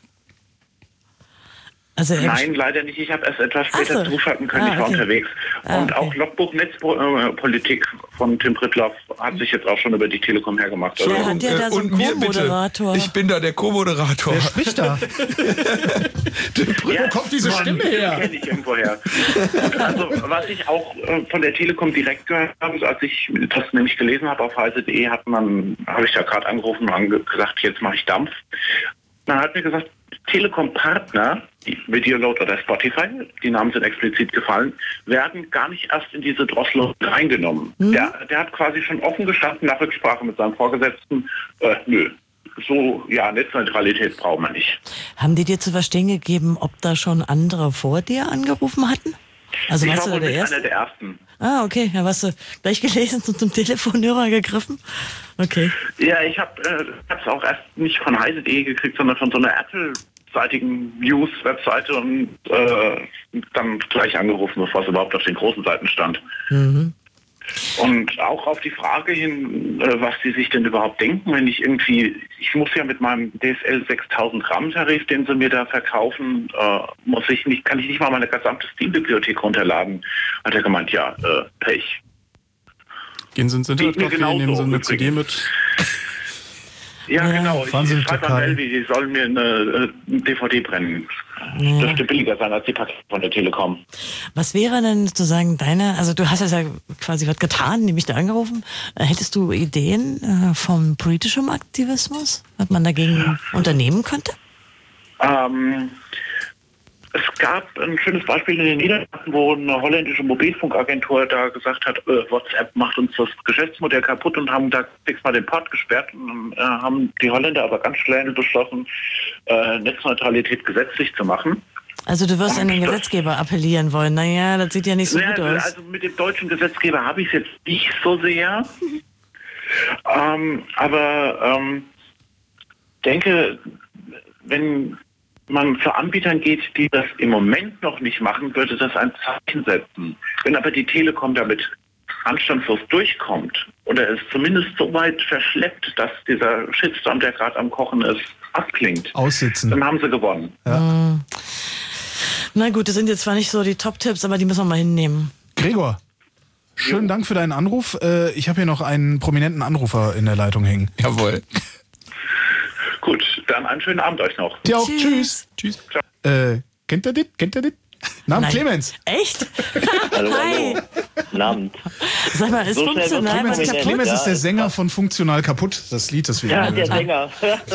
Also Nein, leider nicht. Ich habe erst etwas später so. zuschalten können. Ah, ich war okay. unterwegs. Ah, und okay. auch Logbuch Netzpolitik von Tim Prittloff hat sich jetzt auch schon über die Telekom hergemacht. Also, hat ja da so einen Co-Moderator. Ich bin da der Co-Moderator. Wer spricht da? Wo ja, kommt diese Stimme her? Die kenne ich irgendwo her. Also, was ich auch äh, von der Telekom direkt gehört habe, als ich das nämlich gelesen habe auf heise punkt de, hat man, habe ich da gerade angerufen und gesagt, jetzt mache ich Dampf. Man hat mir gesagt, Telekom-Partner, die Videoload oder Spotify, die Namen sind explizit gefallen, werden gar nicht erst in diese Drosselung reingenommen. Mhm. Der, der hat quasi schon offen gestanden nach Rücksprache mit seinem Vorgesetzten, äh, nö, so, ja, Netzneutralität braucht man nicht. Haben die dir zu verstehen gegeben, ob da schon andere vor dir angerufen hatten? Also ich warst war du der einer der Ersten. Ah, okay. Ja, warst du gleich gelesen und zum Telefonhörer gegriffen? Okay. Ja, ich habe es äh, auch erst nicht von heise punkt de gekriegt, sondern von so einer Apple-seitigen News-Webseite und äh, dann gleich angerufen, bevor es überhaupt auf den großen Seiten stand. Mhm. Und auch auf die Frage hin, äh, was sie sich denn überhaupt denken, wenn ich irgendwie, ich muss ja mit meinem D S L sechstausend RAM Tarif, den sie mir da verkaufen, äh, muss ich nicht, kann ich nicht mal meine gesamte Steam-Bibliothek runterladen. Hat er gemeint, ja, äh, Pech. Gehen Sie ins Internetcafé, genauso nehmen Sie eine übrigens. C D mit. Ja, Ja. genau. Ich, Fahren Sie in ich die schreibe an Türkei. Melvi, die sollen mir eine, äh, D V D brennen. Ja. Das dürfte billiger sein als die Pakete von der Telekom. Was wäre denn sozusagen deine, also du hast jetzt ja quasi was getan, nämlich da angerufen. Äh, Hättest du Ideen äh, vom politischem Aktivismus, was man dagegen unternehmen könnte? Ähm, es gab ein schönes Beispiel in den Niederlanden, wo eine holländische Mobilfunkagentur da gesagt hat, äh, WhatsApp macht uns das Geschäftsmodell kaputt und haben da fix mal den Port gesperrt. Und dann äh, haben die Holländer aber ganz schnell beschlossen, äh, Netzneutralität gesetzlich zu machen. Also du wirst an den Gesetzgeber appellieren wollen. Naja, das sieht ja nicht so Ja, gut aus. also mit dem deutschen Gesetzgeber habe ich es jetzt nicht so sehr. ähm, aber ähm, denke, wenn man zu Anbietern geht, die das im Moment noch nicht machen, würde das ein Zeichen setzen. Wenn aber die Telekom damit anstandslos durchkommt oder es zumindest so weit verschleppt, dass dieser Shitstorm, der gerade am Kochen ist, abklingt, Aussitzen. dann haben sie gewonnen. Hm. Na gut, das sind jetzt zwar nicht so die Top-Tipps, aber die müssen wir mal hinnehmen. Gregor, schönen Dank für deinen Anruf. Äh, Ich habe hier noch einen prominenten Anrufer in der Leitung hängen. Jawohl. Gut, dann einen schönen Abend euch noch. Dir auch. Tschüss. Tschüss. Äh, kennt ihr das? Kennt ihr das? Namen Nein. Clemens. Echt? Hallo, Hi. hallo. Guten Abend. Sag mal, ist So schnell funktional wird's Clemens was ist, prominent, Clemens ja, ist der ist Sänger von Funktional kaputt. Das Lied, das wir Ja, eben der gehört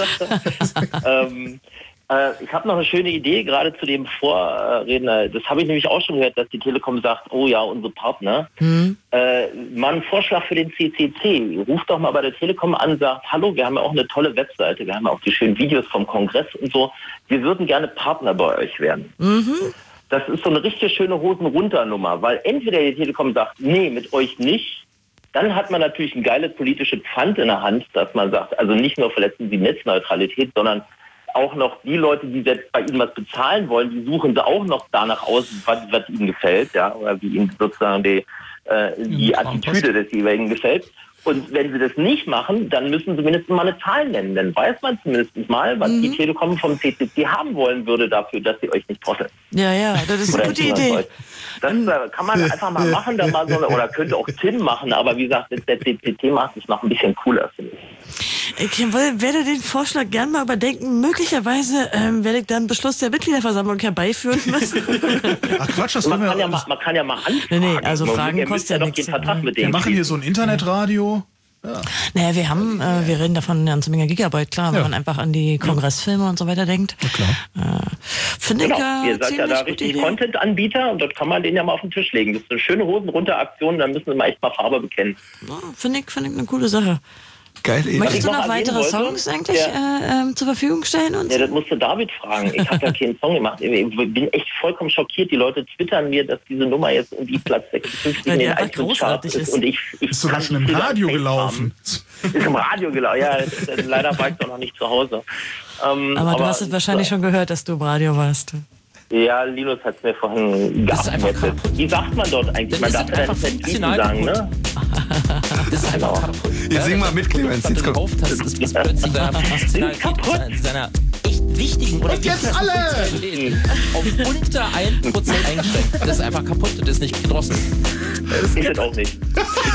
Sänger. ähm, äh, ich habe noch eine schöne Idee, gerade zu dem Vorredner. Das habe ich nämlich auch schon gehört, dass die Telekom sagt, oh ja, unsere Partner. Hm. Äh, mal ein Vorschlag für den C C C. Ruft doch mal bei der Telekom an, sagt, hallo, wir haben ja auch eine tolle Webseite, wir haben ja auch die schönen Videos vom Kongress und so. Wir würden gerne Partner bei euch werden. Mhm. Das ist so eine richtig schöne Hosen-runter-Nummer, weil entweder die Telekom sagt, nee, mit euch nicht, dann hat man natürlich ein geiles politisches Pfand in der Hand, dass man sagt, also nicht nur verletzen sie Netzneutralität, sondern auch noch die Leute, die jetzt bei ihnen was bezahlen wollen, die suchen sie auch noch danach aus, was, was ihnen gefällt, ja, oder wie ihnen sozusagen die, äh, die Attitüde des jeweiligen gefällt. Und wenn sie das nicht machen, dann müssen sie mindestens mal eine Zahl nennen. Dann weiß man zumindest mal, was Mhm. die Telekom vom C C C haben wollen würde dafür, dass sie euch nicht drosseln. Ja, ja, das ist eine Oder gute entweder Idee. euch. Das äh, kann man einfach mal machen, da mal so eine, oder könnte auch Tim machen, aber wie gesagt, wenn der C C C macht, ist noch ein bisschen cooler, finde ich. Ich will- werde den Vorschlag gern mal überdenken. Möglicherweise ähm, werde ich dann einen Beschluss der Mitgliederversammlung herbeiführen müssen. Ach Quatsch, das man, können kann wir... ja mal, man kann ja mal anfragen. Nee, nee, also Man- Fragen ihr kostet müsst ja doch nichts. den Vertrag mit Wir denen machen hier so ein Internetradio. Naja, wir haben, äh, wir reden davon eine ganze Menge Gigabyte, klar, wenn Ja. man einfach an die Kongressfilme und so weiter denkt. Na klar. Äh, Finde Genau, ich ihr äh, seid ja ziemlich da gute richtig Idee. Content-Anbieter und dort kann man den ja mal auf den Tisch legen. Das ist eine schöne Hosen-runter-Aktion, da müssen wir mal echt mal Farbe bekennen. Ja, Finde ich, finde ich eine coole Sache. Geil. Möchtest ich du noch noch erwähnen weitere wollte, Songs eigentlich ja. äh, ähm, zur Verfügung stellen? Und Ja, so? das musste David fragen. Ich habe ja keinen Song gemacht. Ich bin echt vollkommen schockiert. Die Leute twittern mir, dass diese Nummer jetzt irgendwie Platz sechsundfünfzig Weil in die den einfach iTunes-Charts großartig ist. ist. Und ich, ich Ist sogar kann schon im früher Radio Tape gelaufen. haben. Ist im Radio gelaufen, ja. Das, das, leider war ich doch noch nicht zu Hause. Ähm, aber du hast es wahrscheinlich schon gehört, dass du im Radio warst. Ja, Linus hat es mir vorhin geupdatet. Wie sagt man dort eigentlich? Man darf ja nicht Tweeten sagen, ne? Das ist einfach kaputt. Jetzt sing mal mit, Clemens. Jetzt kommt. Das ist bis plötzlich in seiner Funktionalität, in seiner echt wichtigen oder Und jetzt alle! Funktionalität auf unter ein Prozent eingeschränkt. Das ist einfach kaputt, das ist nicht gedrosselt. Das ist es auch nicht.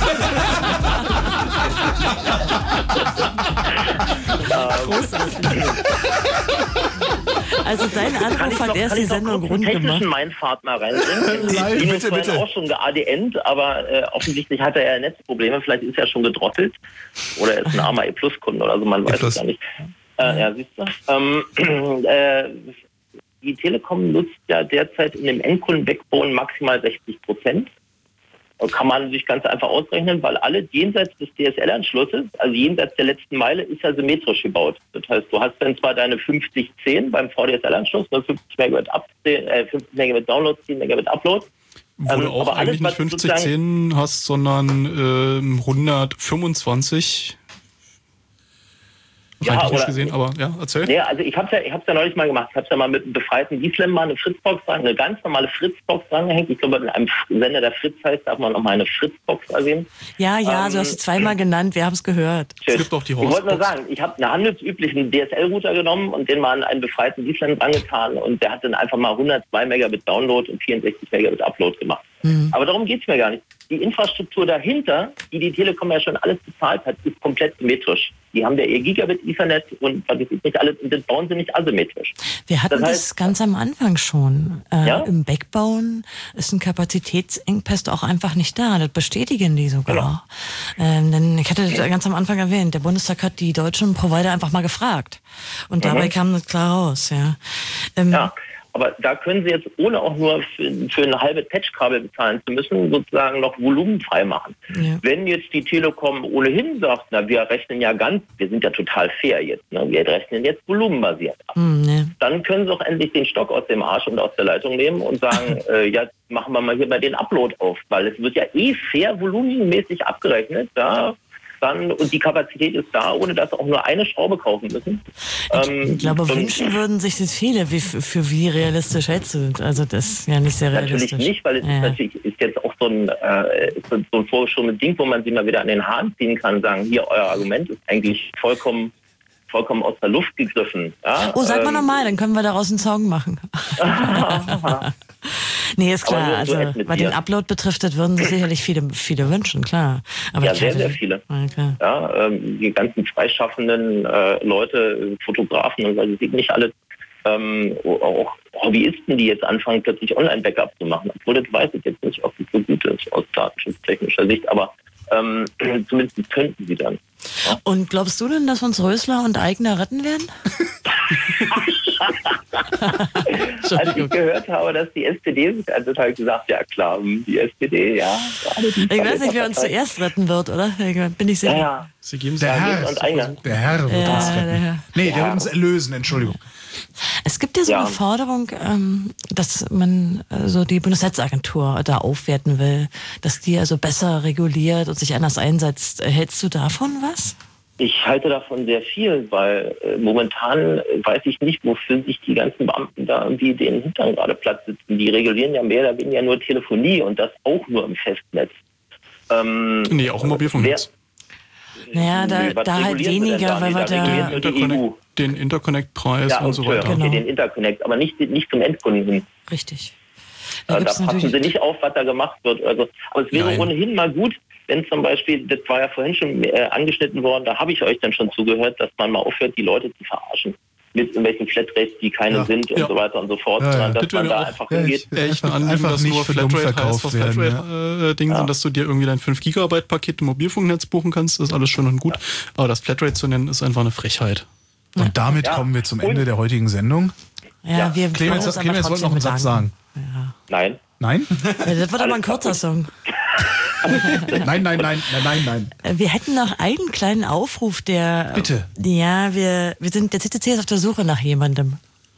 Also dein Anruf hat erst die Sendung rund technischen gemacht. Mindfahrt mal reinbringen. Nein, Linus bitte, vorhin bitte. auch schon geadnt, aber äh, offensichtlich hat er ja Netzprobleme. Vielleicht ist er schon gedrottelt oder er ist ein armer E-Plus-Kunde oder so, man weiß es gar nicht. Äh, ja, siehst du? Ähm, äh, die Telekom nutzt ja derzeit in dem Endkunden-Backbone maximal sechzig Prozent. Kann man sich ganz einfach ausrechnen, weil alle jenseits des D S L-Anschlusses, also jenseits der letzten Meile, ist ja symmetrisch gebaut. Das heißt, du hast dann zwar deine fünfzig zehn beim V D S L-Anschluss, nur fünfzig Megabit, Up, äh, fünfzig Megabit Download, zehn Megabit Upload. Wo Ähm, du auch aber alles, eigentlich nicht was fünfzig sozusagen- zehn hast, sondern ähm, hundertfünfundzwanzig. Ja, Rein technisch oder- gesehen, aber ja, erzähl. Nee, also ich habe ja, ich hab's ja neulich mal gemacht. Ich habe ja mal mit einem befreiten D-Slam mal eine Fritzbox dran, eine ganz normale Fritzbox drangehängt. Ich glaube, in einem Sender, der Fritz heißt, darf man nochmal eine Fritzbox erwähnen. Ja, ja, Ähm, so hast du zweimal genannt, wir haben es gehört. Tschüss. gibt auch die Ich wollte nur Hausbox. sagen, ich habe einen handelsüblichen D S L-Router genommen und den mal an einen befreiten D-Slam angetan und der hat dann einfach mal hundertzwei Megabit Download und vierundsechzig Megabit Upload gemacht. Hm. Aber darum geht's mir gar nicht. Die Infrastruktur dahinter, die die Telekom ja schon alles bezahlt hat, ist komplett symmetrisch. Die haben ja ihr Gigabit Ethernet und das ist nicht alles, das bauen sie nicht asymmetrisch. Wir hatten das, das, heißt, ganz am Anfang schon. Äh, Ja? Im Backbauen ist ein Kapazitätsengpass auch einfach nicht da. Das bestätigen die sogar. Genau. Ähm, denn ich hatte das ganz am Anfang erwähnt, der Bundestag hat die deutschen Provider einfach mal gefragt. Und Mhm. dabei kam das klar raus. Ja. Ähm, Ja, aber da können Sie jetzt, ohne auch nur für, für ein halbes Patchkabel bezahlen zu müssen, sozusagen noch Volumen frei machen. Ja. Wenn jetzt die Telekom ohnehin sagt, na, wir rechnen ja ganz, wir sind ja total fair jetzt, ne? Wir rechnen jetzt volumenbasiert ab. Hm, ne. Dann können Sie auch endlich den Stock aus dem Arsch und aus der Leitung nehmen und sagen, äh, ja, machen wir mal hier mal den Upload auf, weil es wird ja eh fair volumenmäßig abgerechnet, ja. Dann, und die Kapazität ist da, ohne dass sie auch nur eine Schraube kaufen müssen. Ähm, Ich glaube, und- wünschen würden sich das viele. Wie, für, für wie realistisch hältst du das? Also das ist ja nicht sehr realistisch. Natürlich nicht, weil es ja. ist natürlich ist jetzt auch so ein, äh, so so ein vorgeschobenes Ding, wo man sie mal wieder an den Haaren ziehen kann, sagen, hier, euer Argument ist eigentlich vollkommen vollkommen aus der Luft gegriffen. Ja? Oh, sag mal Ähm, nochmal, dann können wir daraus einen Song machen. Nee, ist Aber klar. nur so Also, App mit was dir. den Upload betrifft, das würden sich sicherlich viele, viele wünschen, klar. Aber ja, ich sehr, hatte- sehr viele. Ja, klar. Ja, ähm, die ganzen freischaffenden äh, Leute, Fotografen und was weiß ich nicht alles, ähm, auch Hobbyisten, die jetzt anfangen, plötzlich Online-Backup zu machen. Obwohl, das weiß ich jetzt nicht, ob das so gut ist aus datenschutztechnischer Sicht, aber ähm, zumindest könnten sie dann. Und glaubst du denn, dass uns Rösler und Eigner retten werden? Als ich gehört habe, dass die S P D sich also halt gesagt, ja klar, die S P D, ja. Ich weiß nicht, wer uns zuerst retten wird, oder? Bin ich sicher. Ja, ja. Sie geben Der Ja, Herr, und Eigner. der Herr wird Ja, uns retten. der Herr. Nee, der Ja. wird uns erlösen, Entschuldigung. Es gibt ja so Ja. eine Forderung, ähm, dass man äh, so die Bundesnetzagentur da aufwerten will, dass die also besser reguliert und sich anders einsetzt. Hältst du davon was? Ich halte davon sehr viel, weil äh, momentan äh, weiß ich nicht, wofür sich die ganzen Beamten da irgendwie den Hintern gerade platt sitzen. Die regulieren ja mehr oder weniger nur Telefonie und das auch nur im Festnetz. Ähm, Nee, auch im Mobilfunknetz. Naja, da, Nee, was da halt regulieren sie denn weniger, da? weil Nee, wir da regulieren da... nur die E U. Interconnect, den Interconnect-Preis Ja, und so okay, weiter. okay, Genau. den Interconnect, aber nicht, nicht zum Endkunden hin. Richtig. Da, da gibt's passen natürlich- sie nicht auf, was da gemacht wird. Also, aber es wäre Nein. ohnehin mal gut, wenn zum Beispiel, das war ja vorhin schon äh, angeschnitten worden, da habe ich euch dann schon zugehört, dass man mal aufhört, die Leute zu verarschen. Mit irgendwelchen Flatrates, die keine Ja. sind und Ja. so weiter und so fort, Ja, ja. sondern dass Das man wäre da auch- einfach Ja, hingeht. ich- Echt ein Einfach- Anliegen, einfach dass nicht nur für dumm Flatrate heißt, verkauft was werden, Flatrate-Ding Ja. sind, dass du dir irgendwie dein fünf Gigabyte Paket im Mobilfunknetz buchen kannst, ist alles schön und gut. Aber das Flatrate zu nennen, ist einfach eine Frechheit. Und damit Ja. kommen wir zum Ende der heutigen Sendung. Ja, Ja. wir Clemens, wollen uns aber Clemens wollte noch einen trotzdem Satz sagen. Nein. Nein? bedanken. Ja, das wird aber ein kurzer Song. Nein, nein, nein, nein, nein, nein. Äh, Wir hätten noch einen kleinen Aufruf, der... Bitte. Ja, wir, wir sind, der C C C ist auf der Suche nach jemandem.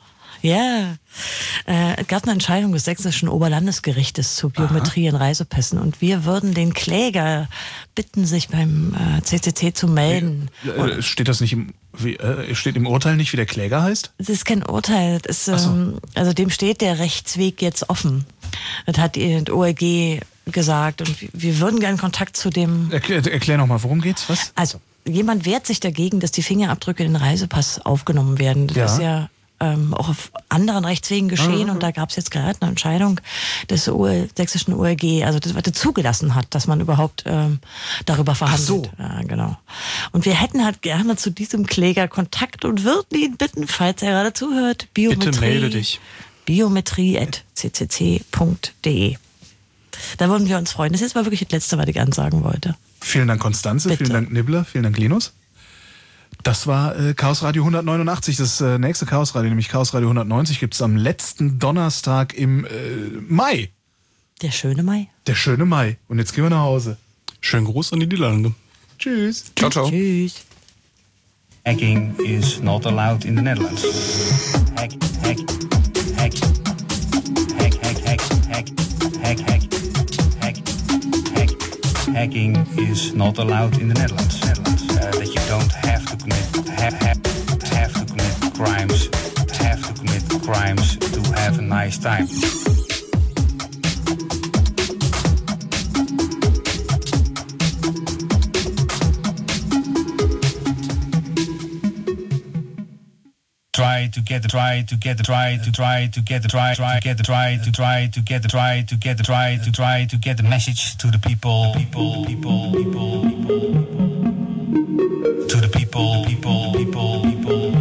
Ja, äh, es gab eine Entscheidung des sächsischen Oberlandesgerichtes zu Biometrie in Reisepässen und wir würden den Kläger bitten, sich beim äh, C C C zu melden. Äh, Steht das nicht im, wie, äh, steht im Urteil nicht, wie der Kläger heißt? Das ist kein Urteil, das ist, Ach so. ähm, also dem steht der Rechtsweg jetzt offen. Das hat die O L G gesagt und wir- wir würden gerne Kontakt zu dem... Erklär, erklär nochmal, worum geht's? Was? Also, jemand wehrt sich dagegen, dass die Fingerabdrücke in den Reisepass aufgenommen werden. Das Ja. ist ja ähm, auch auf anderen Rechtswegen geschehen Mhm. und da gab es jetzt gerade eine Entscheidung des O L, sächsischen O L G, also das, was das zugelassen hat, dass man überhaupt ähm, darüber verhandelt. so. Ja, genau. Und wir hätten halt gerne zu diesem Kläger Kontakt und würden ihn bitten, falls er gerade zuhört, Biometrie, Bitte melde dich. biometrie at c c c punkt d e. Da würden wir uns freuen. Das ist jetzt mal wirklich das Letzte, was ich ansagen wollte. Vielen Dank, Konstanze. Bitte. Vielen Dank, Nibbler. Vielen Dank, Linus. Das war äh, Chaos Radio hundertneunundachtzig. Das äh, nächste Chaos Radio, nämlich Chaos Radio hundertneunzig, gibt es am letzten Donnerstag im äh, Mai. Der schöne Mai. Der schöne Mai. Und jetzt gehen wir nach Hause. Schönen Gruß an die Niederlande. Tschüss. Ciao, ciao. Tschüss. Hacking is not allowed in the Netherlands. Hack, hack, hack, hack, hack, hack, hack, hack, hack, hack, hack. Hacking is not allowed in the Netherlands. Netherlands. Uh, that you don't have to commit, have, have, have to commit crimes, have to commit crimes to have a nice time. try to get the try to get the try to try to get the try try get the try to try to get the try to get the try to try to get the message to the people people people people to the people people people people